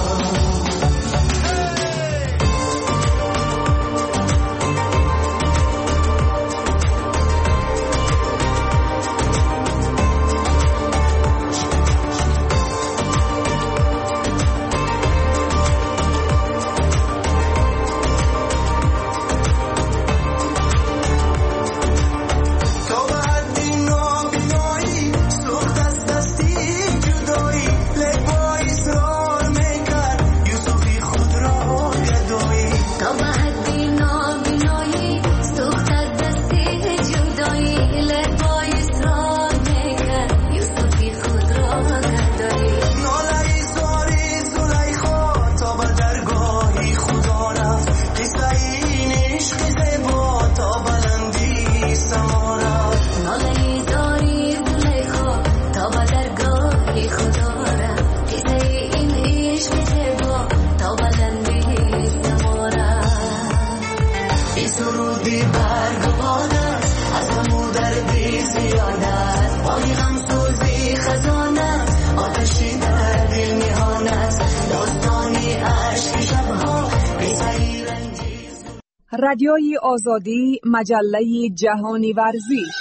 رادیوی آزادی، مجله جهانی ورزش.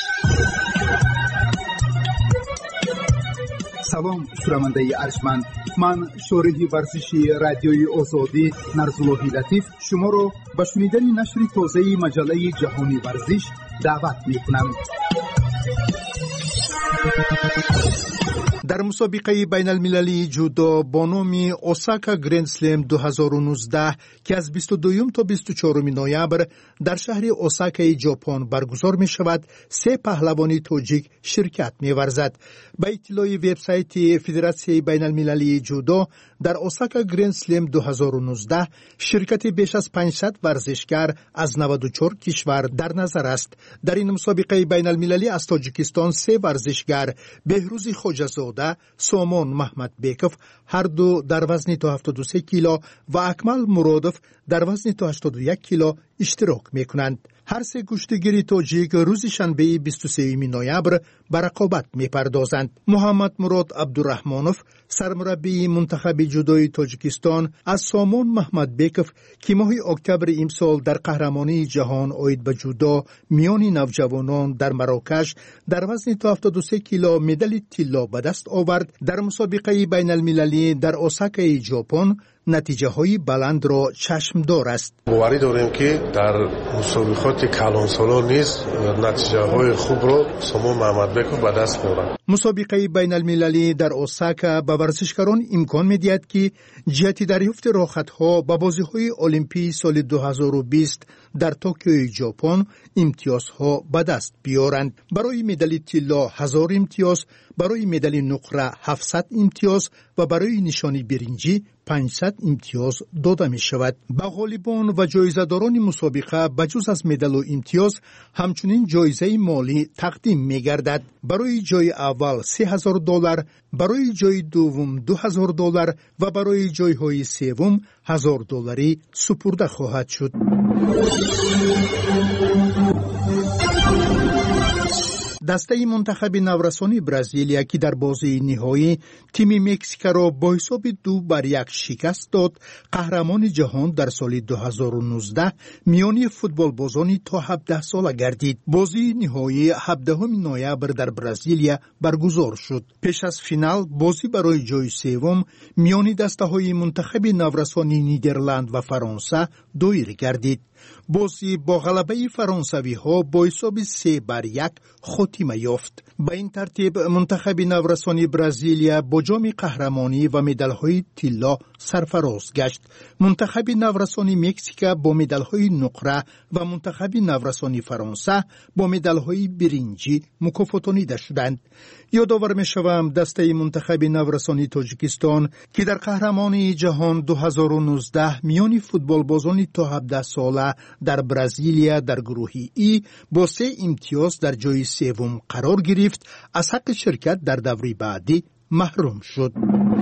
سلام شنونده ارجمند، من شارح ورزشی رادیوی آزادی نرزاللهی لطیف شما را به شنیدن نشر تازه مجله جهانی ورزش دعوت می‌کنم. در مسابقه بین المللی جودو با نام اوساکا گرند سلم 2019 که از 22 تا 24 نوامبر در شهر اوساکای ژاپن برگزار می شود، 3 پهلوانی تاجیک شرکت می ورزد. به اطلاع وبسایت فدراسیون بین المللی جودو، در اوساکا گرند سلم 2019 شرکت بیش از 500 ورزشکار از 94 کشور در نظر است. در این مسابقه بین المللی از تاجیکستان 3 ورزشکار، بهروز خوجازاده، سامان محمد بیکوف، هر دو در وزن تا 73 کیلو و اکمل مرادف در وزن تا 81 کیلو اشتراک می کنند. هر 3 کشتیگیر تاجیک روز شنبه 23 نوامبر به رقابت می پردازند. محمد مراد عبدالرحمانوف، سرمربی منتخب جودوی تاجیکستان، از سامان محمد بیکوف که ماه اکتبر امسال در قهرمانی جهان عاید به جودو میان نوجوانان در مراکش در وزن تا 73 کیلو مدال طلا به دست آورد، در مسابقه بین المللی در اوساکای ژاپن نتیجه های بلند را چشمدار است. باوری داریم که در مسابقات کلانسالان نیز نتیجه های خوب را سامان محمد بیکوف به دست می‌آورد. مسابقه بین المللی در اوساکا به ورزشکاران امکان می‌دهد که جهت دریافت راحت‌ها به بازی‌های المپی سال 2020 در توکیو ژاپن امتیازها به دست بیارند. برای مدال طلا 1000 امتیاز، برای مدال نقره 700 امتیاز و برای نشانی برنجی 500 امتیاز داده می شود. به غالبان و جایزه‌داران مسابقه بجز از مدال و امتیاز همچنین جایزه مالی تقدیم می گردد. برای جای اول $3000، برای جای دوم $2000 و برای جایهای سوم $1000 سپرده خواهد شد. دسته منتخب نورسانی برزیلیا که در بازی نهایی تیم مکزیک را با حساب 2-1 شکست داد، قهرمان جهان در سال 2019 میان فوتبال بازانی تا 17 ساله گردید. بازی نهایی 17 نوامبر در برزیلیا برگزار شد. پیش از فینال بازی برای جای سوم میان دسته های منتخب نورسانی نیدرلند و فرانسه دایر گردید. بازی با غلبه فرانسوی ها با حساب 3-1 خاتمه یافت. به این ترتیب منتخب نورسانی برزیلیا با جام قهرمانی و مدال های طلا سرفراز گشت. منتخب نورسانی مکزیک با مدال های نقره و منتخب نورسانی فرانسه با مدال های برنجی مکافاتانیده شدند. یادآور می‌شوم دسته منتخب نورسانی تاجیکستان که در قهرمانی جهان 2019 میان فوتبال بازان تا 17 ساله در برزیلیا در گروه ای با 3 امتیاز در جای سوم قرار گرفت، از حق شرکت در دوره بعدی محروم شد.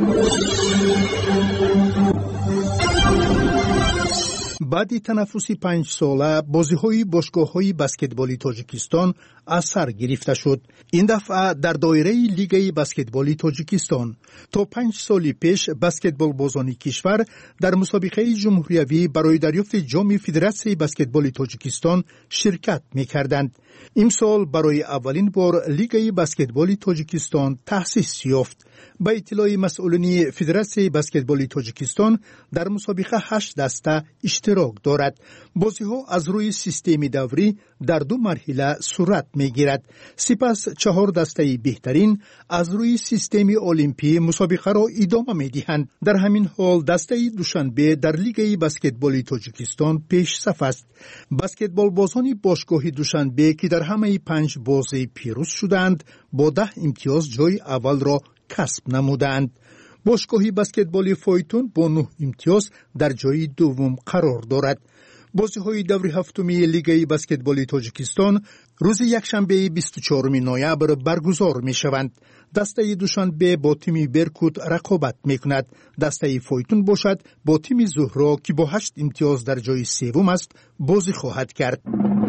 بعد تنفسی 5 ساله بازی‌های باشگاه‌های بسکتبالی تاجیکستان از سر گرفته شد. این دفعه در دایره لیگ بسکتبالی تاجیکستان. تا 5 سال پیش بسکتبال بازان کشور در مسابقه جمهوریوی برای دریافت جام فدراسیون بسکتبال تاجیکستان شرکت می‌کردند. امسال برای اولین بار لیگ بسکتبال تاجیکستان تأسیس یافت. به اطلاع مسئولین فدراسیون بسکتبال تاجیکستان در مسابقه 8 دسته اشتراک دارد. بازی‌ها از روی سیستم دوری در 2 مرحله صورت می‌گیرد. سپس 4 دسته بهترین از روی سیستم المپی مسابقه را ادامه می‌دهند. در همین حال دسته دوشنبه در لیگ بسکتبال تاجیکستان پیش صف است. بسکتبال بازان باشگاه دوشنبه که در همه 5 بازی پیروز شدند با 10 امتیاز جای اول را کسب نمودند. باشگاه بسکتبال فایتون با 9 امتیاز در جای دوم قرار دارد. بازی‌های دوره هفتمی لیگ بسکتبال تاجیکستان روز یکشنبه 24 نوامبر برگزار می‌شوند. دسته دوشنبه با تیم برکوت رقابت می‌کند. دسته فایتون باشد با تیم زهرا که با 8 امتیاز در جای سوم است بازی خواهد کرد.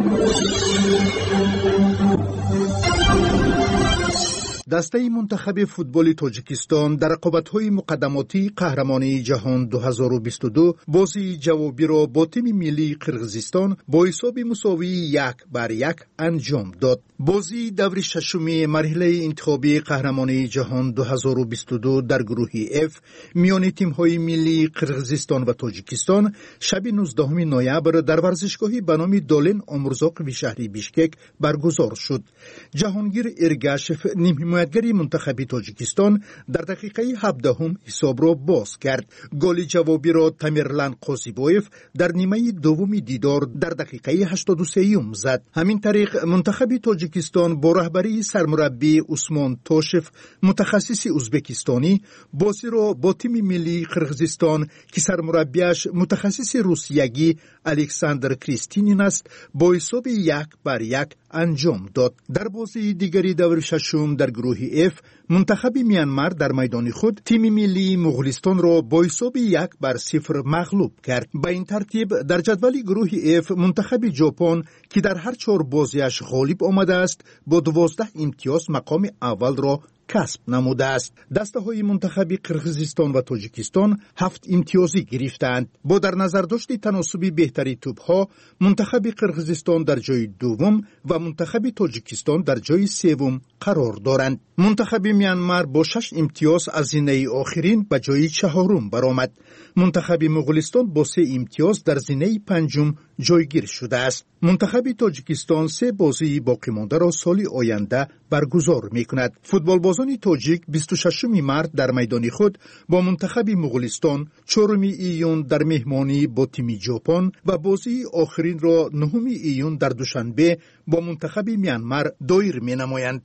دسته منتخب فوتبال تاجیکستان در رقابت‌های مقدماتی قهرمانی جهان 2022 بازی جوابی را با تیم ملی قرقیزستان با حساب مساوی 1-1 انجام داد. بازی دور ششم مرحله انتخابی قهرمانی جهان 2022 در گروه F میان تیم‌های ملی قرقیزستان و تاجیکستان شب 19 نوامبر در ورزشگاهی به نام دولن امرزاق و شهر بیشکک برگزار شد. جهانگیر ارگاشف نیم حمایتگری منتخب تاجیکستان در دقیقه 17 حساب را باز کرد. گل جوابی را تمیرلان قاسیبویف در نیمه دوم دیدار در دقیقه 83 زد. همین طریق منتخب تاجیکستان با رهبری سرمربی عثمان توشف متخصص ازبکستانی بازی را با تیم ملی قرقیزستان که سرمربیش متخصص روسیگی الکساندر کریستینین است با حساب 1-1 انجام داد. در بازی دیگری دور ششم در گروه F منتخب میانمار در میدان خود تیم ملی مغولستان را با حساب 1-0 مغلوب کرد. به این ترتیب در جدول گروه F منتخب ژاپن که در هر 4 بازیش غالب آمده است با 12 امتیاز مقام اول را کسب نموده است. دسته‌های منتخب قرقیزستان و تاجیکستان 7 امتیازی گرفتند. با در نظر داشت تناسب بهتری توپ‌ها منتخب قرقیزستان در جای دوم و منتخب تاجیکستان در جای سوم قرار دارند. منتخب میانمار با 6 امتیاز از زینه آخرین به جای 4 برآمد. منتخب مغولستان با 3 امتیاز در زینه 5 جایگیر شده است. منتخب تاجیکستان 3 بازی باقی مانده را سال آینده برگزار می‌کند. فوتبالبازان تاجیک 26 مارس در میدان خود با منتخب مغولستان، 4 ایون در مهمانی با تیم ژاپن و بازی آخرین را 9 ایون در دوشنبه با منتخب میانمار دایر می‌نمایند.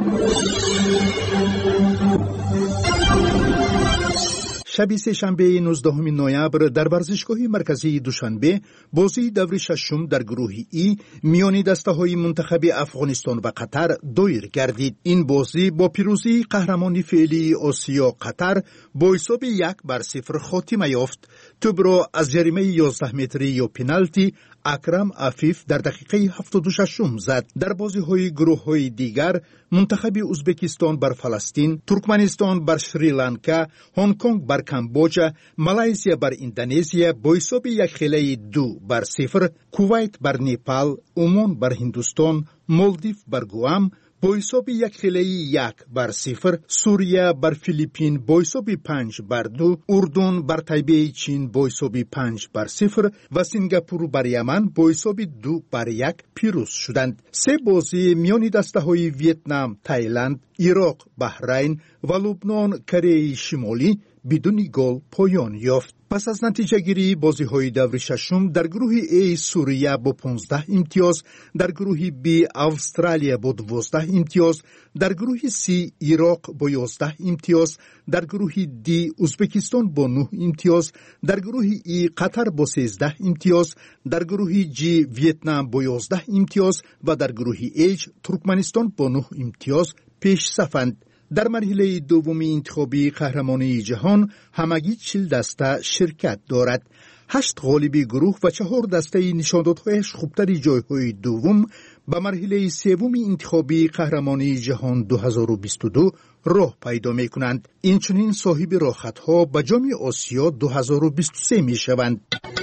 شب سه‌شنبه 19 نوامبر در ورزشگاه مرکزی دوشنبه بازی دور ششم در گروه ای میان دسته‌های منتخب افغانستان و قطر دایر گردید. این بازی با پیروزی قهرمانی فعلی آسیا قطر با حساب 1-0 خاتمه یافت. توپ را از جریمه 11 متری یا پنالتی اکرم عفیف در دقیقه 76 زد. در بازی‌های گروه‌های دیگر منتخب ازبکستان بر فلسطین، ترکمنستان بر سریلانکا، هنگ کنگ بر کامبوجا، مالایزیا بر اندونزیا با حساب 1-2 کویت بر نیپال، عمان بر هندوستان، مالدیو بر گوام با حساب 1-1 سوریه بر فیلیپین با حساب 5-2 اردن بر تایبه چین با حساب 5-0 و سنگاپور بر یمن با حساب 2-1 پیروز شدند. 3 بازی میان دسته‌های ویتنام، تایلند، عراق، بحرین و لبنان کره شمالی بدون گل پایان یافت. پس از نتیجه گیری بازی های دور ششم در گروه A سوریه با 15 امتیاز، در گروه B استرالیا با 12 امتیاز، در گروه C عراق با 11 امتیاز، در گروه D ازبکستان با 9 امتیاز، در گروه E قطر با 13 امتیاز، در گروه G ویتنام با 11 امتیاز و در گروه H ترکمنستان با 9 امتیاز پیش صفند. در مرحله دومی انتخابی قهرمانی جهان همگی 40 دسته شرکت دارد. 8 غالبی گروه و 4 دسته نشاندادهایش خوبتر جایهای دوم به مرحله سوم انتخابی قهرمانی جهان 2022 راه پیدا می کنند. این چنین صاحب راحتها به جام آسیا 2023 می شوند.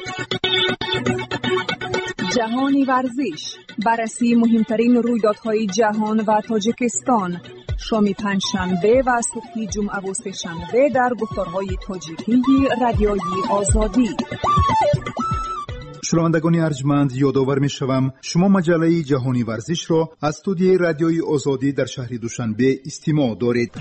جهانی ورزش، بررسی مهمترین رویدادهای جهان و تاجیکستان، شام پنجشنبه و صبح جمعه و سه‌شنبه در گفتارهای تاجیکی رادیویی آزادی. شنوندگان ارجمند، یادآور می‌شوم شما مجله جهانی ورزش را از استودیوی رادیویی آزادی در شهر دوشنبه استماع دارید.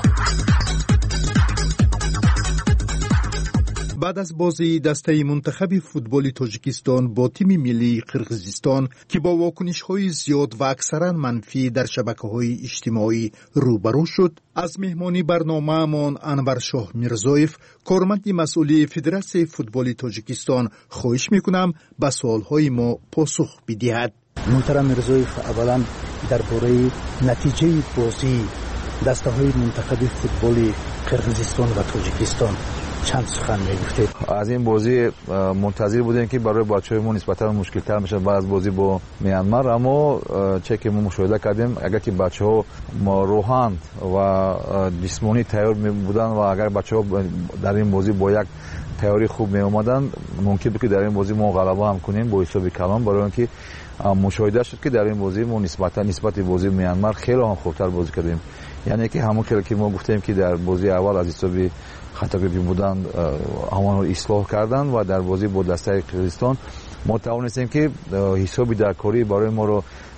بعد از بازی دسته منتخب فوتبال تاجیکستان با تیم ملی قرقیزستان که با واکنش‌های زیاد و اکثرا منفی در شبکه‌های اجتماعی روبرو شد، از مهمانی برنامه‌مان انور شاه میرزایف، کارمند مسئول فدراسیون فوتبال تاجیکستان، خواهش می‌کنم به سوال‌های ما پاسخ بدهد. محترم میرزایف، اولا درباره نتیجه بازی دسته‌های منتخب فوتبال قرقیزستان و تاجیکستان چند سخن میگفتید؟ از این بازی منتظر بودیم که برای بچه‌های ما نسبتاً مشکل‌تر میشه بعد از بازی با میانمار، اما چه که ما مشاهده کردیم اگر که بچه‌ها روحاً و جسمانی تیار بودن و اگر بچه‌ها در این بازی با یک تیاری خوب می اومدن ممکن بود که در این بازی ما غلبه هم کنیم با حساب کلان، برای اینکه مشاهده شد که در این بازی ما نسبت بازی میانمار خیلی هم خوبتر بازی کردیم. یعنی که همون که ما گفتیم که در بازی اول از حساب خطاگیری بودن همان رو اصلاح کردن و در بازی با دسته قرقیزستان ما توانستیم که حسابی در کاری برای ما رو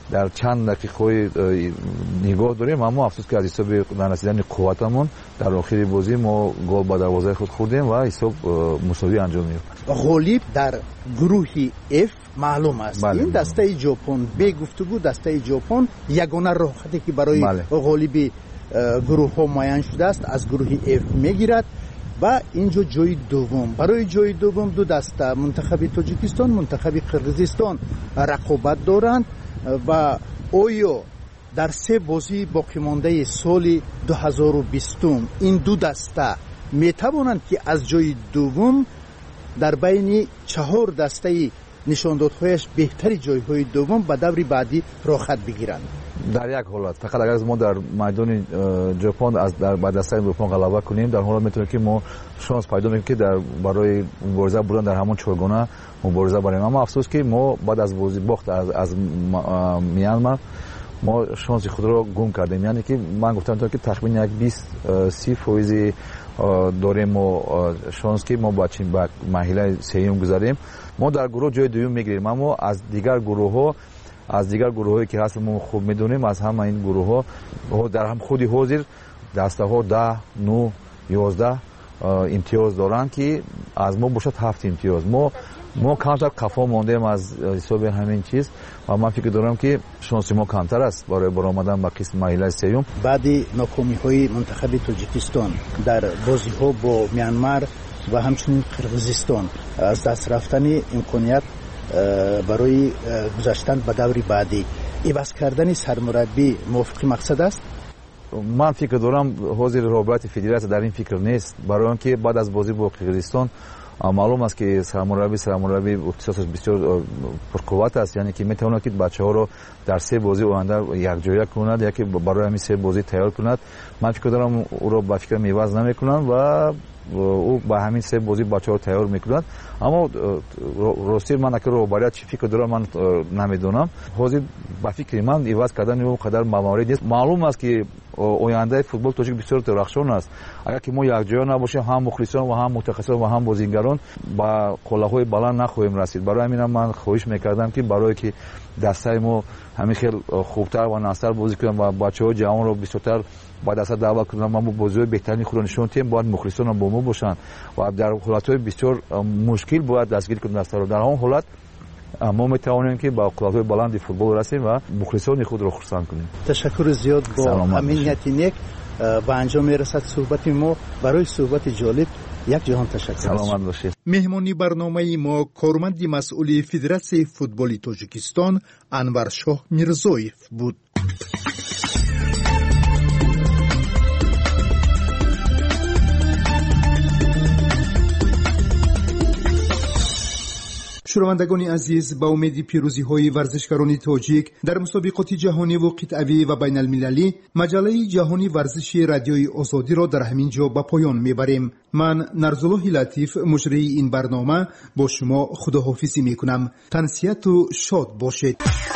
در چند دقیقه نگاه داریم، اما افسوس که از حساب نرسیدن قوتمون در آخر بازی ما گل به دروازه خود خوردیم و حساب مساوی انجام یافت. غالب در گروه F معلوم است. بله. این دسته ژاپن به گفتگو دسته ژاپن یگانه راحتی که برای غالب گروه ها معین شده است از گروه F میگیرد و اینجا جای دوم. برای جای دوم دو دسته منتخب تاجیکستان منتخب قرقیزستان رقابت دارند و آیا در 3 بازی باقی مانده سال 2020 این دو دسته می توانند که از جای دوم در بین 4 دسته نشاندادهایش بهتری جایهای دوم به دور بعدی راحت بگیرند؟ در یک حالت فقط اگر ما در میدان ژاپن از در دسته ژاپن غلبه کنیم، در حالت میتونه که ما شانس پیدا کنیم که در برای مبارزه بودن در همون چهارگانه مبارزه بریم. اما افسوس که ما بعد از بازی باخت از میانمار ما شانس خود را گم کردیم. یعنی که من گفتم که تقریبا یک 20-30% داریم و شانس که ما با چین با مرحله سوم گذاریم. ما در گروه جای دوم میگیریم، اما از دیگر گروه‌هایی که هست ما خوب میدونیم از همه این گروه‌ها در هم خودی حاضر دسته‌ها 10 9 11 امتیاز دارن که از ما باشد 7 امتیاز. ما کمتر قفا ماندیم از حساب همین چیز و من فکر دارم که شانس ما کمتر است برای برآمدن به قسم مرحله سوم. بعد ناکامی‌های منتخب تاجیکستان در بازی‌ها با میانمار و همچنین قرقیزستان از دست رفتن امکانیت برای گذشتن به دور بعدی عوض کردن سرمربی موافق مقصد است؟ من فکر دارم حاضر رابطه فدراسیون در این فکر نیست، برای اینکه بعد از بازی با قرقیزستان معلوم است که سرمربی اختصاصش بسیار پرقوت است، یعنی که میتواند که بچه‌ها رو در 3 بازی آینده یکجایی کند یا که برای همین 3 بازی تیار کند. من فکر دارم او رو با فکر میواز نمیکنند و او با همین 3 بازی بچه‌ها تیار میکنند. اما راستی من اگر رو چی فکر دارم من نمیدونم. حاضر با فکر من عوض کردن او قدر موارد نیست. معلوم است که آینده فوتبال تاجیک بسیار درخشان است. اگر که ما یکجا نباشیم هم مخلصان و هم متخصصان و هم بازیگران با قله‌های بلند نخواهیم رسید. برای همین من خواهش میکردم که برای که دسته ما همین خیلی خوبتر و ناستر بازی کنیم و بچه‌ها جوان رو بیشتر با دسته دعوت کنیم، ما بازی‌های بهترین خود نشون تیم باید مخلصان هم با ما باشن و در حالت‌های بسیار مشکل باید دستگیر کنیم دسته رو. در اون حالت ما میتوانیم که با قدرت‌های بلند فوتبال رسیم و مخلصان خود را خرسند کنیم. تشکر زیاد. با امنیت نیک به انجام میرسد صحبت ما. برای صحبت جالب یک جهان تشکر. سلامت باشید. مهمانی برنامه ما کارمند مسئول فدراسیون فوتبال تاجیکستان انور شاه میرزویف بود. شنوندگان عزیز، با امید پیروزی‌های ورزشکاران تاجیک در مسابقات جهانی و قطعه‌ای و بین المللی، مجله جهانی ورزشی رادیوی آزادی را در همین جا به پایان میبریم. من نرزالله لطیف مجری این برنامه با شما خداحافظی میکنم. تنسیت و شاد باشید.